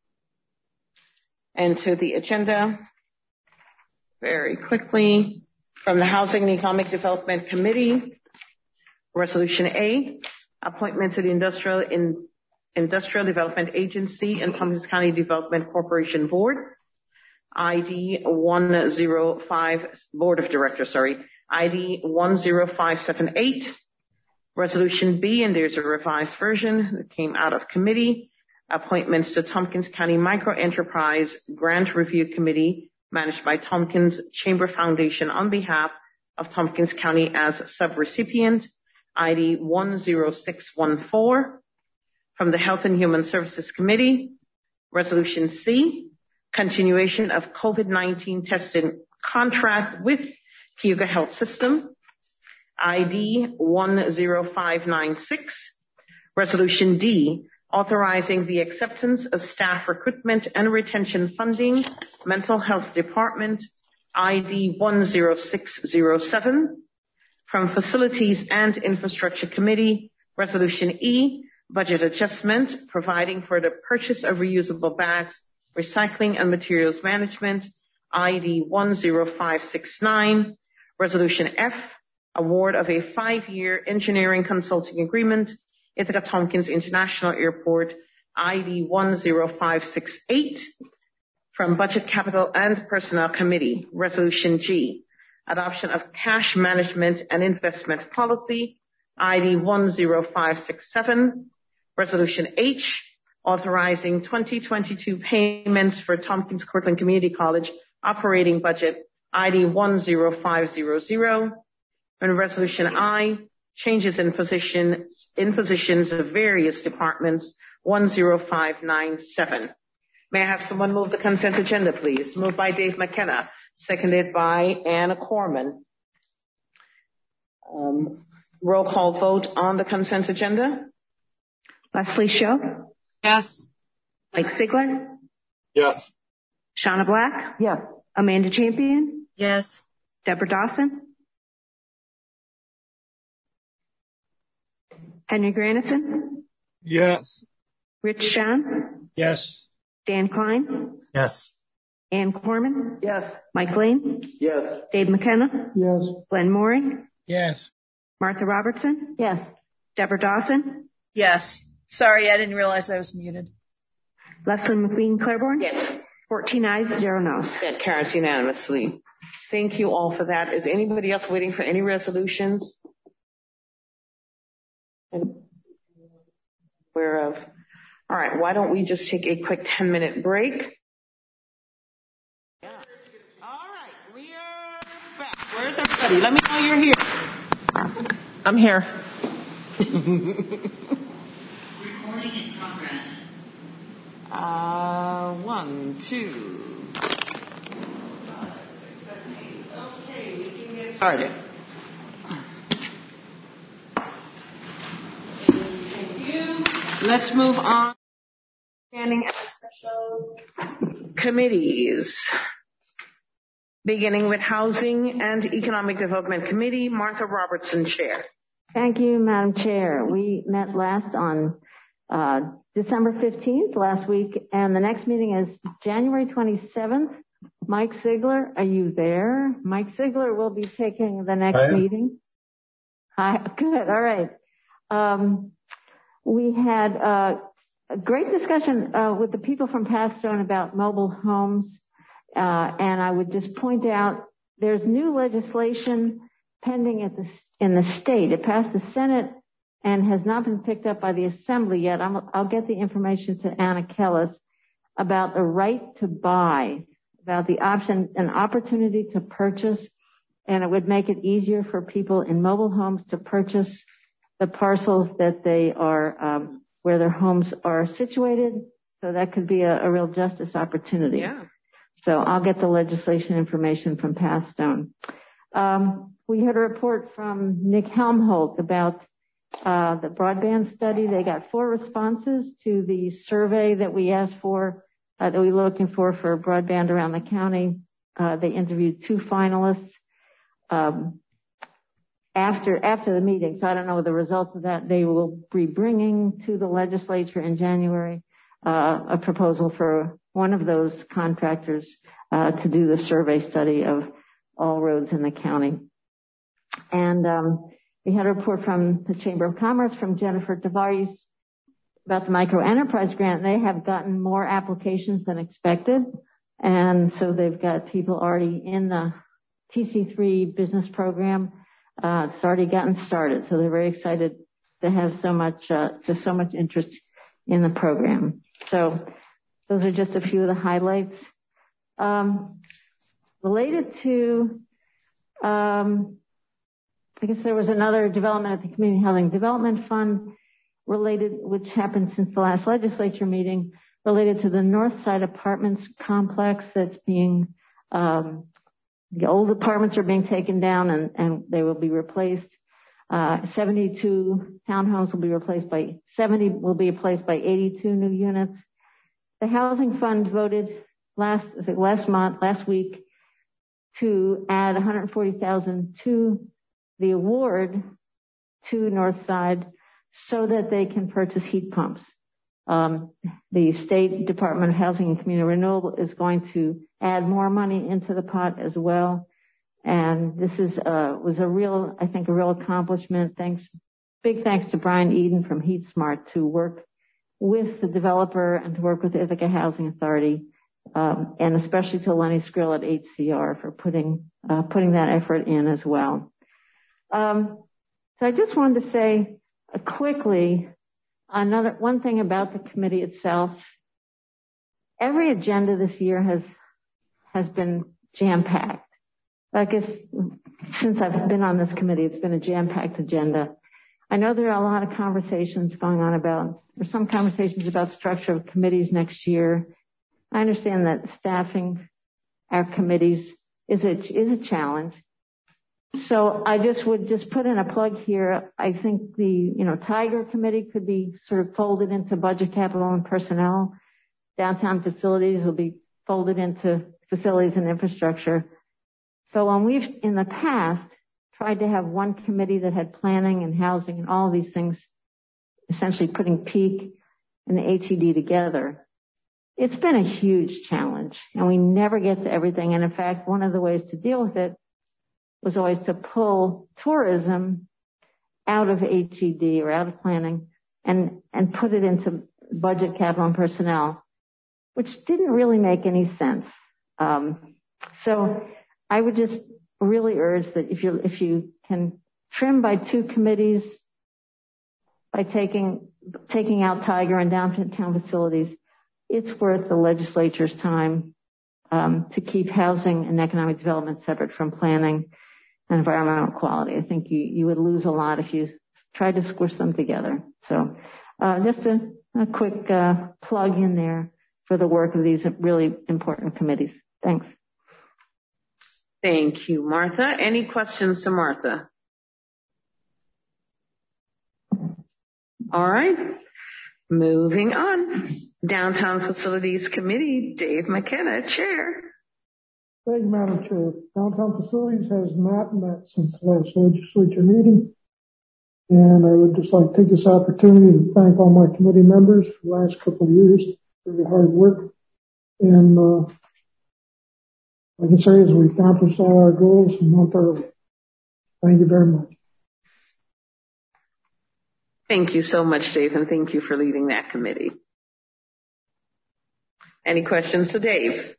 And to the agenda, very quickly, from the Housing and Economic Development Committee, Resolution A, appointment to the Industrial in, Industrial Development Agency and Tompkins County Development Corporation Board, I D one oh five, Board of Directors, sorry, I D one oh five seven eight. Resolution B, and there's a revised version that came out of committee, appointments to Tompkins County Microenterprise Grant Review Committee, managed by Tompkins Chamber Foundation on behalf of Tompkins County as subrecipient, I D one oh six one four. From the Health and Human Services Committee, Resolution C, continuation of COVID nineteen testing contract with Cayuga Health System, I D one oh five nine six. Resolution D, authorizing the acceptance of staff recruitment and retention funding, Mental Health Department, I D one oh six oh seven. From Facilities and Infrastructure Committee, Resolution E, budget adjustment, providing for the purchase of reusable bags, recycling and materials management, I D one oh five six nine. Resolution F, award of a five-year engineering consulting agreement, Ithaca Tompkins International Airport, I D one oh five six eight. From Budget, Capital, and Personnel Committee, Resolution G, adoption of cash management and investment policy, I D one oh five six seven. Resolution H, authorizing twenty twenty-two payments for Tompkins Cortland Community College operating budget, I D one oh five hundred. And Resolution I, changes in positions, in positions of various departments, one oh five nine seven. May I have someone move the consent agenda, please? Moved by Dave McKenna, seconded by Anna Corman. Um, roll call vote on the consent agenda. Leslie Show? Yes. Mike Sigler? Yes. Shauna Black? Yes. Amanda Champion? Yes. Deborah Dawson? Henry Granison? Yes. Rich John? Yes. Dan Klein? Yes. Ann Corman? Yes. Mike Lane? Yes. Dave McKenna? Yes. Glenn Mooring? Yes. Martha Robertson? Yes. Deborah Dawson? Yes. Sorry, I didn't realize I was muted. Leslie McQueen Claiborne? Yes. fourteen ayes, zero noes. That carries unanimously. Thank you all for that. Is anybody else waiting for any resolutions? And aware of. All right, why don't we just take a quick ten minute break? Yeah. All right, we are back. Where's everybody? Let me know you're here. I'm here. Recording in progress. Uh, one, two. Okay, we can get started. Thank you. Let's move on. Standing at special committees. Beginning with Housing and Economic Development Committee, Martha Robertson, Chair. Thank you, Madam Chair. We met last on uh, December fifteenth, last week, and the next meeting is January twenty-seventh. Mike Ziegler, are you there? Mike Ziegler will be taking the next meeting. Hi, good, all right. Um, we had uh, a great discussion uh, with the people from Pathstone about mobile homes. Uh, and I would just point out there's new legislation pending at the, in the state. It passed the Senate and has not been picked up by the Assembly yet. I'm, I'll get the information to Anna Kellis about the right to buy, about the option, an opportunity to purchase, and it would make it easier for people in mobile homes to purchase the parcels that they are, um, where their homes are situated. So that could be a, a real justice opportunity. Yeah. So I'll get the legislation information from Pathstone. Um, we had a report from Nick Helmholtz about uh, the broadband study. They got four responses to the survey that we asked for, uh, that we were looking for for broadband around the county. Uh, they interviewed two finalists um, after after the meeting. So I don't know the results of that. They will be bringing to the legislature in January uh, a proposal for one of those contractors uh, to do the survey study of all roads in the county. And um, we had a report from the Chamber of Commerce from Jennifer Tavares about the microenterprise grant. They have gotten more applications than expected, and so they've got people already in the T C three business program. Uh, it's already gotten started, so they're very excited to have so much, uh, to so much interest in the program. So those are just a few of the highlights. Um, related to, um, I guess there was another development at the Community Housing Development Fund related, which happened since the last legislature meeting, related to the North Side Apartments complex that's being, um, the old apartments are being taken down and, and they will be replaced. Uh, seventy-two townhomes will be replaced by, seventy will be replaced by eighty-two new units. The Housing Fund voted last, last month, last week, to add one hundred forty thousand dollars to the award to Northside so that they can purchase heat pumps. Um, the State Department of Housing and Community Renewal is going to add more money into the pot as well. And this is, uh, was a real, I think, a real accomplishment. Thanks, big thanks to Brian Eden from HeatSmart to work with the developer and to work with the Ithaca Housing Authority, um, and especially to Lenny Skrill at H C R for putting, uh, putting that effort in as well. Um, so I just wanted to say uh, quickly, another, one thing about the committee itself. Every agenda this year has, has been jam-packed. I guess since I've been on this committee, it's been a jam-packed agenda. I know there are a lot of conversations going on about, there's some conversations about structure of committees next year. I understand that staffing our committees is a, is a challenge. So I just would just put in a plug here. I think the, you know, Tiger Committee could be sort of folded into budget, capital, and personnel. Downtown facilities will be folded into facilities and infrastructure. So when we've, in the past, tried to have one committee that had planning and housing and all of these things, essentially putting Peak and the H E D together, it's been a huge challenge, and we never get to everything. And in fact, one of the ways to deal with it was always to pull tourism out of H E D or out of planning and, and put it into budget, capital, and personnel, which didn't really make any sense. Um, so I would just really urge that if you if you can trim by two committees by taking taking out Tiger and downtown facilities, it's worth the legislature's time um, to keep housing and economic development separate from planning and environmental quality. I think you, you would lose a lot if you tried to squish them together. So uh, just a, a quick uh, plug in there for the work of these really important committees. Thanks. Thank you, Martha. Any questions to Martha? All right. Moving on. Downtown Facilities Committee, Dave McKenna, Chair. Thank you, Madam Chair. Downtown Facilities has not met since the last legislature meeting. And I would just like to take this opportunity to thank all my committee members for the last couple of years for their hard work. And uh, I can say is we accomplished all our goals a month early. Thank you very much. Thank you so much, Dave, and thank you for leading that committee. Any questions to Dave?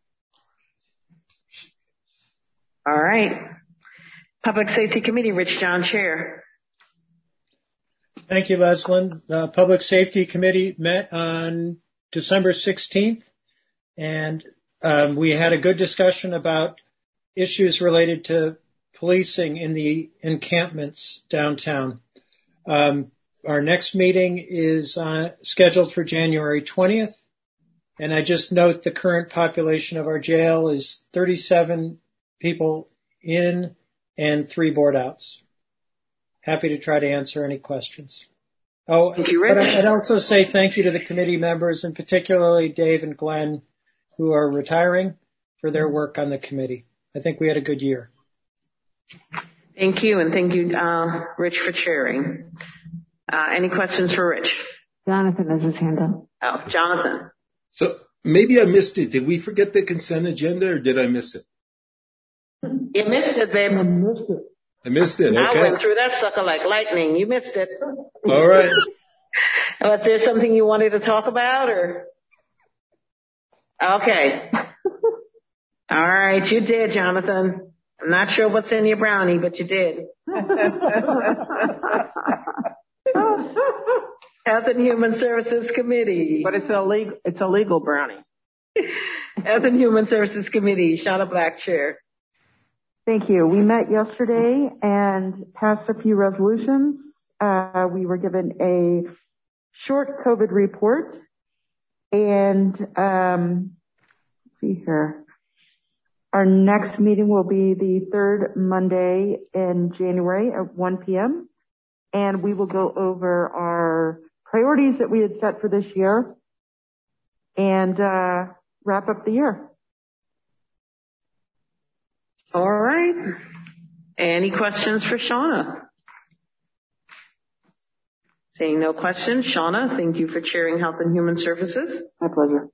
All right. Public Safety Committee, Rich John, Chair. Thank you, Leslyn. The Public Safety Committee met on December sixteenth, and um, we had a good discussion about issues related to policing in the encampments downtown. Um, our next meeting is uh, scheduled for January twentieth, and I just note the current population of our jail is thirty-seven people in and three board outs. Happy to try to answer any questions. Oh, thank you, Rick. But I'd also say thank you to the committee members, and particularly Dave and Glenn, who are retiring, for their work on the committee. I think we had a good year. Thank you, and thank you, uh, Rich, for chairing. Uh, any questions for Rich? Jonathan has his hand up. Oh, Jonathan. So maybe I missed it. Did we forget the consent agenda, or did I miss it? You missed it, babe. I missed it. I missed it. Okay. I went through that sucker like lightning. You missed it. All right. Was there something you wanted to talk about, or? Okay. All right, you did, Jonathan. I'm not sure what's in your brownie, but you did. Health and Human Services Committee. But it's a legal, it's a legal brownie. Health and Human Services Committee, Shauna Black, Chair. Thank you. We met yesterday and passed a few resolutions. Uh, we were given a short COVID report, and um, let's see here. Our next meeting will be the third Monday in January at one p.m. and we will go over our priorities that we had set for this year and uh, wrap up the year. All right. Any questions for Shauna? Seeing no questions, Shauna, thank you for chairing Health and Human Services. My pleasure.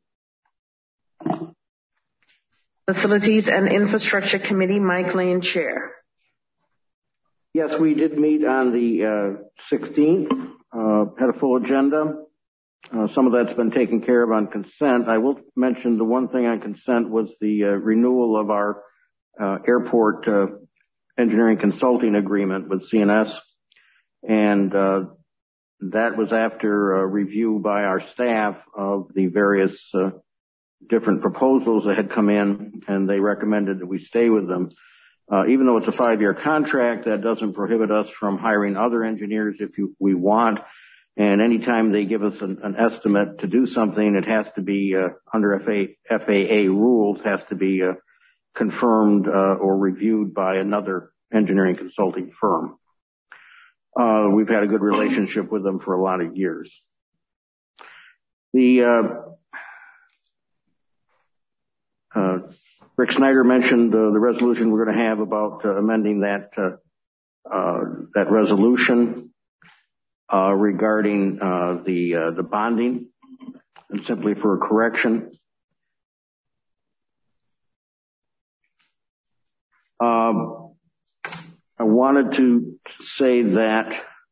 Facilities and Infrastructure Committee, Mike Lane, Chair. Yes, we did meet on the uh, sixteenth, uh, had a full agenda. Uh, some of that's been taken care of on consent. I will mention the one thing on consent was the uh, renewal of our Uh, airport uh, engineering consulting agreement with C N S, and uh, that was after a review by our staff of the various uh, different proposals that had come in, and they recommended that we stay with them. Uh, even though it's a five-year contract, that doesn't prohibit us from hiring other engineers if you, we want. And anytime they give us an, an estimate to do something, it has to be uh, under F A A rules, has to be uh, confirmed uh, or reviewed by another engineering consulting firm. Uh, we've had a good relationship with them for a lot of years. The uh, uh, Rick Snyder mentioned uh, the resolution we're going to have about uh, amending that uh, uh, that resolution uh, regarding uh, the uh, the bonding, and simply for a correction. Um, I wanted to say that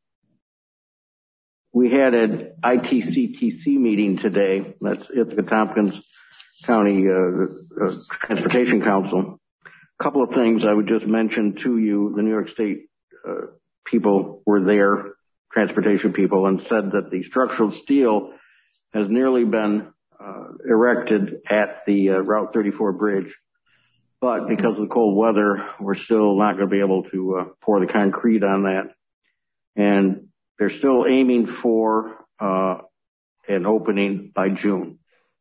we had an I T C T C meeting today. That's Ithaca Tompkins County uh, uh, Transportation Council. A couple of things I would just mention to you. The New York State uh, people were there, transportation people, and said that the structural steel has nearly been uh, erected at the uh, Route thirty-four bridge. But because of the cold weather, we're still not going to be able to uh, pour the concrete on that. And they're still aiming for uh, an opening by June.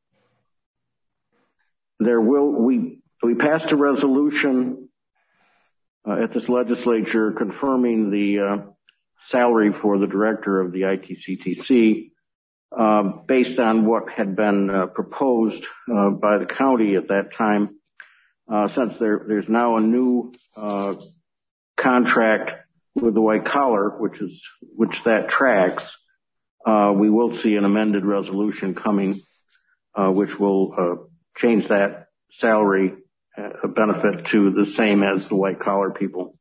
There will, we, we passed a resolution uh, at this legislature confirming the uh, salary for the director of the I T C T C uh, based on what had been uh, proposed uh, by the county at that time. Uh, since there, there's now a new uh, contract with the white collar, which is which that tracks, uh, we will see an amended resolution coming, uh, which will uh, change that salary uh, benefit to the same as the white collar people.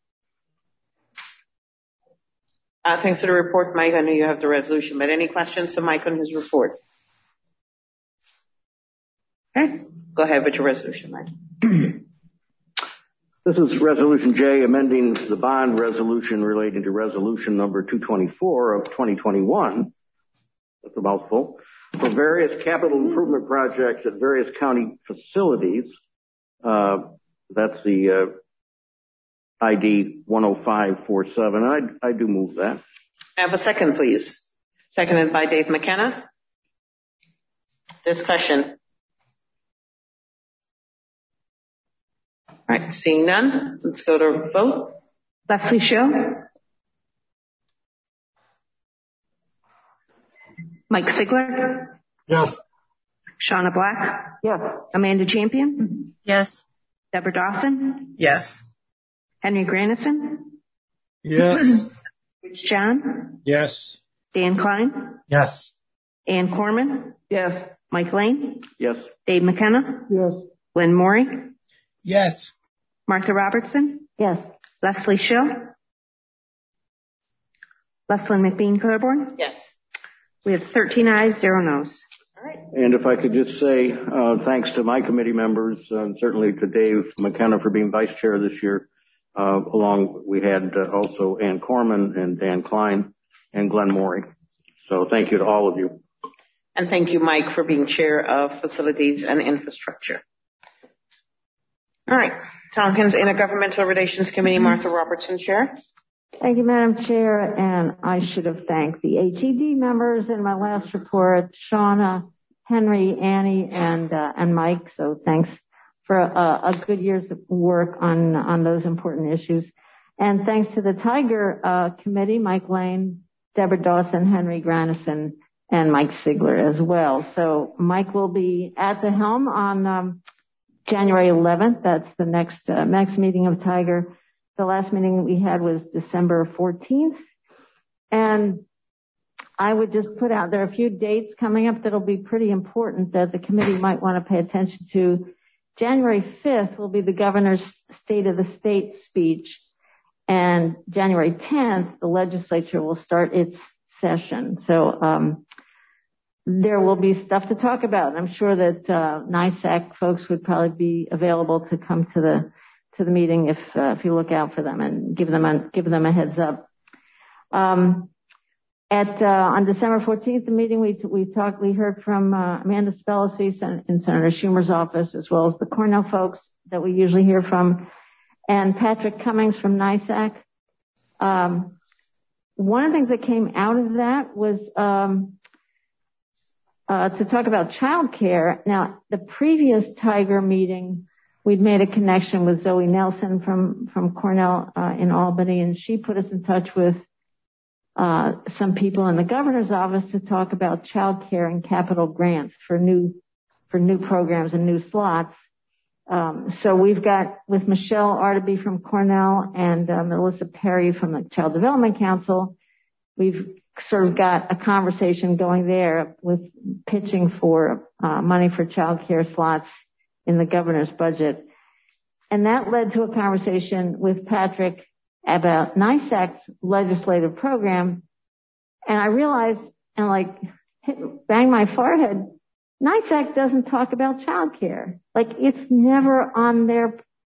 Uh, thanks for the report, Mike. I know you have the resolution, but any questions to Mike on his report? Okay, go ahead with your resolution, Mike. This is Resolution J, amending the bond resolution relating to resolution number two twenty-four of twenty twenty-one. That's a mouthful. For various capital improvement projects at various county facilities. Uh, that's the uh, I D one oh five four seven. I, I do move that. Have a second, please. Seconded by Dave McKenna. Discussion. All right, seeing none, let's go to vote. Leslie Show. Mike Sigler. Yes. Shauna Black. Yes. Amanda Champion. Yes. Deborah Dawson. Yes. Henry Granison. Yes. Rich John. Yes. Dan Klein. Yes. Ann Corman. Yes. Mike Lane. Yes. Dave McKenna. Yes. Glenn Morey. Yes. Martha Robertson. Yes. Leslie Show. Leslyn McBean Claiborne. Yes. We have thirteen ayes, zero noes. All right. And if I could just say, uh, thanks to my committee members, and certainly to Dave McKenna for being vice chair this year. Uh, along, we had uh, also Ann Corman and Dan Klein and Glenn Morey. So thank you to all of you. And thank you, Mike, for being chair of facilities and infrastructure. All right. Tompkins Intergovernmental Relations Committee, Martha Robertson, chair. Thank you, Madam Chair, and I should have thanked the H E D members in my last report, Shauna, Henry, Annie, and uh, and Mike. So thanks for a, a good year's work on on those important issues, and thanks to the Tiger uh, Committee, Mike Lane, Deborah Dawson, Henry Granison, and Mike Sigler as well. So Mike will be at the helm on um, January eleventh. That's the next uh, next meeting of Tiger. The last meeting we had was December fourteenth. And I would just put out, there are a few dates coming up that'll be pretty important that the committee might want to pay attention to. January fifth will be the governor's State of the State speech. And January tenth, the legislature will start its session. So, um, there will be stuff to talk about. I'm sure that, uh, NISAC folks would probably be available to come to the to the meeting if uh, if you look out for them and give them a, give them a heads up. Um, at uh, on December fourteenth, the meeting we we talked we heard from uh, Amanda Spellacy in Senator Schumer's office, as well as the Cornell folks that we usually hear from, and Patrick Cummings from NISAC. Um, one of the things that came out of that was um, uh, to talk about childcare. Now, the previous Tiger meeting, we'd made a connection with Zoe Nelson from, from Cornell uh, in Albany, and she put us in touch with uh, some people in the governor's office to talk about child care and capital grants for new for new programs and new slots. Um, so we've got with Michelle Artaby from Cornell and uh, Melissa Perry from the Child Development Council, we've sort of got a conversation going there with pitching for uh, money for child care slots in the governor's budget. And that led to a conversation with Patrick about NISAC's legislative program. And I realized, and like, hit, bang my forehead, NISAC doesn't talk about child care. Like, it's never on their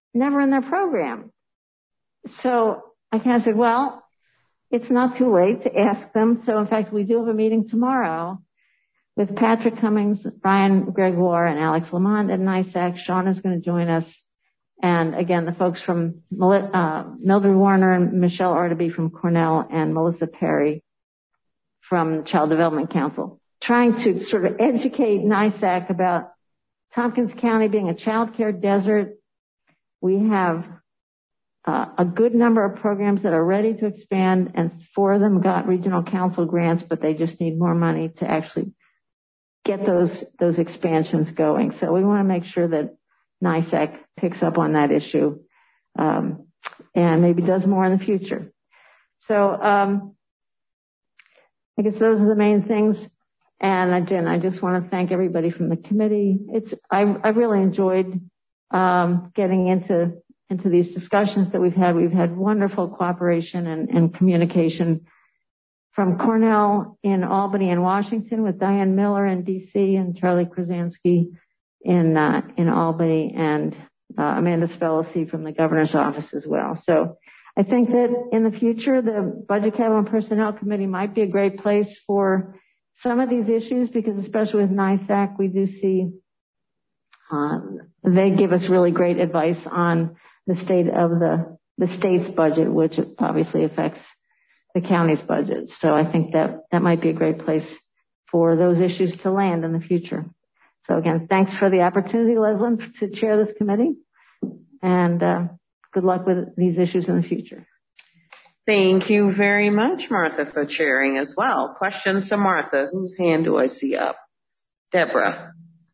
never in their program. So I kind of said, well, it's not too late to ask them. So in fact, we do have a meeting tomorrow with Patrick Cummings, Brian Gregoire, and Alex Lamont at NISAC. Sean is going to join us. And again, the folks from uh, Mildred Warner and Michelle Artaby from Cornell and Melissa Perry from Child Development Council, trying to sort of educate NISAC about Tompkins County being a child care desert. We have uh, a good number of programs that are ready to expand, and four of them got regional council grants, but they just need more money to actually get those those expansions going. So we want to make sure that NISAC picks up on that issue um, and maybe does more in the future. So um, I guess those are the main things. And again, I just want to thank everybody from the committee. It's I, I really enjoyed um, getting into into these discussions that we've had. We've had wonderful cooperation and, and communication from Cornell in Albany and Washington with Diane Miller in D C and Charlie Krasansky in uh, in Albany, and uh, Amanda Spellacy from the governor's office as well. So I think that in the future, the Budget, Capital, and Personnel Committee might be a great place for some of these issues, because especially with NISAC, we do see um, they give us really great advice on the state of the the state's budget, which obviously affects the county's budget. So I think that that might be a great place for those issues to land in the future. So again, thanks for the opportunity, Leslie, to chair this committee, and uh, good luck with these issues in the future. Thank you very much, Martha, for chairing as well. Questions to Martha? Whose hand do I see up? Deborah.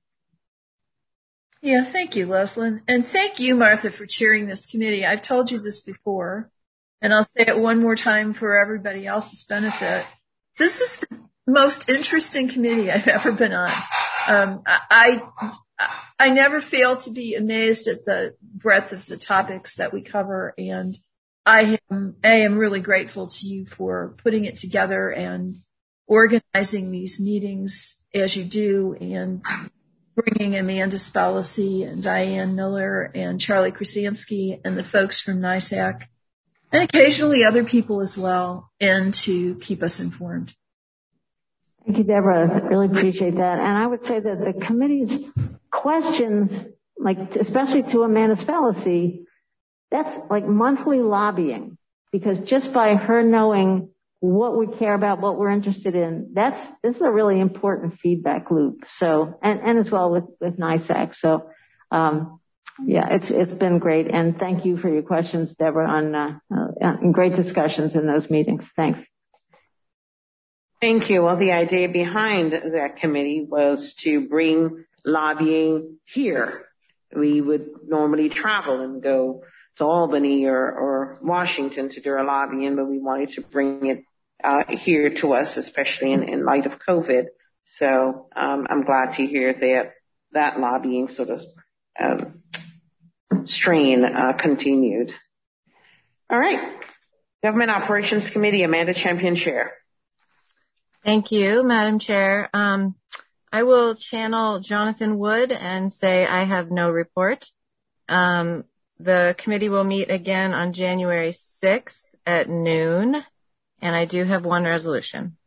Yeah, thank you, Leslie. And thank you, Martha, for chairing this committee. I've told you this before, and I'll say it one more time for everybody else's benefit. This is the most interesting committee I've ever been on. Um, I, I, I never fail to be amazed at the breadth of the topics that we cover, and I am, I am really grateful to you for putting it together and organizing these meetings as you do, and bringing Amanda Spellacy and Diane Miller and Charlie Krasansky and the folks from NISAC, and occasionally other people as well, and to keep us informed. Thank you, Deborah. I really appreciate that. And I would say that the committee's questions, like especially to Amanda Spellacy, that's like monthly lobbying, because just by her knowing what we care about, what we're interested in, that's this is a really important feedback loop. So, and, and as well with, with NISAC. So, um, yeah, it's it's been great, and thank you for your questions, Deborah, on uh, uh, and great discussions in those meetings. Thanks. Thank you. Well, the idea behind that committee was to bring lobbying here. We would normally travel and go to Albany or, or Washington to do our lobbying, but we wanted to bring it uh, here to us, especially in, in light of COVID. So um, I'm glad to hear that that lobbying sort of um, strain uh, continued. All right. Government Operations Committee, Amanda Champion, Chair. Thank you, Madam Chair. Um, I will channel Jonathan Wood and say I have no report. Um, the committee will meet again on January sixth at noon, and I do have one resolution.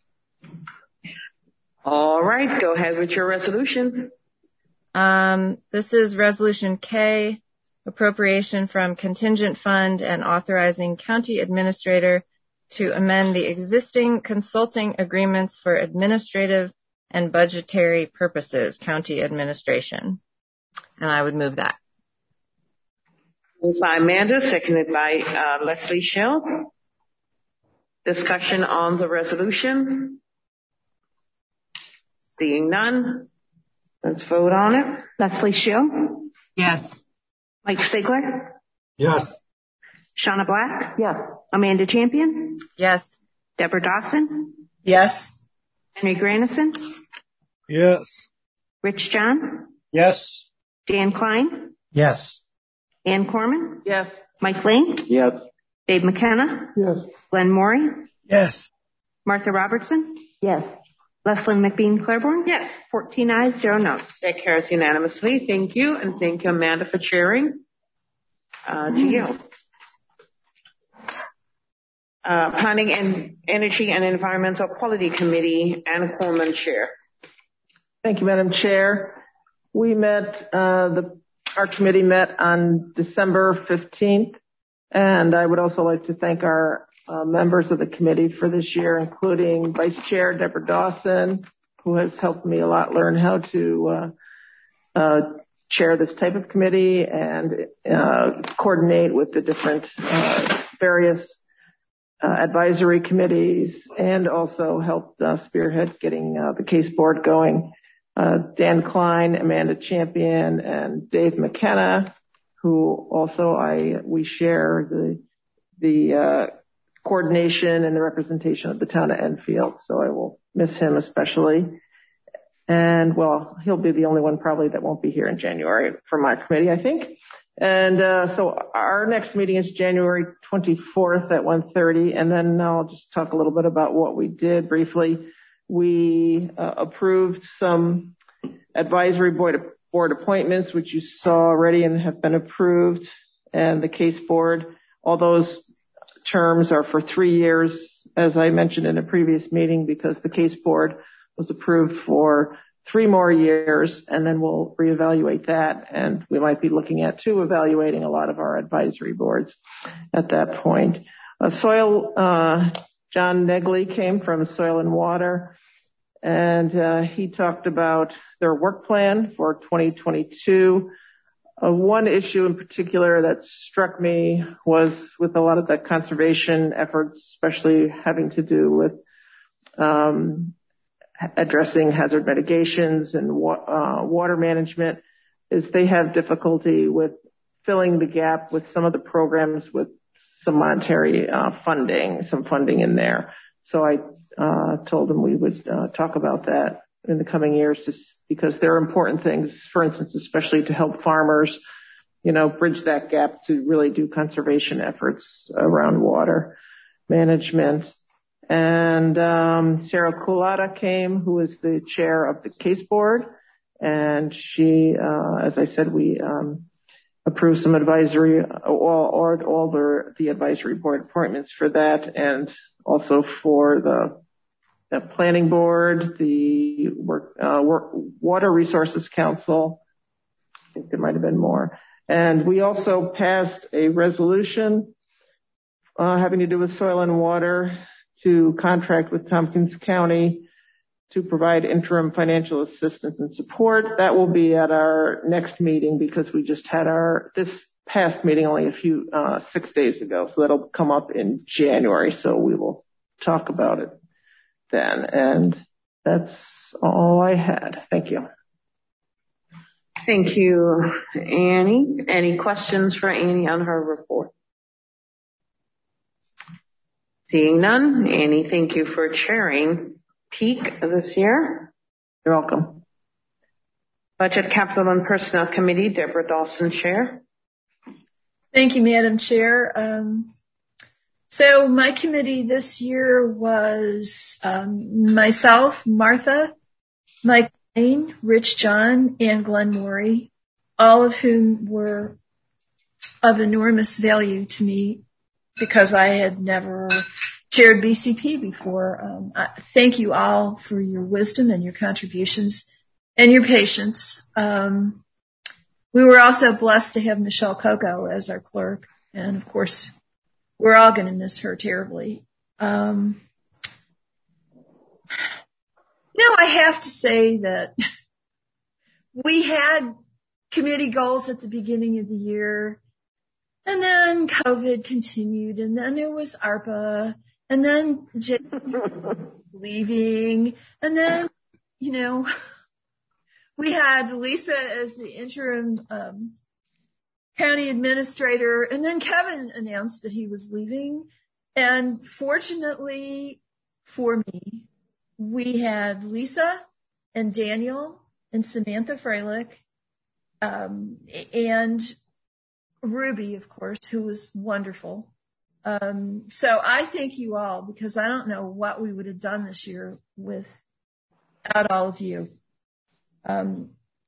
All right, go ahead with your resolution. Um, this is Resolution K, appropriation from contingent fund and authorizing county administrator to amend the existing consulting agreements for administrative and budgetary purposes, county administration. And I would move that. Moved by Amanda, seconded by uh, Leslie Schill. Discussion on the resolution. Seeing none, let's vote on it. Leslie Schill. Yes. Mike Stigler. Yes. Shauna Black. Yes. Amanda Champion. Yes. Deborah Dawson. Yes. Henry Grandison. Yes. Rich John. Yes. Dan Klein. Yes. Ann Corman. Yes. Mike Lane. Yes. Dave McKenna. Yes. Glenn Morey. Yes. Martha Robertson. Yes. Leslie McBean Claiborne. Yes. fourteen ayes, zero noes. That carries unanimously. Thank you, and thank you, Amanda, for chairing. Uh, to you. Uh, Planning and Energy and Environmental Quality Committee, Ann Coleman, Chair. Thank you, Madam Chair. We met, uh, the, our committee met on December fifteenth, and I would also like to thank our uh, members of the committee for this year, including Vice Chair Deborah Dawson, who has helped me a lot learn how to uh, uh, chair this type of committee and uh, coordinate with the different uh, various uh, advisory committees, and also helped uh, spearhead getting uh, the case board going. Uh, Dan Klein, Amanda Champion, and Dave McKenna, who also I we share the the uh, coordination and the representation of the town of Enfield. So I will miss him especially. And well, he'll be the only one probably that won't be here in January for my committee, I think. And uh, so our next meeting is January twenty-fourth at one thirty, and then I'll just talk a little bit about what we did briefly. We uh, approved some advisory board, board appointments, which you saw already and have been approved, and the case board. All those terms are for three years, as I mentioned in a previous meeting, because the case board was approved for three more years, and then we'll reevaluate that, and we might be looking at, too, evaluating a lot of our advisory boards at that point. Uh, soil, uh, John Negley came from Soil and Water, and uh, he talked about their work plan for twenty twenty-two. Uh, one issue in particular that struck me was with a lot of the conservation efforts, especially having to do with um, addressing hazard mitigations and wa- uh, water management, is they have difficulty with filling the gap with some of the programs with some monetary uh, funding, some funding in there. So I uh, told them we would uh, talk about that in the coming years, just because there are important things, for instance, especially to help farmers, you know, bridge that gap to really do conservation efforts around water management. And um, Sarah Kulata came, who is the chair of the case board, and she, uh, as I said, we um, approved some advisory, all, or all the, the advisory board appointments for that, and also for the, the planning board, the work, uh, work, Water Resources Council. I think there might have been more. And we also passed a resolution uh, having to do with soil and water to contract with Tompkins County to provide interim financial assistance and support. That will be at our next meeting, because we just had our, this past meeting only a few, uh, six days ago. So that'll come up in January. So we will talk about it then. And that's all I had. Thank you. Thank you, Annie. Any questions for Annie on her report? Seeing none, Annie, thank you for chairing Peak this year. You're welcome. Budget, Capital, and Personnel Committee, Deborah Dawson, Chair. Thank you, Madam Chair. Um, so my committee this year was um, myself, Martha, Mike Lane, Rich John, and Glenn Morey, all of whom were of enormous value to me because I had never chaired B C P before. Um, I thank you all for your wisdom and your contributions and your patience. Um, we were also blessed to have Michelle Coco as our clerk, and of course, we're all going to miss her terribly. Um, now, I have to say that we had committee goals at the beginning of the year, and then COVID continued, and then there was ARPA, and then Jim leaving, and then, you know, we had Lisa as the interim um, county administrator, and then Kevin announced that he was leaving. And fortunately for me, we had Lisa and Daniel and Samantha Freilich um, and Ruby, of course, who was wonderful. Um, so I thank you all, because I don't know what we would have done this year without all of you. Um,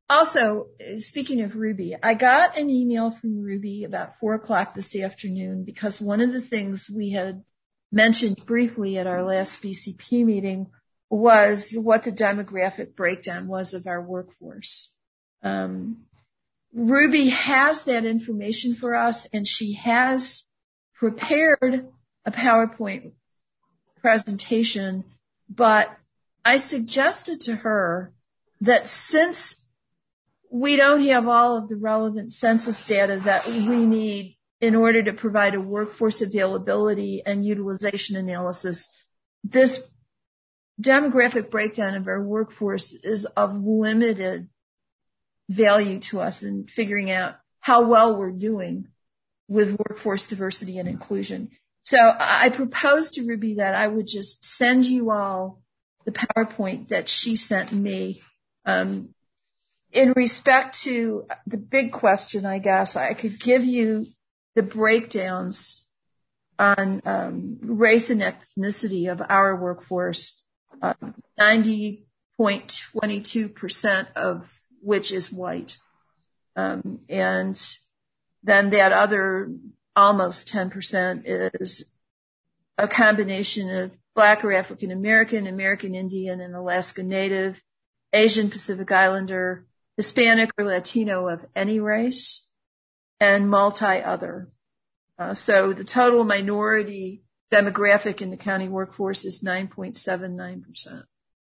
also, speaking of Ruby, I got an email from Ruby about four o'clock this afternoon because one of the things we had mentioned briefly at our last B C P meeting was what the demographic breakdown was of our workforce. Um, Ruby has that information for us, and she has prepared a PowerPoint presentation, but I suggested to her that since we don't have all of the relevant census data that we need in order to provide a workforce availability and utilization analysis, this demographic breakdown of our workforce is of limited value to us in figuring out how well we're doing with workforce diversity and inclusion. So I proposed to Ruby that I would just send you all the PowerPoint that she sent me. Um, in respect to the big question, I guess, I could give you the breakdowns on um, race and ethnicity of our workforce, uh, ninety point two two percent of which is white. Um, and then that other almost ten percent is a combination of Black or African American, American Indian and Alaska Native, Asian Pacific Islander, Hispanic or Latino of any race, and multi-other. Uh, so the total minority demographic in the county workforce is nine point seven nine percent.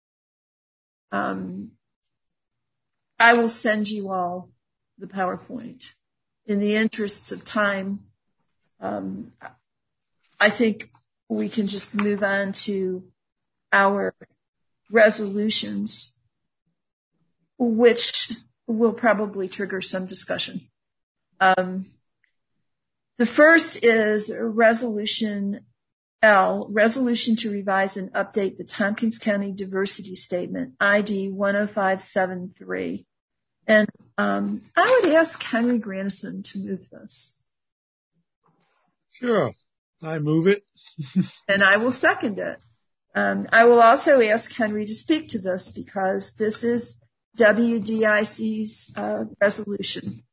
Um, I will send you all the PowerPoint. In the interests of time, um, I think we can just move on to our resolutions, which will probably trigger some discussion. Um, the first is Resolution L, Resolution to revise and update the Tompkins County Diversity Statement, I D one oh five seven three. And um, I would ask Henry Grandison to move this. Sure. I move it. And I will second it. Um, I will also ask Henry to speak to this because this is W D I C's uh, resolution.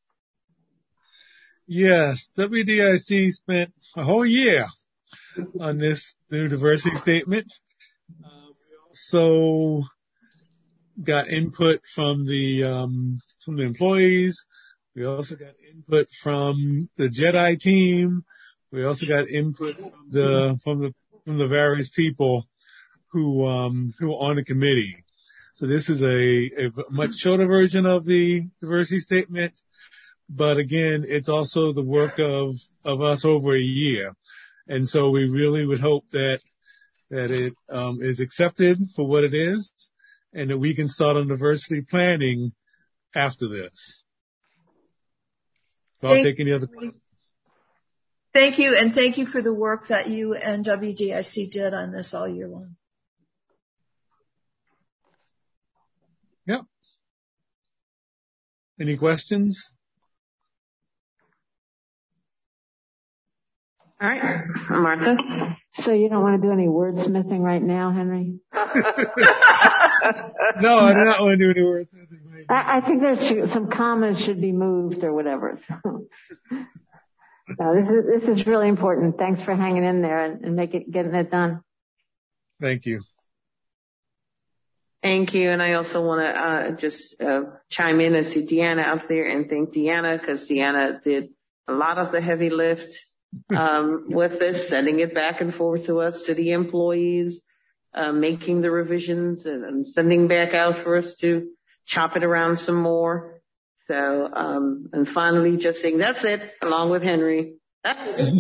Yes, W D I C spent a whole year on this new diversity statement. Uh, we also got input from the um, from the employees. We also got input from the Jedi team. We also got input from the from the from the various people who um, who are on the committee. So this is a, a much shorter version of the diversity statement, but again, it's also the work of of us over a year, and so we really would hope that that it um, is accepted for what it is, and that we can start on diversity planning after this. So I'll take any other questions. Thank you, and thank you for the work that you and W D I C did on this all year long. Yep. Any questions? All right, Martha. So you don't want to do any wordsmithing right now, Henry? No, I do not want to do any wordsmithing right now. I, I think there's some commas should be moved or whatever. So. No, this is this is really important. Thanks for hanging in there and, and make it getting it done. Thank you. Thank you, and I also want to uh, just uh, chime in and see Deanna out there and thank Deanna because Deanna did a lot of the heavy lift um, with this, sending it back and forth to us, to the employees, uh, making the revisions and, and sending back out for us to chop it around some more. So, um, and finally just saying, that's it, along with Henry. That's it.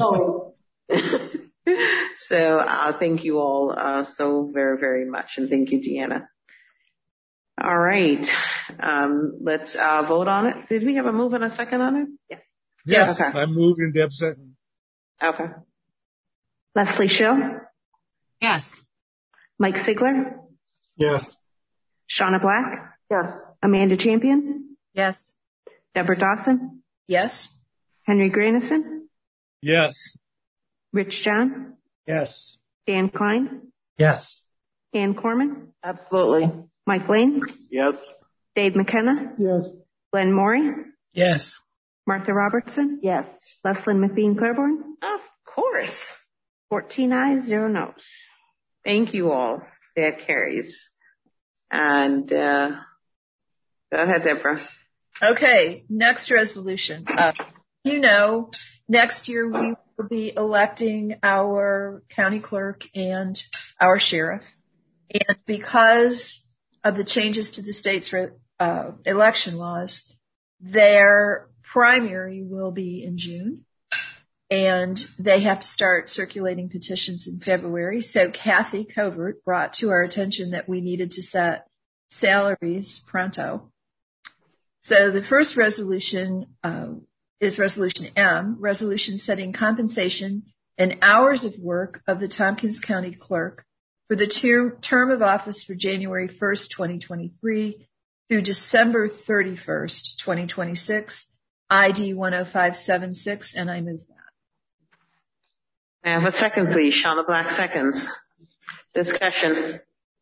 So, uh, thank you all, uh, so very, very much. And thank you, Deanna. All right. Um, let's, uh, vote on it. Did we have a move and a second on it? Yeah. Yes. Okay. I moved in Deb second. Okay. Leslie Show, Yes. Mike Sigler, Yes. Shauna Black, Yes. Amanda Champion, Yes. Deborah Dawson, Yes? Henry Grandison, Yes. Rich John, Yes. Dan Klein, Yes. Ann Corman, Absolutely. Mike Lane, Yes. Dave McKenna? Yes. Glenn Morey? Yes. Martha Robertson? Yes. Leslyn McBean Claiborne? Of course. fourteen ayes, zero noes. Thank you all. That carries. And uh, go ahead, Deborah. Okay, next resolution. Uh, you know, next year we will be electing our county clerk and our sheriff. And because of the changes to the state's uh, election laws, their primary will be in June. And they have to start circulating petitions in February. So Kathy Covert brought to our attention that we needed to set salaries pronto. So the first resolution uh, is Resolution M, resolution setting compensation and hours of work of the Tompkins County Clerk for the ter- term of office for January first, twenty twenty-three through December thirty-first, twenty twenty-six, I D one oh five seven six, and I move that. May I have a second, please? Shauna Black seconds. Discussion.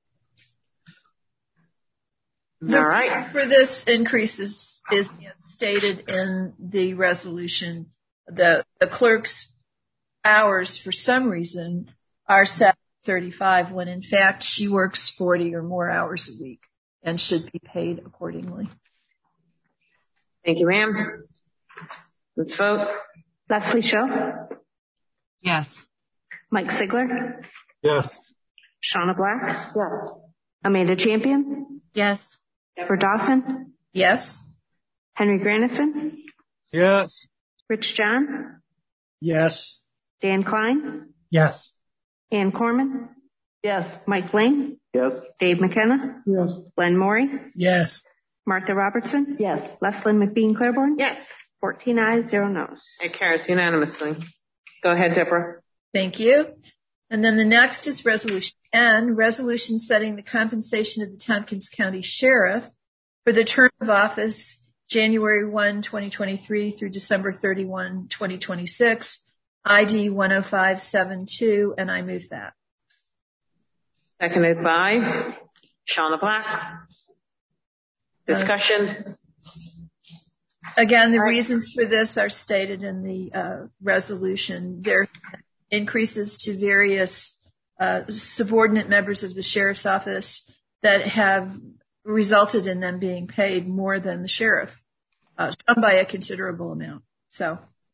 The All right. For this increase is, is stated in the resolution. The, the clerk's hours, for some reason, are set at thirty-five when in fact she works forty or more hours a week and should be paid accordingly. Thank you, ma'am. Let's vote. Leslie Show? Yes. Mike Sigler? Yes. Shauna Black? Yes. Amanda Champion? Yes. Deborah Dawson? Yes. Henry Granison? Yes. Rich John? Yes. Dan Klein? Yes. Ann Corman? Yes. Mike Lane? Yes. Dave McKenna? Yes. Glenn Morey? Yes. Martha Robertson? Yes. Leslyn McBean Claiborne? Yes. fourteen ayes, zero noes. It carries unanimously. Go ahead, Deborah. Thank you. And then the next is Resolution N, resolution setting the compensation of the Tompkins County Sheriff for the term of office January first, twenty twenty-three through December thirty-first, twenty twenty-six, I D one oh five seven two, and I move that. Seconded by Shauna Black. Discussion. Again, the reasons for this are stated in the uh, resolution. There are increases to various uh, subordinate members of the sheriff's office that have resulted in them being paid more than the sheriff, uh, some by a considerable amount. So,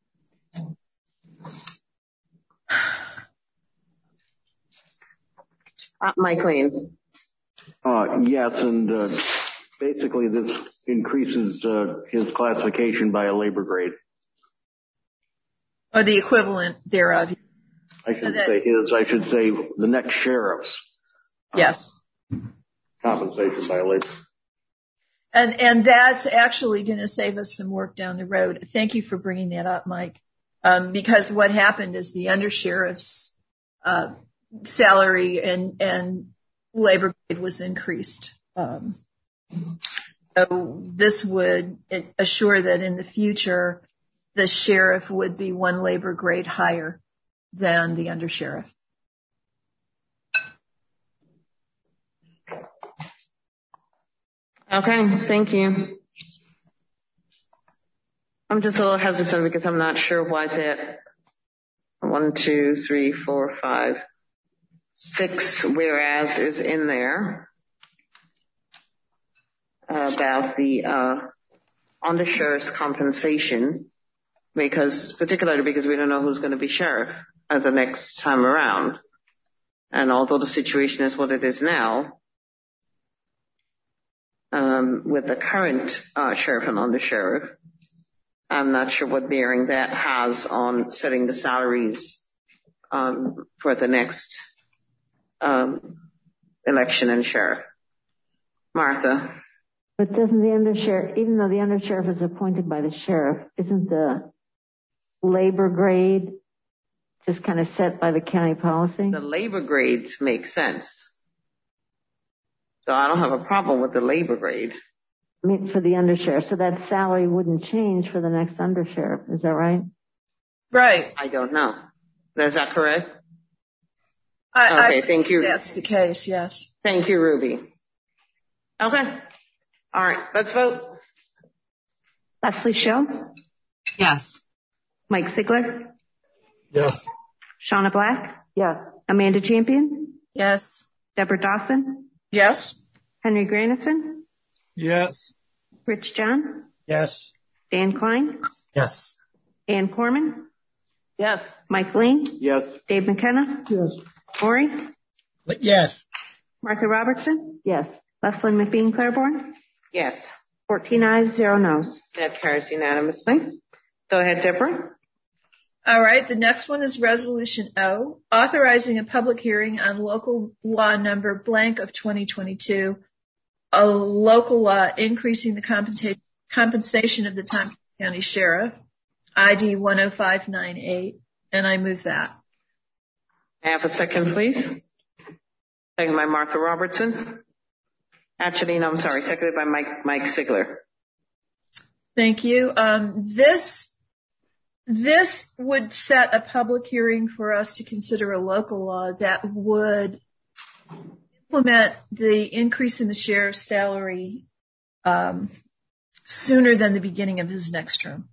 Uh, Mike Lane. Uh, yes, and uh, basically this increases uh, his classification by a labor grade. or the equivalent thereof. I should So that- say his, I should say the next sheriff's Yes. compensation by labor. And and that's actually going to save us some work down the road. Thank you for bringing that up, Mike. Um, because what happened is the undersheriff's uh, salary and and labor grade was increased. Um, so this would assure that in the future the sheriff would be one labor grade higher than the undersheriff. Okay, thank you. I'm just a little hesitant because I'm not sure why that one, two, three, four, five, six whereas is in there about the uh, undersheriff's compensation, because particularly because we don't know who's going to be sheriff at the next time around. And although the situation is what it is now, um, with the current uh, sheriff and undersheriff, I'm not sure what bearing that has on setting the salaries um, for the next um, election and sheriff. Martha. But doesn't the undersheriff, even though the undersheriff is appointed by the sheriff, isn't the labor grade just kind of set by the county policy? The labor grades make sense. So I don't have a problem with the labor grade. I mean, for the undersheriff. So that salary wouldn't change for the next undersheriff. Is that right? Right. I don't know. Is that correct? I, okay, I, thank you. That's the case, yes. Thank you, Ruby. Okay. All right, let's vote. Leslie Show, Yes. Mike Sigler, Yes. Shauna Black, Yes. Amanda Champion, Yes. Deborah Dawson, Yes. Henry Granison, Yes. Rich John, Yes. Dan Klein, Yes. Ann Corman, Yes. Mike Lane, Yes. Dave McKenna, Yes. Maury, Yes. Martha Robertson, Yes. Leslie McBean Claiborne, Yes. fourteen ayes, zero noes. That carries unanimously. Go ahead, Deborah. All right. The next one is Resolution O, authorizing a public hearing on local law number blank of twenty twenty-two, a local law increasing the compensa- compensation of the Tompkins County Sheriff, I D one oh five nine eight, and I move that. I have a second, please. Second by Martha Robertson. Actually, no, I'm sorry. Seconded by Mike, Mike Sigler. Thank you. Um, this this would set a public hearing for us to consider a local law that would implement the increase in the sheriff's salary um, sooner than the beginning of his next term.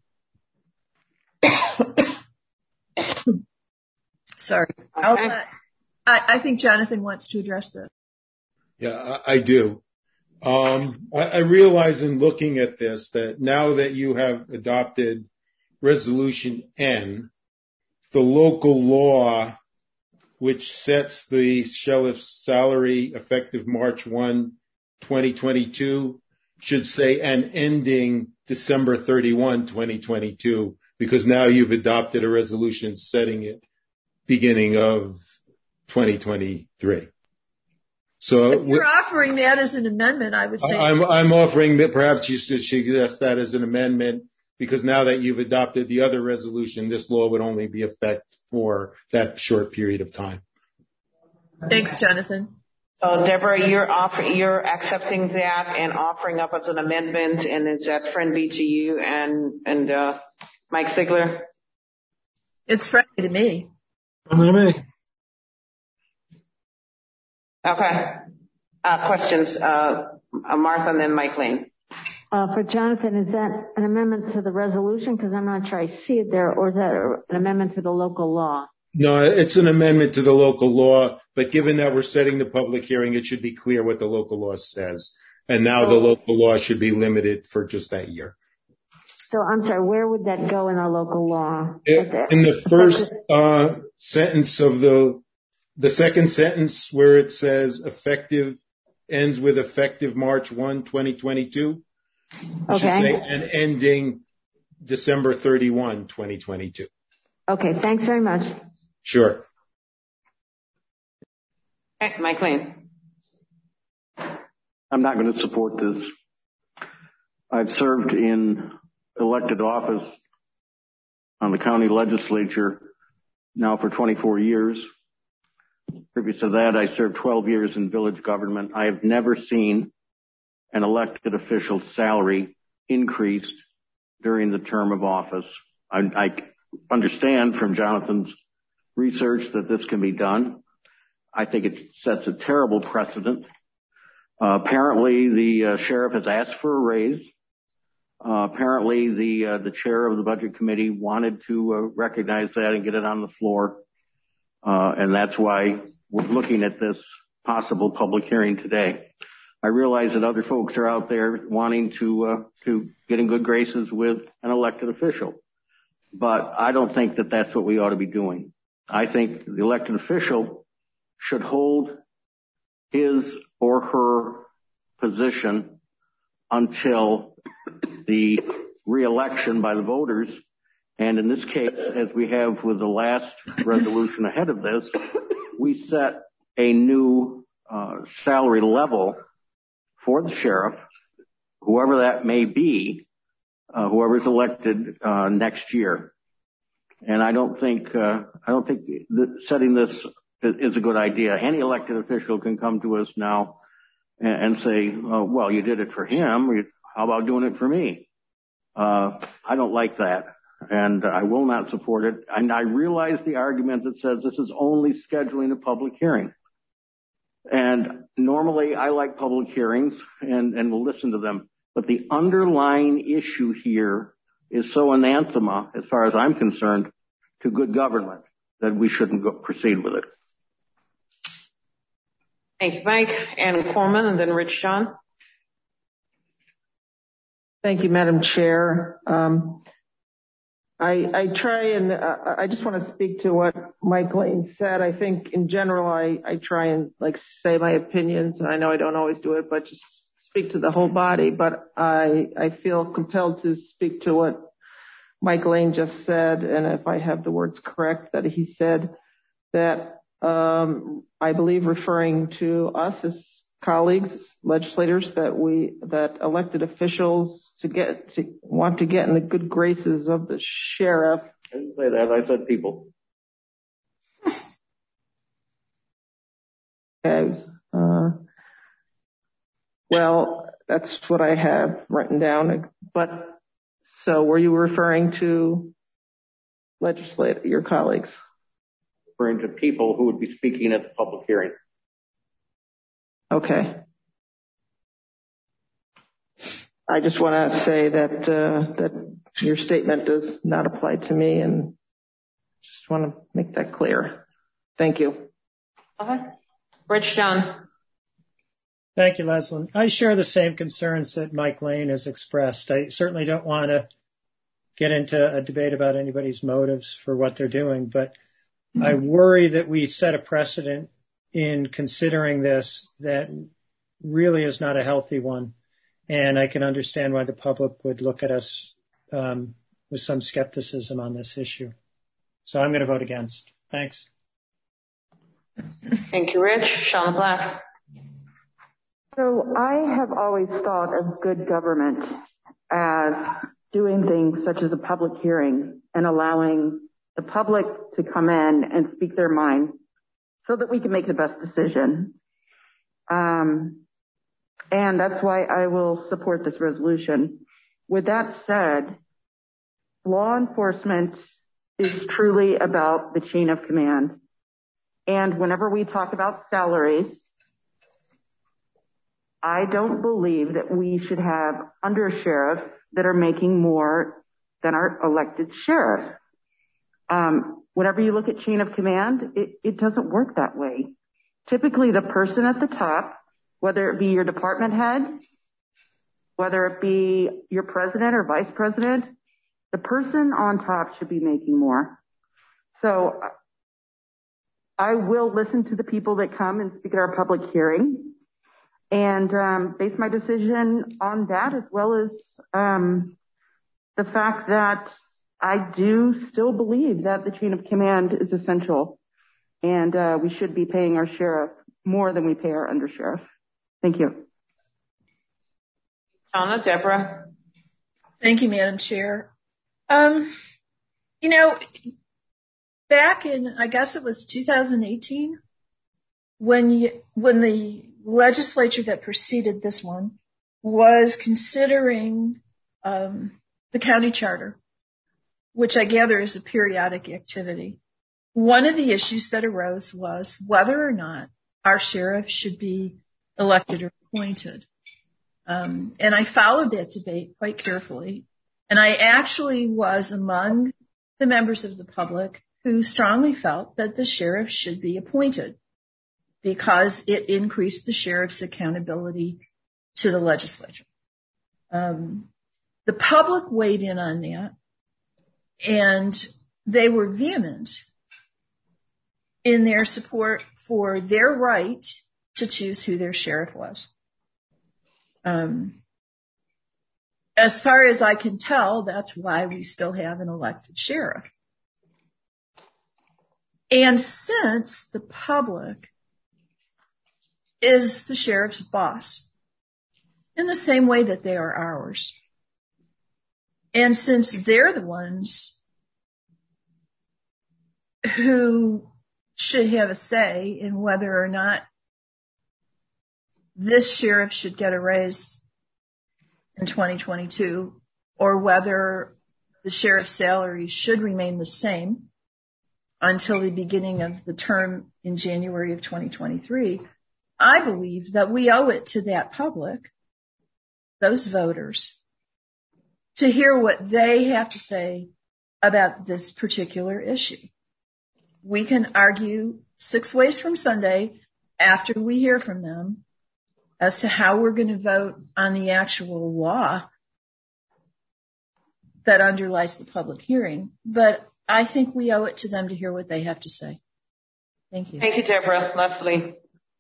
Sorry. I'll let, I, I think Jonathan wants to address this. Yeah, I, I do. Um, I, I realize in looking at this that now that you have adopted Resolution N, the local law which sets the sheriff's salary effective March first, twenty twenty-two, should say and ending December thirty-first, twenty twenty-two, because now you've adopted a resolution setting it beginning of twenty twenty-three. So if you're offering that as an amendment, I would say. I'm, I'm offering that perhaps you should suggest that as an amendment, because now that you've adopted the other resolution, this law would only be effect for that short period of time. Thanks, Jonathan. So, Deborah, you're offer, you're accepting that and offering up as an amendment, and is that friendly to you and and uh, Mike Sigler? It's friendly to me. Friendly to me. Okay. Uh, questions, uh, Martha and then Mike Lane. Uh, for Jonathan, is that an amendment to the resolution? Because I'm not sure I see it there, or is that an amendment to the local law? No, it's an amendment to the local law, but given that we're setting the public hearing, it should be clear what the local law says. And now the local law should be limited for just that year. So I'm sorry, where would that go in our local law? In the first uh, sentence of the The second sentence where it says effective ends with effective March first, twenty twenty-two. It should say and ending December thirty-first, twenty twenty-two. Okay, thanks very much. Sure. Okay, Mike Lane. I'm not going to support this. I've served in elected office on the county legislature now for twenty-four years. Previous to that, I served twelve years in village government. I have never seen an elected official's salary increased during the term of office. I, I understand from Jonathan's research that this can be done. I think it sets a terrible precedent. Uh, apparently, the uh, sheriff has asked for a raise. Uh, apparently, the uh, the chair of the budget committee wanted to uh, recognize that and get it on the floor. Uh, and that's why we're looking at this possible public hearing today. I realize that other folks are out there wanting to, uh, to get in good graces with an elected official. But I don't think that that's what we ought to be doing. I think the elected official should hold his or her position until the reelection by the voters. And in this case, as we have with the last resolution ahead of this, we set a new uh, salary level for the sheriff, whoever that may be, uh, whoever's elected uh, next year. And I don't think uh, I don't think that setting this is a good idea. Any elected official can come to us now and, and say, oh, "Well, you did it for him. How about doing it for me?" Uh, I don't like that. And I will not support it. And I realize the argument that says this is only scheduling a public hearing. And normally I like public hearings and, and will listen to them. But the underlying issue here is so anathema, as far as I'm concerned, to good government that we shouldn't go proceed with it. Thank you, Mike. Ann Corman and then Rich John. Thank you, Madam Chair. Um, I, I try and uh, I just want to speak to what Mike Lane said. I think in general, I, I try and like say my opinions, and I know I don't always do it, but just speak to the whole body. But I, I feel compelled to speak to what Mike Lane just said, and if I have the words correct, that he said that um, I believe referring to us as colleagues, legislators, that we that elected officials to get to want to get in the good graces of the sheriff. I didn't say that. I said people. Okay. Uh, well, that's what I have written down. But so, were you referring to legislator, your colleagues? Referring to people who would be speaking at the public hearing. Okay. I just want to say that uh, that your statement does not apply to me, and just want to make that clear. Thank you. Okay. Rich John. Thank you, Leslyn. I share the same concerns that Mike Lane has expressed. I certainly don't want to get into a debate about anybody's motives for what they're doing, but mm-hmm. I worry that we set a precedent in considering this that really is not a healthy one. And I can understand why the public would look at us um, with some skepticism on this issue. So I'm going to vote against. Thanks. Thank you, Rich. Shauna Black. So I have always thought of good government as doing things such as a public hearing and allowing the public to come in and speak their mind so that we can make the best decision. Um, and that's why I will support this resolution. With that said, law enforcement is truly about the chain of command. And whenever we talk about salaries, I don't believe that we should have undersheriffs that are making more than our elected sheriff. Um, whenever you look at chain of command, it, it doesn't work that way. Typically, the person at the top, whether it be your department head, whether it be your president or vice president, the person on top should be making more. So I will listen to the people that come and speak at our public hearing and um, base my decision on that, as well as um, the fact that I do still believe that the chain of command is essential, and uh, we should be paying our sheriff more than we pay our undersheriff. Thank you. Shauna, Deborah. Thank you, Madam Chair. Um, you know, back in, I guess it was two thousand eighteen, when you, when the legislature that preceded this one was considering um, the county charter, which I gather is a periodic activity, one of the issues that arose was whether or not our sheriff should be elected or appointed. Um, and I followed that debate quite carefully. And I actually was among the members of the public who strongly felt that the sheriff should be appointed because it increased the sheriff's accountability to the legislature. Um, the public weighed in on that, and they were vehement in their support for their right to choose who their sheriff was. Um, as far as I can tell, that's why we still have an elected sheriff. And since the public is the sheriff's boss, in the same way that they are ours, and since they're the ones who should have a say in whether or not this sheriff should get a raise in twenty twenty-two or whether the sheriff's salary should remain the same until the beginning of the term in January of twenty twenty-three, I believe that we owe it to that public those voters to hear what they have to say about this particular issue. We can argue six ways from Sunday after we hear from them as to how we're going to vote on the actual law that underlies the public hearing. But I think we owe it to them to hear what they have to say. Thank you. Thank you, Deborah. Leslie.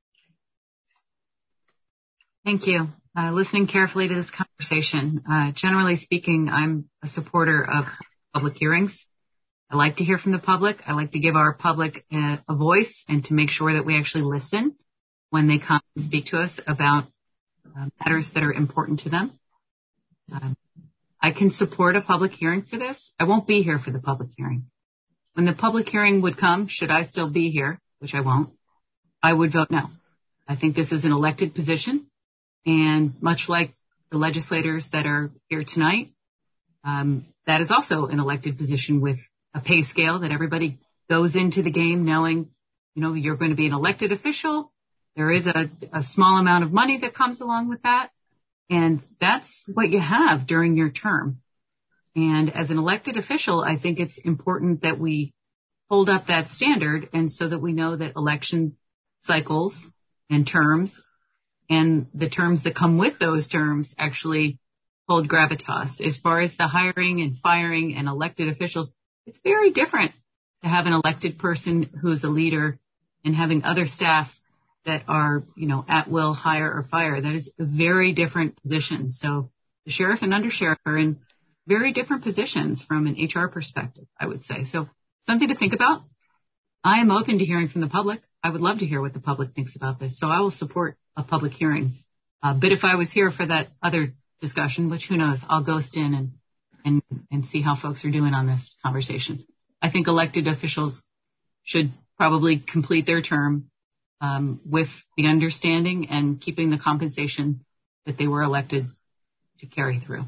Thank you. Uh, listening carefully to this conversation. Uh, generally speaking, I'm a supporter of public hearings. I like to hear from the public. I like to give our public a, a voice and to make sure that we actually listen when they come and speak to us about uh, matters that are important to them. Um, I can support a public hearing for this. I won't be here for the public hearing. When the public hearing would come, should I still be here, which I won't, I would vote no. I think this is an elected position, and much like the legislators that are here tonight, um, that is also an elected position with a pay scale that everybody goes into the game knowing, you know, you're going to be an elected official. There is a, a small amount of money that comes along with that. And that's what you have during your term. And as an elected official, I think it's important that we hold up that standard, and so that we know that election cycles and terms and the terms that come with those terms actually hold gravitas. As far as the hiring and firing and elected officials, it's very different to have an elected person who's a leader and having other staff that are, you know, at will hire or fire. That is a very different position. So the sheriff and undersheriff are in very different positions from an H R perspective, I would say. So something to think about. I am open to hearing from the public. I would love to hear what the public thinks about this. So I will support a public hearing. Uh, but if I was here for that other discussion, which who knows, I'll ghost in and, and, and see how folks are doing on this conversation. I think elected officials should probably complete their term um, with the understanding and keeping the compensation that they were elected to carry through.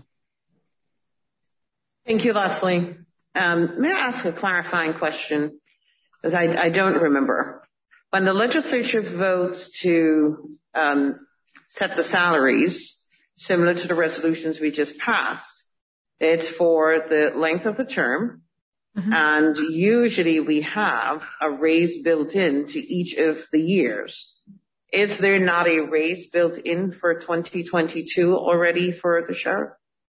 Thank you, Leslie. Um, may I ask a clarifying question? Because I, I don't remember. When the legislature votes to um, set the salaries, similar to the resolutions we just passed, it's for the length of the term. Mm-hmm. And usually we have a raise built in to each of the years. Is there not a raise built in for twenty twenty-two already for the sheriff?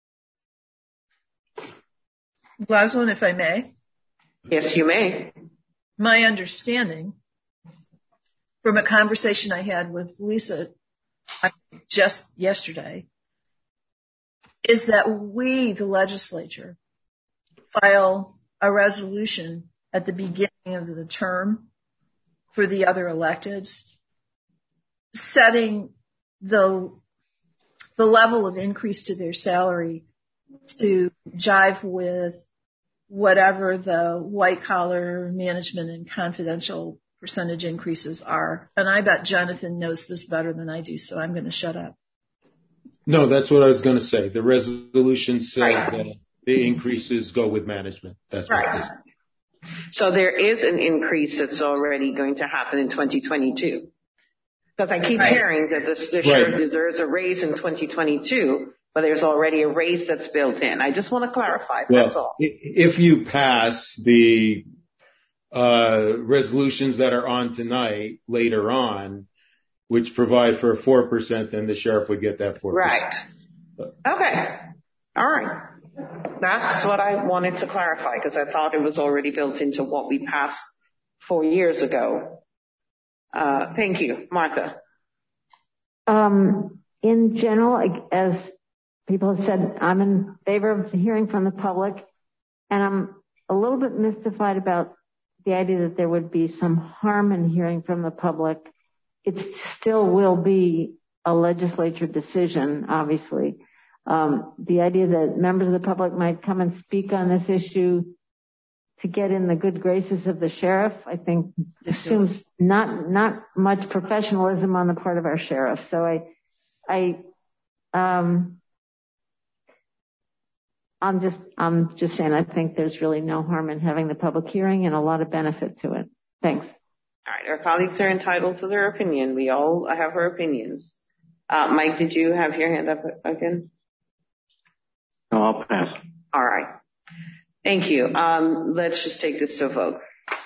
Rosalind, if I may. Yes, you may. My understanding from a conversation I had with Lisa just yesterday is that we, the legislature, file a resolution at the beginning of the term for the other electeds, setting the the level of increase to their salary to jive with whatever the white collar management and confidential percentage increases are. And I bet Jonathan knows this better than I do, so I'm going to shut up. No, that's what I was going to say. The resolution says right. that the increases go with management. That's right. What it is. So there is an increase that's already going to happen in twenty twenty-two. Because I keep right. hearing that this, this right. sure, there is a raise in twenty twenty-two, but there's already a raise that's built in. I just want to clarify. Well, that's all. If you pass the uh, resolutions that are on tonight later on, which provide for a four percent, then the sheriff would get that four percent. Right. But. Okay. All right. That's what I wanted to clarify, because I thought it was already built into what we passed four years ago. Uh, thank you. Martha. Um, in general, as people have said, I'm in favor of hearing from the public, and I'm a little bit mystified about the idea that there would be some harm in hearing from the public. It still will be a legislature decision, obviously. Um, the idea that members of the public might come and speak on this issue to get in the good graces of the sheriff, I think assumes not not much professionalism on the part of our sheriff. So I, I, um, I'm just I'm just saying I think there's really no harm in having the public hearing and a lot of benefit to it. Thanks. All right, our colleagues are entitled to their opinion. We all have our opinions. Uh, Mike, did you have your hand up again? No, I'll pass. All right. Thank you. Um, let's just take this to a vote.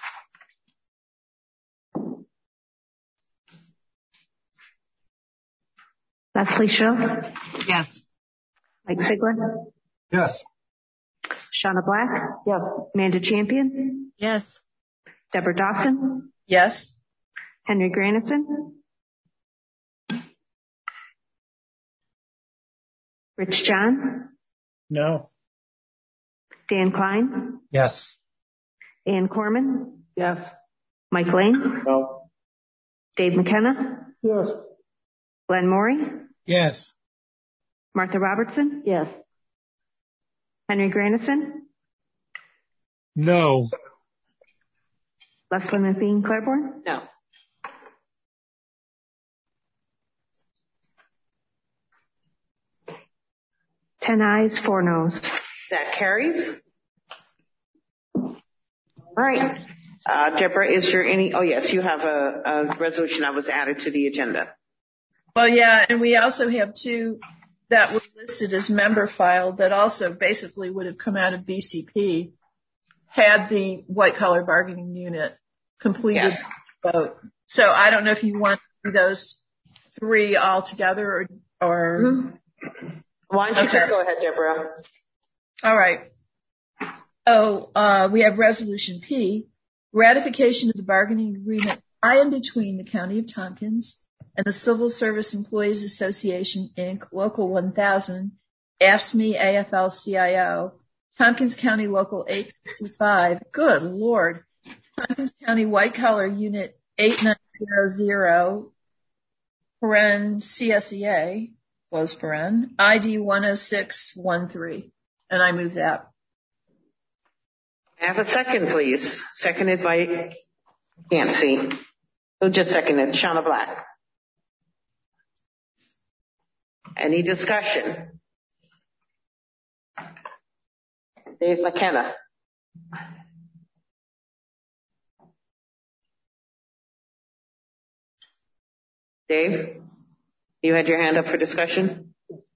Leslie Show? Yes. Mike Sigler? Yes. Shauna Black? Yes. Amanda Champion? Yes. Deborah Dawson? Yes. Henry Granison? Rich John? No. Dan Klein? Yes. Ann Corman? Yes. Mike Lane? No. Dave McKenna? Yes. Glenn Morey? Yes. Martha Robertson? Yes. Henry Granison? No. Leslie McBean Claiborne? No. Ten ayes, four noes. That carries. All right. Uh, Deborah, is there any, oh yes, you have a, a resolution that was added to the agenda. Well, yeah, and we also have two that were listed as member filed that also basically would have come out of B C P had the white collar bargaining unit completed Yes. the vote. So I don't know if you want to do those three all together or, or Mm-hmm. Why don't you Okay. just go ahead, Deborah? All right. Oh, uh, we have Resolution P, ratification of the bargaining agreement by and between the County of Tompkins and the Civil Service Employees Association, Incorporated, Local one thousand, A F S C M E A F L C I O, Tompkins County Local eight fifty-five, good Lord, Tompkins County White Collar Unit eight nine zero zero, paren C S E A, close paren, I D one oh six one three. And I move that. I have a second, please. Seconded by, can't see. Who just seconded? Shauna Black. Any discussion? Dave McKenna. Dave, you had your hand up for discussion?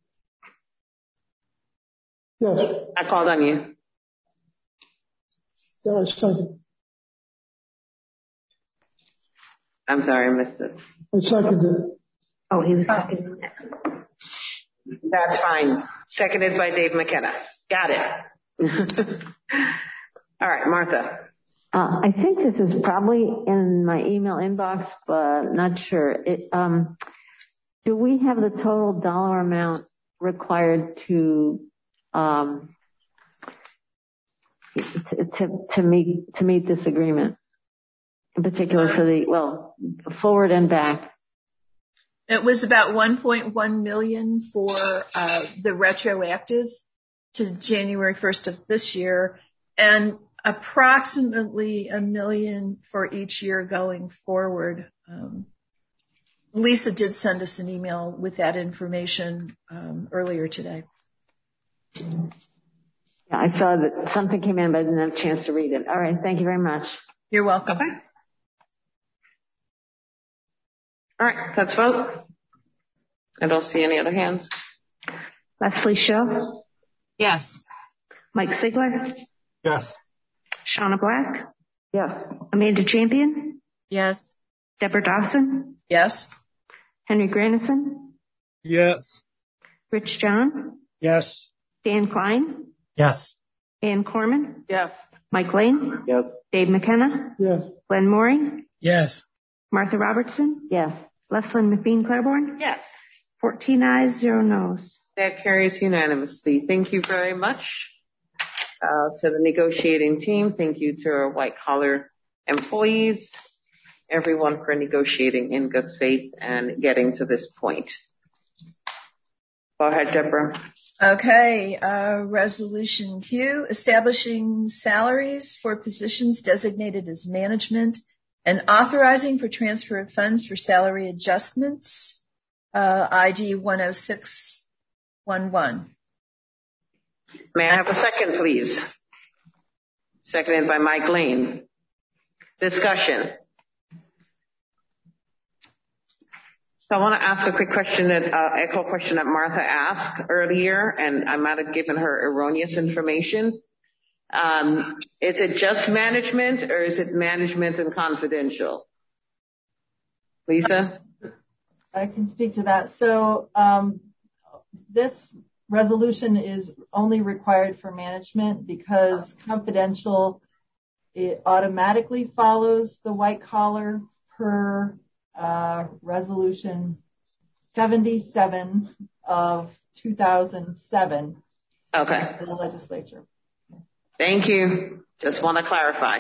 Yes. I called on you. Yeah, I second. I'm sorry, I missed it. I seconded it. Oh, he was seconding it. That's fine. Seconded by Dave McKenna. Got it. All right, Martha. Uh, I think this is probably in my email inbox, but not sure. It, um, do we have the total dollar amount required to um, to, to, to meet to meet this agreement? In particular for the, well, forward and back. It was about one point one million for uh, the retroactive to January first of this year, and approximately a million for each year going forward. Um, Lisa did send us an email with that information um, earlier today. Yeah, I saw that something came in, but I didn't have a chance to read it. All right, thank you very much. You're welcome. Okay. All right, let's vote. I don't see any other hands. Leslie Show? Yes. Mike Sigler? Yes. Shauna Black? Yes. Amanda Champion? Yes. Deborah Dawson? Yes. Henry Granison? Yes. Rich John? Yes. Dan Klein? Yes. Ann Corman? Yes. Mike Lane? Yes. Dave McKenna? Yes. Glenn Morey? Yes. Martha Robertson? Yes. Leslie McBean Claiborne? Yes. fourteen ayes, zero noes. That carries unanimously. Thank you very much uh, to the negotiating team. Thank you to our white collar employees, everyone for negotiating in good faith and getting to this point. Go ahead, Deborah. Okay, uh, resolution Q, establishing salaries for positions designated as management and authorizing for transfer of funds for salary adjustments, uh, I D one oh six one one. May I have a second, please? Seconded by Mike Lane. Discussion. So I want to ask a quick question that, uh, echo question that Martha asked earlier, and I might have given her erroneous information. Um, is it just management or is it management and confidential? Lisa? I can speak to that. So, um, this resolution is only required for management because confidential, it automatically follows the white collar per uh, resolution seventy-seven of two thousand seven. Okay. In the legislature. Thank you. Just want to clarify.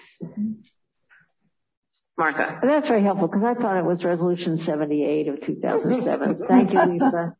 Martha. That's very helpful because I thought it was resolution seventy-eight of two thousand seven. Thank you, Lisa.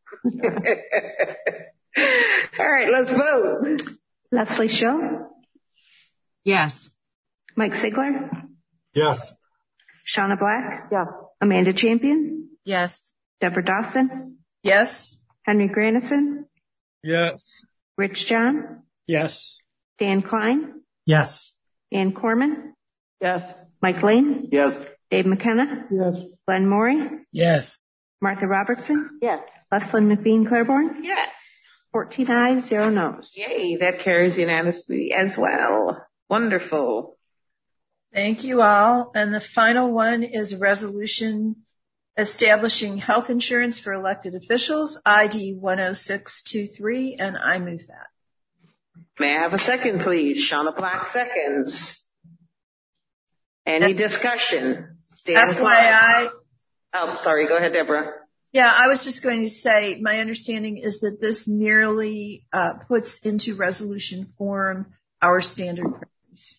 All right, let's vote. Leslie Show, Yes. Mike Sigler, Yes. Shauna Black, Yes. Amanda Champion, Yes. Deborah Dawson, Yes. Henry Granison, Yes. Rich John, Yes. Dan Klein, Yes. Ann Corman, Yes. Mike Lane, Yes. Dave McKenna, Yes. Glenn Morey, Yes. Martha Robertson, Yes. Leslyn McBean Claiborne, Yes. fourteen ayes, zero noes. Yay, that carries unanimously as well. Wonderful. Thank you all. And the final one is a resolution establishing health insurance for elected officials, I D one oh six two three, and I move that. May I have a second, please? Shauna Black seconds. Any discussion? Dan F Y I. Oh, sorry. Go ahead, Deborah. Yeah, I was just going to say my understanding is that this merely uh, puts into resolution form our standard priorities.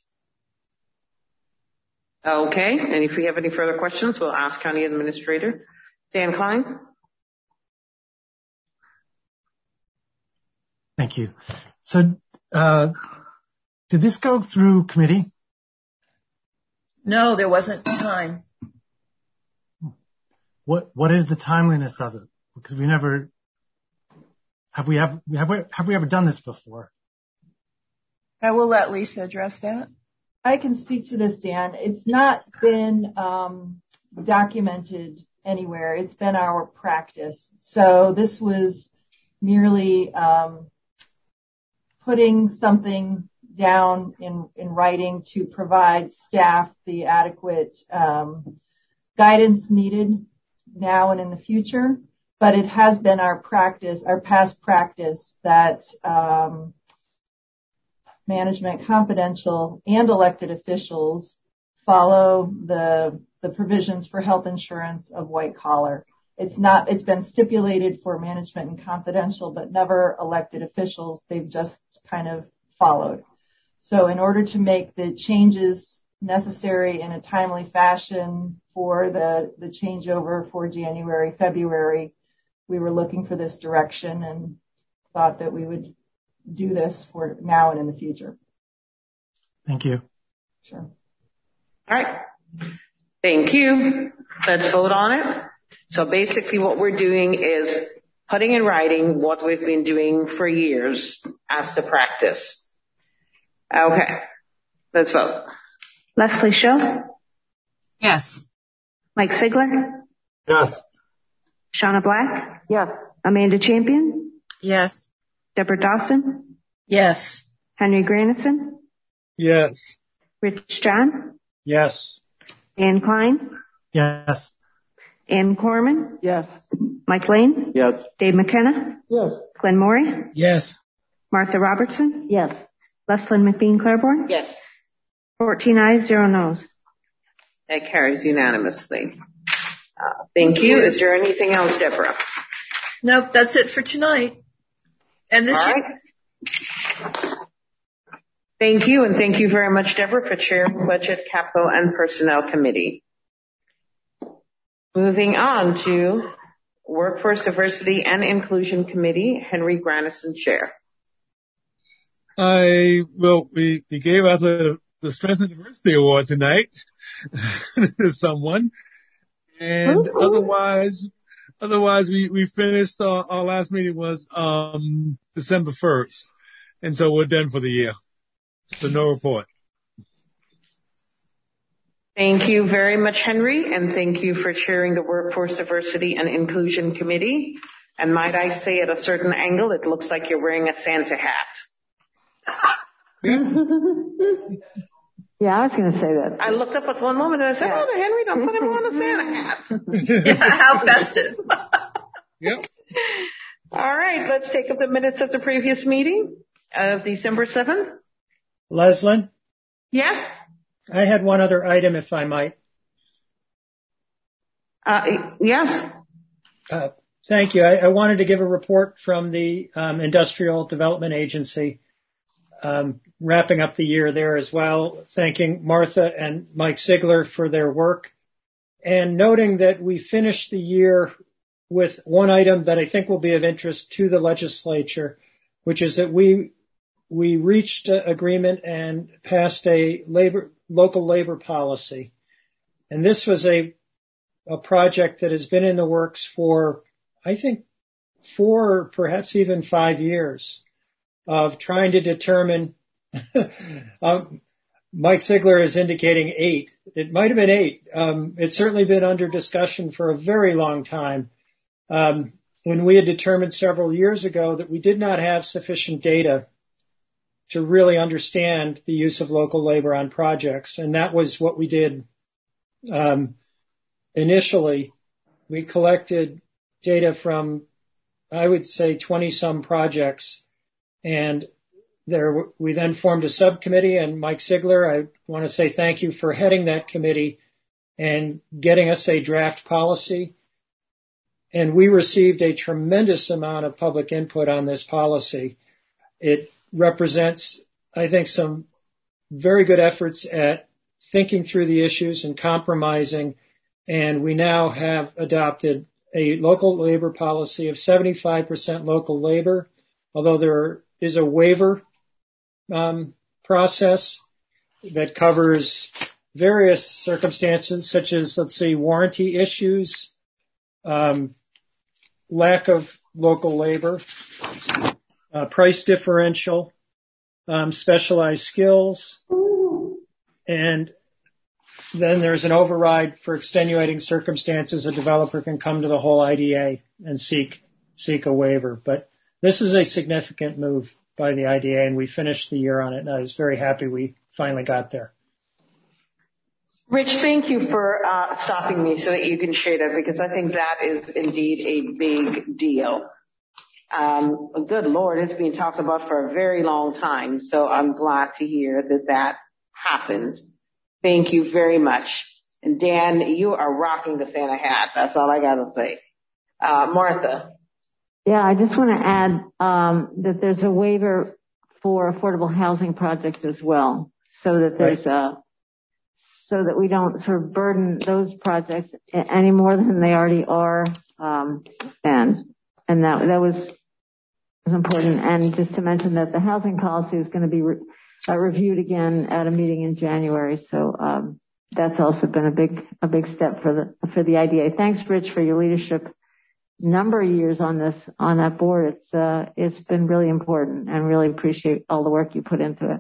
Okay. And if we have any further questions, we'll ask County Administrator. Dan Klein. Thank you. So, uh, did this go through committee? No, there wasn't time. What What is the timeliness of it? Because we never have we have have we have we ever done this before? I will let Lisa address that. I can speak to this, Dan. It's not been um, documented anywhere. It's been our practice. So this was merely um, putting something down in, in writing to provide staff the adequate um, guidance needed now and in the future. But it has been our practice, our past practice, that um, management, confidential, and elected officials follow the the provisions for health insurance of white collar. It's not. It's been stipulated for management and confidential, but never elected officials. They've just kind of followed. So, in order to make the changes necessary in a timely fashion for the the changeover for January, February, we were looking for this direction and thought that we would do this for now and in the future. Thank you. Sure. All right. Thank you. Let's vote on it. So basically what we're doing is putting in writing what we've been doing for years as the practice. Okay. Let's vote. Leslie Show, Yes. Mike Sigler, Yes. Shauna Black, Yes. Amanda Champion, Yes. Deborah Dawson, Yes. Henry Granison, Yes. Rich John, Yes. Dan Klein, Yes. Ann Corman, Yes. Mike Lane, Yes. Dave McKenna, Yes. Glenn Morey, Yes. Martha Robertson, Yes. Leslyn McBean Claiborne, Yes. fourteen ayes, zero noes. That carries unanimously. Uh, thank you. Is there anything else, Deborah? Nope, that's it for tonight. And this All year. right. Thank you, and thank you very much, Deborah, for chairing Budget, Capital, and Personnel Committee. Moving on to Workforce Diversity and Inclusion Committee, Henry Granison, Chair. I, well, we, we gave out the, the Strength and Diversity Award tonight to someone. And Ooh. otherwise, otherwise we, we finished, uh, our last meeting was, um, December first. And so we're done for the year. So no report. Thank you very much, Henry, and thank you for chairing the Workforce Diversity and Inclusion Committee. And might I say, at a certain angle, it looks like you're wearing a Santa hat. Yeah, I was going to say that. I looked up at one moment and I said, yeah. "Oh, Henry, don't put him on a Santa hat." Yeah, how festive. Yep. All right, let's take up the minutes of the previous meeting of December seventh. Leslyn? Yes? I had one other item, if I might. Uh, yes. Uh, thank you. I, I wanted to give a report from the um, Industrial Development Agency, um, wrapping up the year there as well, thanking Martha and Mike Ziegler for their work, and noting that we finished the year with one item that I think will be of interest to the legislature, which is that we we reached an agreement and passed a labor local labor policy. And this was a a project that has been in the works for, I think, four or perhaps even five years of trying to determine, um, Mike Ziegler is indicating eight. It might have been eight. Um, it's certainly been under discussion for a very long time. Um, when we had determined several years ago that we did not have sufficient data to really understand the use of local labor on projects. And that was what we did. Um, initially, we collected data from, I would say, twenty some projects. And there, we then formed a subcommittee, and Mike Ziegler, I want to say thank you for heading that committee and getting us a draft policy. And we received a tremendous amount of public input on this policy. It represents, I think, some very good efforts at thinking through the issues and compromising. And we now have adopted a local labor policy of seventy-five percent local labor, although there is a waiver um, process that covers various circumstances, such as, let's say, warranty issues, um, lack of local labor, uh, price differential, um, specialized skills, and then there's an override for extenuating circumstances. A developer can come to the whole I D A and seek seek a waiver. But this is a significant move by the I D A, and we finished the year on it, and I was very happy we finally got there. Rich, thank you for uh, stopping me so that you can share that, because I think that is indeed a big deal. Um, good Lord, it's being talked about for a very long time, so I'm glad to hear that that happened. Thank you very much. And Dan, you are rocking the Santa hat. That's all I got to say. Uh, Martha. Yeah, I just want to add um, that there's a waiver for affordable housing projects as well, so that there's right. a so that we don't sort of burden those projects any more than they already are. Um, and and that that was, was important. And just to mention that the housing policy is going to be re- uh, reviewed again at a meeting in January. So um, that's also been a big a big step for the for the I D A. Thanks, Rich, for your leadership. Number of years on this on that board. It's uh, it's been really important, and really appreciate all the work you put into it.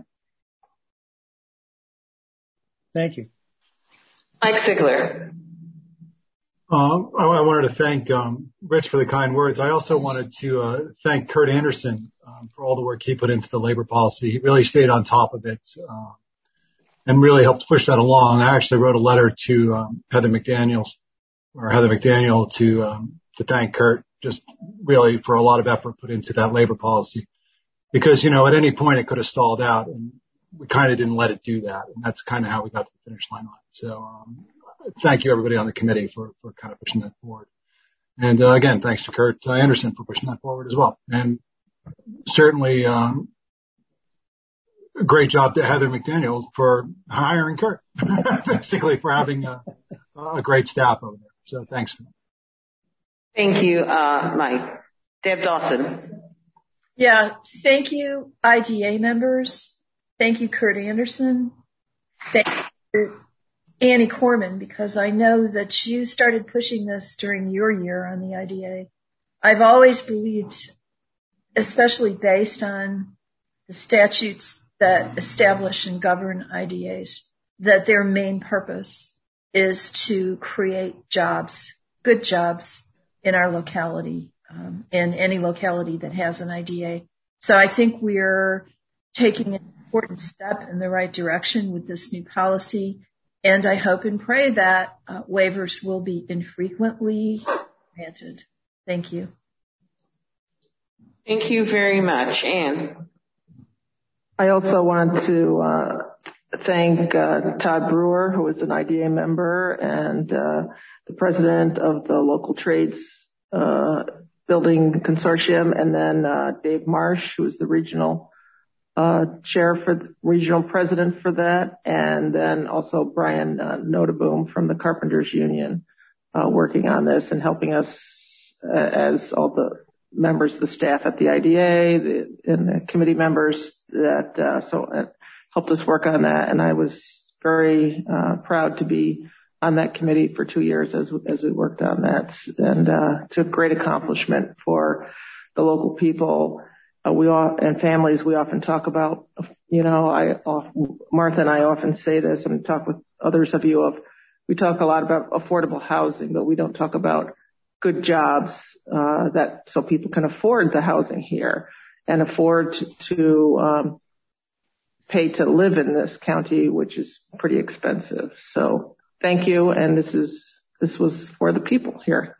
Thank you. Mike Ziegler. Um, I, I wanted to thank um, Rich for the kind words. I also wanted to uh, thank Kurt Anderson um, for all the work he put into the labor policy. He really stayed on top of it uh, and really helped push that along. I actually wrote a letter to um, Heather McDaniels or Heather McDaniel to um, to thank Kurt just really for a lot of effort put into that labor policy, because, you know, at any point it could have stalled out, and we kind of didn't let it do that. And that's kind of how we got to the finish line on it. So, um, thank you everybody on the committee for, for kind of pushing that forward. And, uh, again, thanks to Kurt uh, Anderson for pushing that forward as well. And certainly, um, a great job to Heather McDaniel for hiring Kurt, basically for having a, a great staff over there. So thanks for that. Thank you, uh, Mike. Deb Dawson. Yeah, thank you, I D A members. Thank you, Kurt Anderson. Thank you, Annie Corman, because I know that you started pushing this during your year on the I D A. I've always believed, especially based on the statutes that establish and govern I D As, that their main purpose is to create jobs, good jobs in our locality, um, in any locality that has an I D A. So I think we're taking an important step in the right direction with this new policy. And I hope and pray that uh, waivers will be infrequently granted. Thank you. Thank you very much. Ann. I also wanted to uh, thank uh, Todd Brewer, who is an I D A member and uh, the president of the local trades uh, building consortium, and then uh, Dave Marsh, who is the regional uh, chair for the regional president for that, and then also Brian uh, Notaboom from the Carpenters Union uh, working on this and helping us uh, as all the members, the staff at the I D A, the, and the committee members that uh, so uh, helped us work on that. And I was very uh, proud to be on that committee for two years as as we worked on that, and uh, it's a great accomplishment for the local people. Uh, we all, and families, we often talk about, you know, I, often, Martha and I often say this and talk with others of you of, we talk a lot about affordable housing, but we don't talk about good jobs, uh, that, so people can afford the housing here and afford to, to um, pay to live in this county, which is pretty expensive. So thank you. And this is, this was for the people here.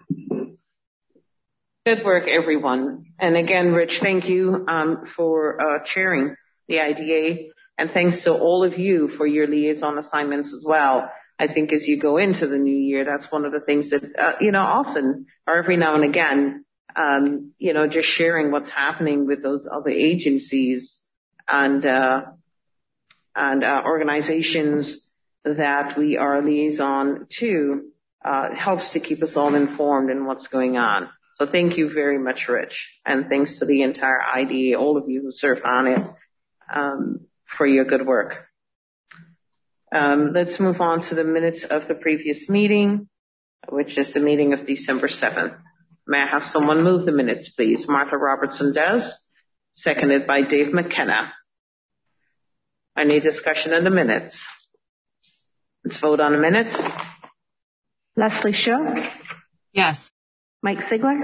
Good work, everyone. And again, Rich, thank you um, for uh, chairing the I D A, and thanks to all of you for your liaison assignments as well. I think as you go into the new year, that's one of the things that, uh, you know, often or every now and again, um, you know, just sharing what's happening with those other agencies and uh, and uh, organizations that we are liaison to uh, helps to keep us all informed in what's going on. So thank you very much, Rich, and thanks to the entire I D A, all of you who served on it, um, for your good work. Um, let's move on to the minutes of the previous meeting, which is the meeting of December seventh. May I have someone move the minutes, please? Martha Robertson does, seconded by Dave McKenna. Any discussion on the minutes? Let's vote on the minutes. Leslie Shaw? Yes. Mike Sigler?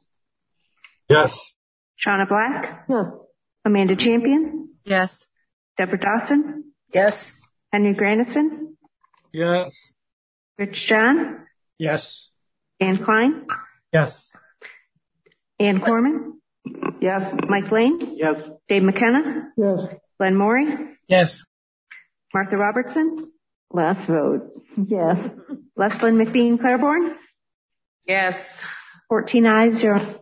Yes. Shauna Black? Yes. Amanda Champion? Yes. Deborah Dawson? Yes. Henry Grandison? Yes. Rich John? Yes. Ann Klein? Yes. Ann Corman? Yes. Mike Lane? Yes. Dave McKenna? Yes. Glenn Morey? Yes. Martha Robertson? Last vote. Yes. Leslyn McBean Claiborne? Yes. fourteen ayes, zero.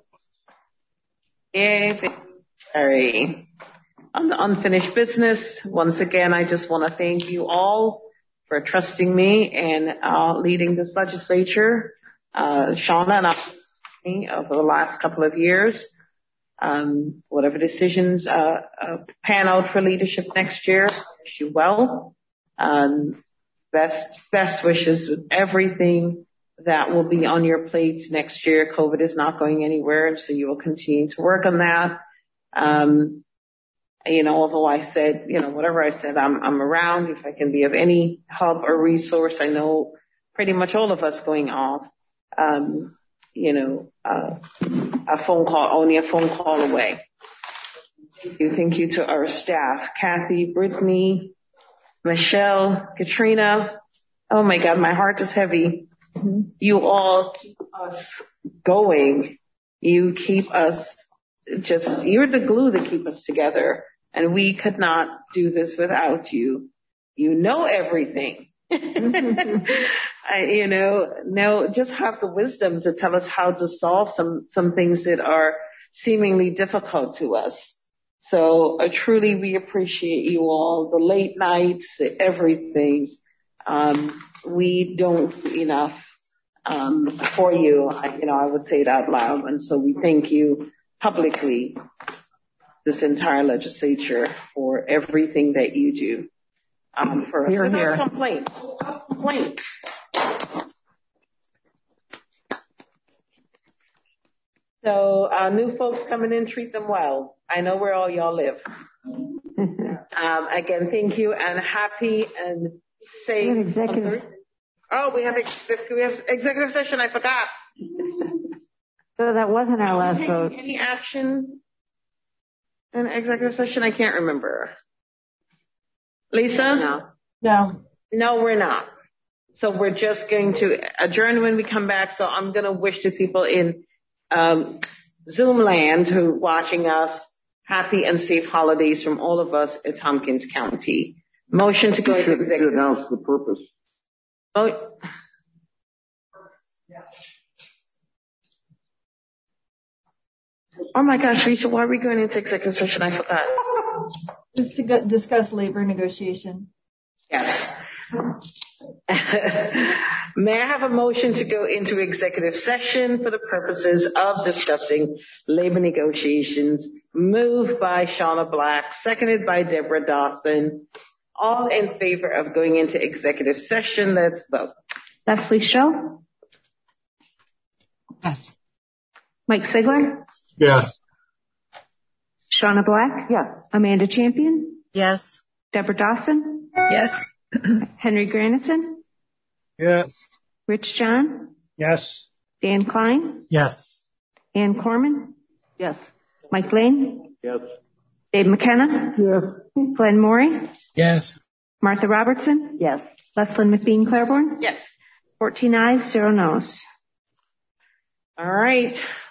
Yay. Sorry. On the unfinished business, once again, I just want to thank you all for trusting me and uh, leading this legislature. Uh, Shauna and I, over the last couple of years, um, whatever decisions uh, uh, pan out for leadership next year, wish you well. Um, best best wishes with everything that will be on your plate next year. COVID is not going anywhere, so you will continue to work on that. Um, you know, although I said, you know, whatever I said, I'm, I'm around. If I can be of any help or resource, I know pretty much all of us going off, um, you know, uh, a phone call, only a phone call away. Thank you. Thank you to our staff, Kathy, Brittany, Michelle, Katrina. Oh my God, my heart is heavy. Mm-hmm. You all keep us going. You keep us just, you're the glue that keep us together. And we could not do this without you. You know everything. I, you know, now just have the wisdom to tell us how to solve some, some things that are seemingly difficult to us. So uh, truly we appreciate you all, the late nights, everything. Um, we don't do enough um, for you. I, you know, I would say it out loud. And so we thank you publicly, this entire legislature, for everything that you do. Um, for us. Here, Without here. complaint. Without complaint. So, uh, new folks coming in, treat them well. I know where all y'all live. um, again, thank you and happy and say. An executive. Oh, we have, ex- we have executive session. I forgot. So that wasn't our last Taking vote. Any action in executive session? I can't remember. Lisa? No. No. No, we're not. So we're just going to adjourn when we come back. So I'm going to wish the people in um, Zoom land who are watching us happy and safe holidays from all of us at Tompkins County. Motion to go into executive. You announce the purpose. Oh. Oh my gosh, Lisa, why are we going into executive session? I forgot. Just to go- discuss labor negotiation. Yes. May I have a motion to go into executive session for the purposes of discussing labor negotiations? Moved by Shauna Black, seconded by Deborah Dawson. All in favor of going into executive session, let's vote. Leslie Show? Yes. Mike Sigler? Yes. Shauna Black? Yes. Amanda Champion? Yes. Deborah Dawson? Yes. Henry Granison? Yes. Rich John? Yes. Dan Klein? Yes. Ann Corman? Yes. Mike Lane? Yes. Dave McKenna? Yes. Glenn Morey? Yes. Martha Robertson? Yes. Leslyn McBean Claiborne? Yes. fourteen ayes, zero noes. All right.